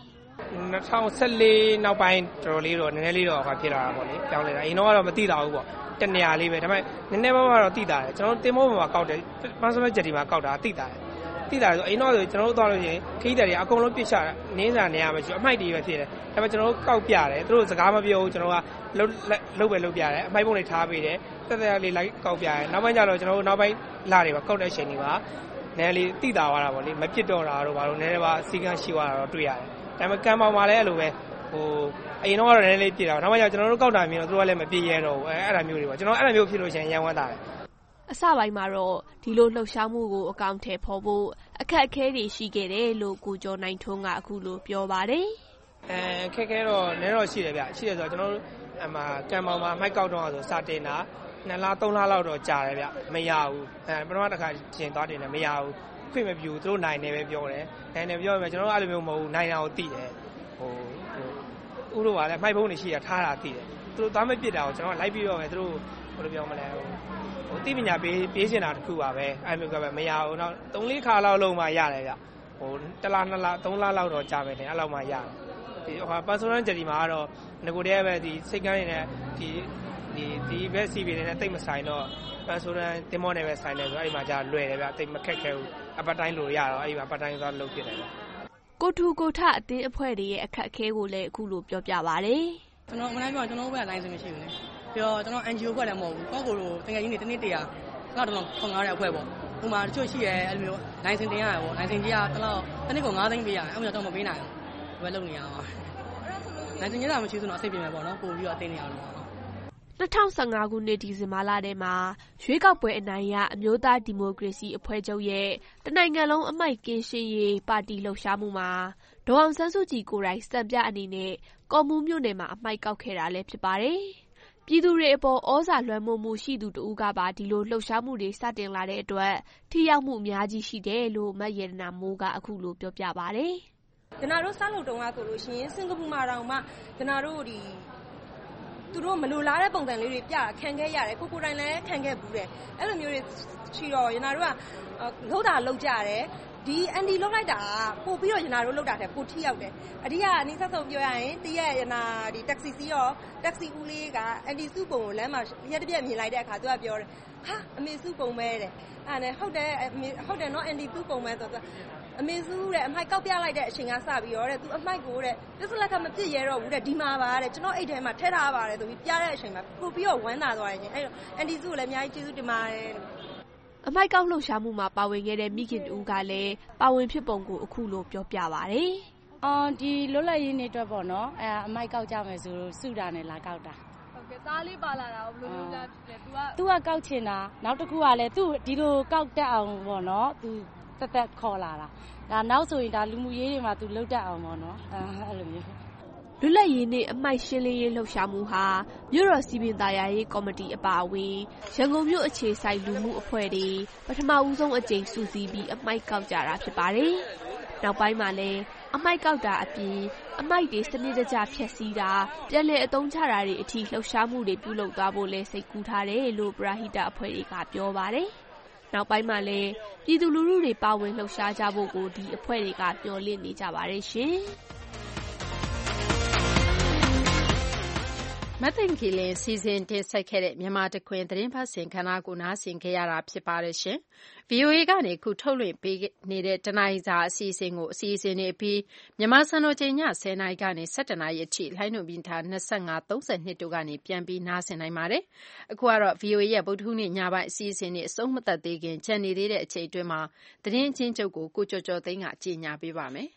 2014နောက်ပိုင်းတော်တော်လေးတော့နည်းနည်းလေးတော့ဖြစ်လာတာပေါ့လေကြောင်းနေတာအရင်တော့ကတော့မသိတာဘူးပေါ့တနေရာလေးပဲဒါပေမဲ့နည်းနည်းပါးပါးတော့သိတာတယ်ကျွန်တော်တင်မိုးပေါ်မှာကောက်တယ် personal jet ဒီမှာကောက်တာသိတာတယ်ဆိုအရင်တော့ဆိုကျွန်တော်တို့သွားလို့ရှိရင်ခီးတယ်တွေအကုန်လုံးပြစ်ချတာနင်းစာနေရမှာကျအမှိုက်တွေပဲဖြစ်တယ်ဒါပေမဲ့ကျွန်တော်တို့ကောက်ပြတယ်သူတို့စကားမပြောဘူးကျွန်တော်ကလုပ်ပဲလုပ်ပြတယ်အမှိုက်ပုံတွေထားပေးတယ်တက်တက်လေးလိုက်ကောက်ပြတယ်နောက်ပိုင်းကျတော့ကျွန်တော်တို့နောက်ပိုင်းလာတွေပါကောက်တဲ့အချိန်တွေမှာနည်းလေးသိတာသွားတာပေါ့လေမပြစ်တော့တာတော့ဘာလို့နည်းနည်းပါစီကန်းရှိသွားတာတော့တွေ့ရတယ်ဒါပေမဲ့ကံပေါင်မှာလည်းအဲ့လိုပဲအရင်တော့နည်းနည်းလေးပြစ်တာနောက်မှကျကျွန်တော်တို့ကောက်တာမျိုးတော့သူတို့ကလည်းမပြစ်ရဲတော့ဘူးအဲ့ဒါမျိုးတွေပေါ့ကျွန်တော်အဲ့ဒါမျိုးဖြစ်လို့ရှိရင်ရန်ဝမ်းတာတယ်အစပိုင်းမှာတော့ဒီလိုလှုပ်ရှားမှုကိုအကောင့်ထဲပေါ်ဖို့အခက်အခဲတွေရှိခဲ့တယ်လို့ကိုကျော်နိုင်ထွန်းကအခုလိုပြောပါတယ်အခက်အခဲတော့နည်းတော့ရှိတယ်ဗျရှိတယ်ဆိုတော့ကျွန်တော်တို့အမှကံပေါင်မှာမိုက်ကောက်တော့ဆိုစတင်တာ2လ3လလောက်တော့ကြာတယ်ဗျမရဘူးပထမတစ်ခါရှင်သွားတင်တယ်မရဘူးခွင့်မပြုသူတို့နိုင်နေပဲပြောတယ်နိုင်နေပြောရင်ကျွန်တော်တို့အဲ့လိုမျိုးမဟုတ်ဘူးနိုင်တာကိုသိတယ်ဥတို့ကလည်းမိုက်ဖုံးတွေရှိရထားတာသိတယ်သူတို့သွားမပစ်တာကိုကျွန်တော်လိုက်ပြီးတော့ပဲသူတို့ဘယ်လိုပြောမလဲတိပညာပေးစင်တာတစ်ခုပါပဲအဲ့လိုကပဲမရဘူးတော့3-4ခါလောက်လုံးမှရတယ်ဗျ1လ2လ3လလောက်တော့ကြာပဲတယ်အဲ့လောက်မှရတယ်ဒီ personal journey မှာကတော့ငကိုတည်းပဲဒီစိတ်ကန်းနေနဲ့ဒီဘက်စီပီတွေနဲ့တိတ်မဆိုင်တော့ဆိုတော့တင်မောနဲ့ပဲဆိုင်တယ်ဆိုတော့အဲ့မှာကြာလွယ်တယ်ဗျတိတ်မခက်ခဲဘူးအပတ်တိုင်းလို့ရတော့အဲ့မှာပတ်တိုင်းသွားလုပ်ဖြစ်တယ်ကိုထူကိုထအတင်းအဖွဲ့တွေရဲ့အခက်အခဲကိုလည်းအခုလိုပြောပြပါတယ်ကျွန်တော်မနိုင်ပြောကျွန်တော်ဘက်ကလိုင်းစင်မရှိဘူးလေပြီးတော့ကျွန်တော် NGO ဖွဲ့လည်းမဟုတ်ဘူးကိုကိုလိုတကယ်ကြီးနေတနေ့တရာကတော့ခေါင်းကားတဲ့အဖွဲ့ပေါ့ဥပမာတချို့ရှိရဲအဲ့လိုမျိုးလိုင်းစင်တင်ရတယ်ပေါ့လိုင်းစင်ကြီးကတနေ့ကို9သိန်းပေးရတယ်အဲ့လိုတော့မပေးနိုင်ဘူးဘယ်လုပ်နေရအောင်လိုင်းစင်ကြီးတာမရှိဆိုတော့အဆင်ပြေမယ်ပေါ့နော်ပို့ပြီးတော့တင်နေရအောင် 2015 ခုနှစ်ဒီဇင်ဘာလထဲမှာရွေးကောက်ပွဲအနိုင်ရအမျိုးသားဒီမိုကရေစီအဖွဲ့ချုပ်ရဲ့တနိုင်ငံလုံးအမိုက်ကင်းရှင်းရေးပါတီလှုပ်ရှားမှုမှာဒေါ်အောင်ဆန်းစုကြည်ကိုယ်တိုင်စံပြအနေနဲ့ကော့မှူးမြို့နယ်မှာအမိုက်ကောက်ခဲ့တာလည်းဖြစ်ပါတယ်။ပြည်သူတွေအပေါ်ဩဇာလွှမ်းမိုးမှုရှိသူတဦးကပါဒီလိုလှုပ်ရှားမှုတွေစတင်လာတဲ့အတွက်ထိရောက်မှုအများကြီးရှိတယ်လို့မယေရနာမိုးကအခုလိုပြောပြပါတယ်။ကျွန်တော်တို့စားလို့တုံးကဆိုလို့ရှိရင်စင်ကာပူမှာတောင်မှကျွန်တော်တို့သူတို့မလိုလားတဲ့ပုံစံလေးတွေပြခံခဲ့ရတယ်ကိုတိုင်လည်းခံခဲ့ဘူးတယ်အဲ့လိုမျိုးတွေရှိတော့ကျွန်တော်တို့ကလှုပ်တာလှုပ်ကြတယ်ဒီအန်ဒီလှုပ်လိုက်တာပို့ပြီးတော့ကျွန်တော်တို့လှုပ်တာတဲ့ပိုထိရောက်တယ်အဓိကအနည်းဆုံးပြောရရင်တရက်ရနာဒီတက္ကစီစီရောတက္ကစီဦးလေးကအန်ဒီစုပုံကိုလမ်းမှာရက်တစ်ပြက်မြင်လိုက်တဲ့အခါသူကပြောတယ်ဟာအမေစုပုံပဲတဲ့အဲ့နဲ့ဟုတ်တယ်နော်အန်ဒီစုပုံပဲဆိုတော့အမေစုတဲ့အမိုက်ကောက်ပြလိုက်တဲ့အချိန်ကစပြီးတော့တဲ့သူအမိုက်ကိုတဲ့ပြစ်စလက်ကမပြစ်ရဲတော့ဘူးတဲ့ဒီမှာပါတဲ့ကျွန်တော်အိတ်ထဲမှာထည့်ထားပါတယ်ဆိုပြီးပြတဲ့အချိန်မှာပို့ပြီးတော့ဝမ်းသာသွားတယ်ချင်းအဲ့တော့အန်ဒီစုကိုလည်းအများကြီးကျေးဇူးတင်ပါတယ်အမိုက်ကောက်လှုပ်ရှားမှုမှာပါဝင်ခဲ့တဲ့မိခင်တူကလည်းပါဝင်ဖြစ်ပုံကိုအခုလိုပြောပြပါတယ်ဒီလွတ်လပ်ရေးနေ့အတွက်ပေါ့နော်အမိုက်ကောက်ကြမယ်ဆိုစုတာနဲ့လာကောက်တာဟုတ်ကဲ့သားလေးပါလာတာဘယ်လိုလုပ်လဲသူကကောက်ချင်တာနောက်တစ်ခုကလည်းသူဒီလိုကောက်တတ်အောင်ပေါ့နော်သူတက်ခေါ်လာတာဒါနောက်ဆိုရင်ဒါလူမှုရေးတွေမှာသူလှုပ်တတ်အောင်ပေါ့နော်အဲ့လိုမျိုးလွတ်လပ်ရေးနေ့အမိုက်ရှင်းလင်းရေးလှုပ်ရှားမှုဟာမြို့တော်စီပင်သာယာရေးကော်မတီအပါအဝင်ရန်ကုန်မြို့အခြေဆိုင်လူမှုအဖွဲ့တွေပထမဦးဆုံးအကြိမ်စုစည်းပြီးအမိုက်ကောက်ကြတာဖြစ်ပါတယ်။နောက်ပိုင်းမှာလည်းအမိုက်ကောက်တာအပြင်အမိုက်တွေစနစ်တကျဖျက်ဆီးတာပြန်လည်အသုံးချတာတွေအထိလှုပ်ရှားမှုတွေပြုလုပ်သွားဖို့လဲစိတ်ကူးထားတယ်လို့ပရဟိတအဖွဲ့တွေကပြောပါတယ်။နောက်ပိုင်းမှာလည်းပြည်သူလူထုတွေပါဝင်လှုပ်ရှားကြဖို့ကိုဒီအဖွဲ့တွေကမျှော်လင့်နေကြပါတယ်ရှင်။မသိင်္ဂီလင်းစီစဉ်တင်ဆက်ခဲ့တဲ့မြန်မာတခွင်သတင်းဖတ်စဉ်ခန္ဓာကိုနားဆင်ခဲ့ရတာဖြစ်ပါတယ်ရှင်။ VOA ကနေခုထုတ်လွှင့်ပေးနေတဲ့တနင်္လာစာအစီအစဉ်ကိုအစီအစဉ်တွေပြီးမြန်မာစံတော်ချိန်ည10:00နာရီကနေ17:00နာရီအထိလိုင်းနှုန်းမီတာ25 32တို့ကနေပြန်ပြီးနားဆင်နိုင်ပါတယ်။အခုကတော့ VOA ရဲ့ဗုဒ္ဓဟူးနေ့ညပိုင်းအစီအစဉ်တွေအဆုံးမသတ်သေးခင်ကျန်နေသေးတဲ့အချိန်အတွင်းမှာသတင်းအချင်းချုပ်ကိုကျော်ကျော်သိန်းကကြေညာပေးပါမယ်။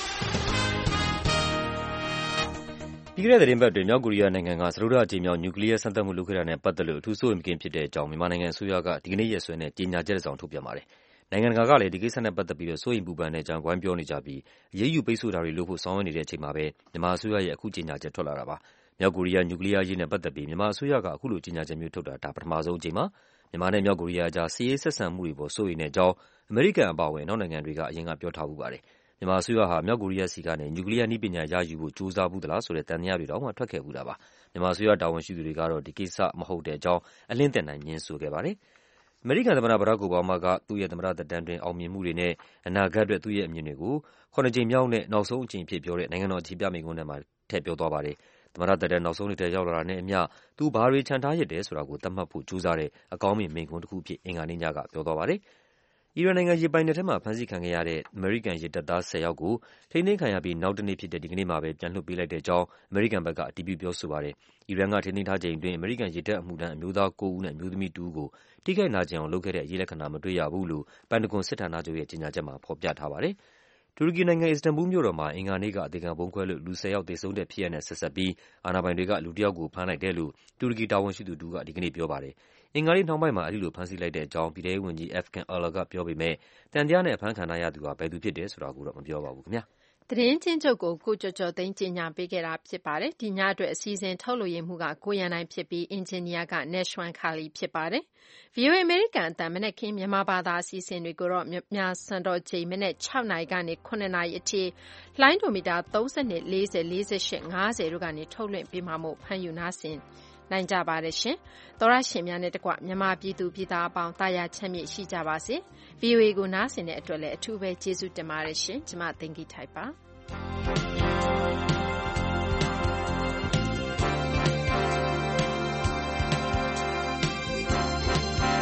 ပြီးခဲ့တဲ့သတင်းပတ်တွင်မြောက်ကိုရီးယားနိုင်ငံကစတုတ္ထအကြိမ်မြောက်နျူကလီးယားစမ်းသပ်မှုလုပ်ခဲ့တာနဲ့ပတ်သက်လို့အထူးစိုးရိမ်မကင်းဖြစ်တဲ့အကြောင်းမြန်မာနိုင်ငံအစိုးရကဒီကနေ့ရက်စွဲနဲ့ကြေညာချက်တစ်စောင်ထုတ်ပြန်ပါတယ်။နိုင်ငံတကာကလည်းဒီကိစ္စနဲ့ပတ်သက်ပြီးစိုးရိမ်ပူပန်တဲ့အကြောင်းဝိုင်းပြောနေကြပြီးအရေးယူပိတ်ဆို့တာတွေလုပ်ဖို့ဆောင်ရွက်နေတဲ့အချိန်မှာပဲမြန်မာအစိုးရရဲ့အခုကြေညာချက်ထွက်လာတာပါ။မြောက်ကိုရီးယားနျူကလီးယားအရေးနဲ့ပတ်သက်ပြီးမြန်မာအစိုးရကအခုလိုကြေညာချက်မျိုးထုတ်တာဒါပထမဆုံးအကြိမ်ပါ။မြန်မာနဲ့မြောက်ကိုရီးယားကြားစစ်ရေးဆက်ဆံမှုတွေပေါ်စိုးရိမ်တဲ့အကြောင်းအမေရိကန်အပါအဝင်နောက်နိုင်ငံတွေကအရင်ကပြောထားဖူးပါတယ်။မြန်မာအစိုးရဟာမြောက်ကိုရီးယားဆီကနေနျူကလီးယားနည်းပညာရယူဖို့ကြိုးစားဖူးသလားဆိုတဲ့သံသယတွေတောင်မှထွက်ခဲ့ဖူးတာပါ။မြန်မာအစိုးရတာဝန်ရှိသူတွေကတော့ဒီကိစ္စမဟုတ်တဲ့အကြောင်းအလင်းတင်နိုင်ငြင်းဆိုခဲ့ပါတယ်။အမေရိကန်သမ္မတဘရက်ခ် အိုဘားမားကသူ့ရဲ့သမ္မတသက်တမ်းတွင်အောင်မြင်မှုတွေနဲ့အနာဂတ်အတွက်သူ့ရဲ့အမြင်တွေကို9 ကြိမ်မြောက်နဲ့နောက်ဆုံးအကြိမ်ဖြစ်ပြောတဲ့နိုင်ငံတော်အခြေပြမိန့်ခွန်းထဲမှာထည့်ပြောသွားပါတယ်။သမ္မတသက်တမ်းနောက်ဆုံးနှစ်ထဲရောက်လာတာနဲ့အမျှသူဘာတွေချန်ထားရစ်တယ်ဆိုတာကိုသတ်မှတ်ဖို့ကြိုးစားတဲ့အကောင်းမြင်မိန့်ခွန်းတစ်ခုအဖြစ်အင်္ဂါနေ့ညကပြောသွားပါတယ်။အီရန်နိုင်ငံရေပိုင်နက်ထဲမှာဖမ်းဆီးခံခဲ့ရတဲ့အမေရိကန်ရေတပ်သား10 ယောက်ကိုထိန်းသိမ်းခံရပြီးနောက်တနေ့ဖြစ်တဲ့ဒီကနေ့မှာပဲပြန်လွှတ်ပေးလိုက်တဲ့အကြောင်းအမေရိကန်ဘက်ကအတည်ပြုပြောဆိုပါတယ်။အီရန်ကထိန်းသိမ်းထားချိန်အတွင်းအမေရိကန်ရေတပ်အမှုထမ်းအမျိုးသား9 ဦးနဲ့အမျိုးသမီး2 ဦးကိုထိခိုက်နာကျင်အောင်လုပ်ခဲ့တဲ့အရေးလက္ခဏာမတွေ့ရဘူးလို့ပန်တဂွန်စစ်ဌာနချုပ်ရဲ့ကြေညာချက်မှာဖော်ပြထားပါတယ်။တူရကီနိုင်ငံအစ္စတန်ဘူလ်မြို့တော်မှာအင်္ဂါနေ့ကအသေခံဗုံးခွဲလို့လူ10 ယောက်သေဆုံးတဲ့ဖြစ်ရပ်နဲ့ဆက်စပ်ပြီးအာဏာပိုင်တွေကလူတစ်ယောက်ကိုဖမ်းလိုက်တယ်လို့တူရကီတာဝန်ရှိသူတို့ကဒီကနေ့ပြောပါတယ်။အင်္ဂါနေ့နှောင်းပိုင်းမှာအဲဒီလိုဖမ်းဆီးလိုက်တဲ့အကြောင်းပြည်ထဲရေးဝန်ကြီး Efkan Ala ကပြောပေမဲ့တန်တရားနဲ့အဖမ်းခံထားရသူဟာဘယ်သူဖြစ်တယ်ဆိုတာကိုတော့မပြောပါဘူးခင်ဗျာ။သတင်းချင်းချုပ်ကိုကျော်ကျော်သိန်းကြေညာပေးခဲ့တာဖြစ်ပါတယ်။ဒီညအတွက်အစီအစဉ်ထုတ်လွှင့်ရမှုကကိုရန်နိုင်ဖြစ်ပြီးအင်ဂျင်နီယာက Nashwan Kali ဖြစ်ပါတယ်။ VOA အမေရိကန်အသံမနက်ခင်းမြန်မာဘာသာအစီအစဉ်တွေကိုတော့မြန်မာစံတော်ချိန်မနက်6 နာရီကနေ9 နာရီအထိလိုင်းဒိုမီတာ32 40 48 50တို့ကနေထုတ်လွှင့်ပေးမှာမို့ဖမ်းယူနားဆင်နိုင်ကြပါတယ်ရှင်။သောရရှင်များနဲ့တကွမြန်မာပြည်သူပြည်သားအပေါင်းတာယာချမ်းမြေ့ရှိကြပါစေ။ VOA ကိုနားဆင်တဲ့အတွက်လည်းအထူးပဲကျေးဇူးတင်ပါတယ်ရှင်။ကျွန်မသိင်္ဂီထိုက်ပါ။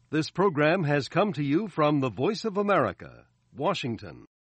This program has come to you from the Voice of America, Washington.